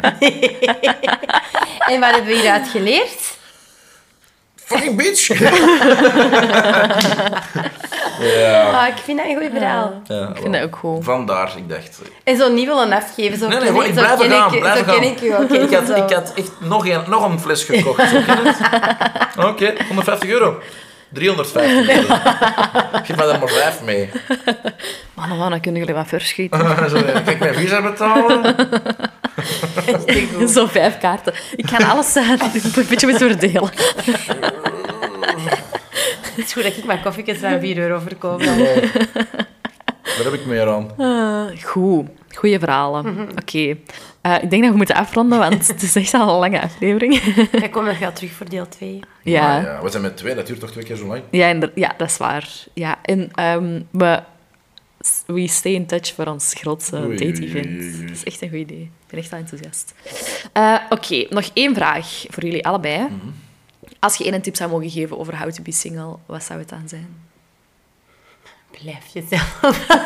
En wat hebben we hieruit geleerd? Fucking bitch! Ja. Ik vind dat een goed verhaal. Ja, Ik vind dat ook goed. Vandaar, ik dacht... En zo niet willen afgeven. Zo Nee, ken gewoon, ik blijf zo gaan, ken blijf zo gaan. ken ik u ook. Ik had echt nog een fles gekocht. Zo, ken je het? Oké, €150. 350 €. Geef mij er maar 5 mee. Man, dan kunnen jullie wat verschieten. Zo, kan ik mijn visa betalen? Zo 5 kaarten. Ik ga alles een beetje met verdelen. Het is goed dat ik mijn koffiekes van €4 verkoop. Daar heb ik meer aan. Goed. Goeie verhalen. Oké. Ik denk dat we moeten afronden, want het is echt al een lange aflevering. Jij komt nog wel terug voor deel 2. Ja. Ah, ja. We zijn met 2, dat duurt toch 2 keer zo lang? Ja, dat is waar. Ja. En we stay in touch voor ons grootste Oei, date-event. oei, oei, oei. Dat is echt een goed idee. Ik ben echt wel enthousiast. Oké, nog 1 vraag voor jullie allebei. Als je 1 tip zou mogen geven over how to be single, wat zou het dan zijn? Blijf jezelf.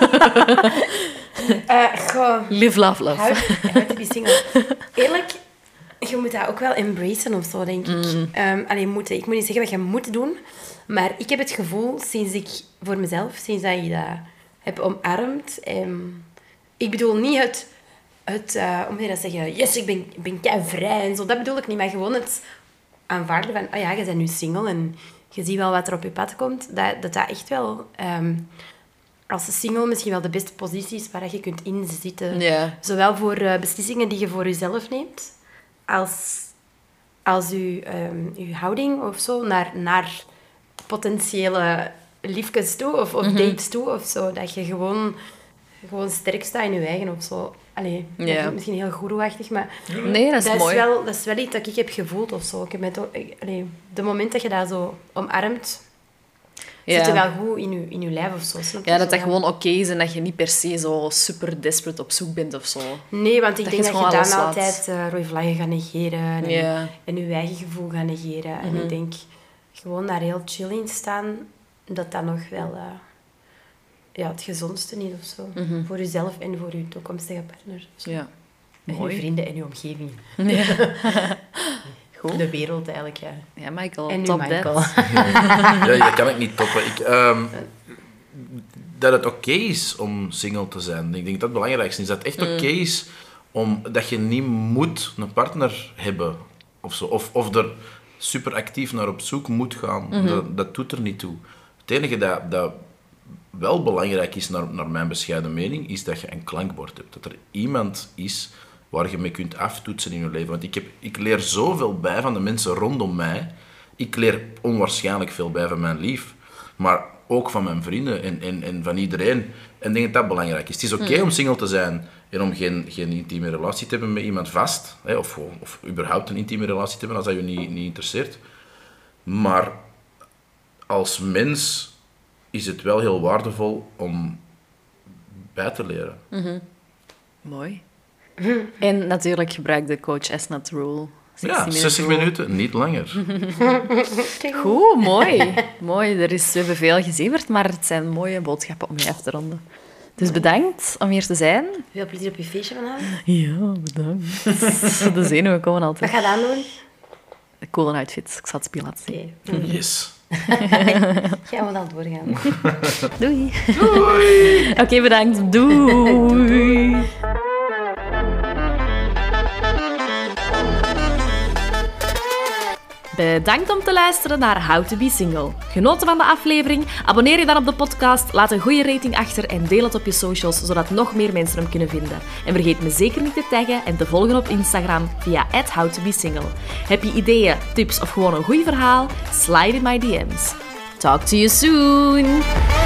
Goh. Live, love, love. How to be single. Eerlijk, je moet dat ook wel embracen of zo, denk ik. Ik moet niet zeggen wat je moet doen, maar ik heb het gevoel, sinds dat je dat heb omarmd... ik bedoel niet hoe moet je dat zeggen? Yes, ik ben keivrij en zo. Dat bedoel ik niet, maar gewoon het aanvaarden van... je bent nu single en je ziet wel wat er op je pad komt. Dat echt wel... als single misschien wel de beste positie is waar je kunt inzitten. Ja. Zowel voor beslissingen die je voor jezelf neemt, als je houding of zo naar potentiële liefjes toe of dates toe of zo. Dat je gewoon sterk staat in je eigen of zo. Allee, dat Ja. is misschien heel goeroeachtig, maar Nee, dat is mooi. dat is wel iets dat ik heb gevoeld of zo. Ik heb de moment dat je dat zo omarmt, zit je wel goed in je lijf of zo. Snap je? Ja, dat Zo dat gewoon oké is en dat je niet per se zo super desperate op zoek bent of zo. Nee, want ik Dat denk je dat het je gewoon dan loslaat. altijd rode vlaggen gaat negeren Ja. en je eigen gevoel gaat negeren. En ik denk, gewoon daar heel chill in staan, dat nog wel het gezondste is of zo. Voor jezelf en voor je toekomstige partner. Ja. En je Mooi. vrienden en je omgeving. Ja. Goed. De wereld eigenlijk, ja. Ja, Michael, En nu top Michael. that. Ja, dat kan ik niet toppen. Dat het oké is om single te zijn. Ik denk dat het belangrijkste is. Dat het echt oké is dat je niet moet een partner hebben. Of zo. Of er super actief naar op zoek moet gaan. Dat doet er niet toe. Het enige wel belangrijk is, naar mijn bescheiden mening, is dat je een klankbord hebt. Dat er iemand is waar je mee kunt aftoetsen in je leven. Want ik leer zoveel bij van de mensen rondom mij. Ik leer onwaarschijnlijk veel bij van mijn lief. Maar ook van mijn vrienden en van iedereen. En ik denk dat dat belangrijk is. Het is oké om single te zijn en om geen intieme relatie te hebben met iemand vast. Hè, of überhaupt een intieme relatie te hebben, als dat je niet interesseert. Maar als mens is het wel heel waardevol om bij te leren. Mooi. En natuurlijk gebruik de Coach Esnat Rule. 60 minuten, niet langer. Goed, mooi. Mooi. We hebben veel gezeverd, maar het zijn mooie boodschappen om je af te ronden. Dus bedankt om hier te zijn. Veel plezier op je feestje vanavond. Ja, bedankt. De zenuwen komen altijd. Wat ga je aandoen? Een coole outfit. Ik zal het spelen laten zien. Oké. Yes. Jij moet al doorgaan. Doei. Doei. Oké, bedankt. Doei. Bedankt om te luisteren naar How to Be Single. Genoten van de aflevering? Abonneer je dan op de podcast, laat een goede rating achter en deel het op je socials, zodat nog meer mensen hem kunnen vinden. En vergeet me zeker niet te taggen en te volgen op Instagram via @howtobesingle. Heb je ideeën, tips of gewoon een goed verhaal? Slide in my DM's. Talk to you soon!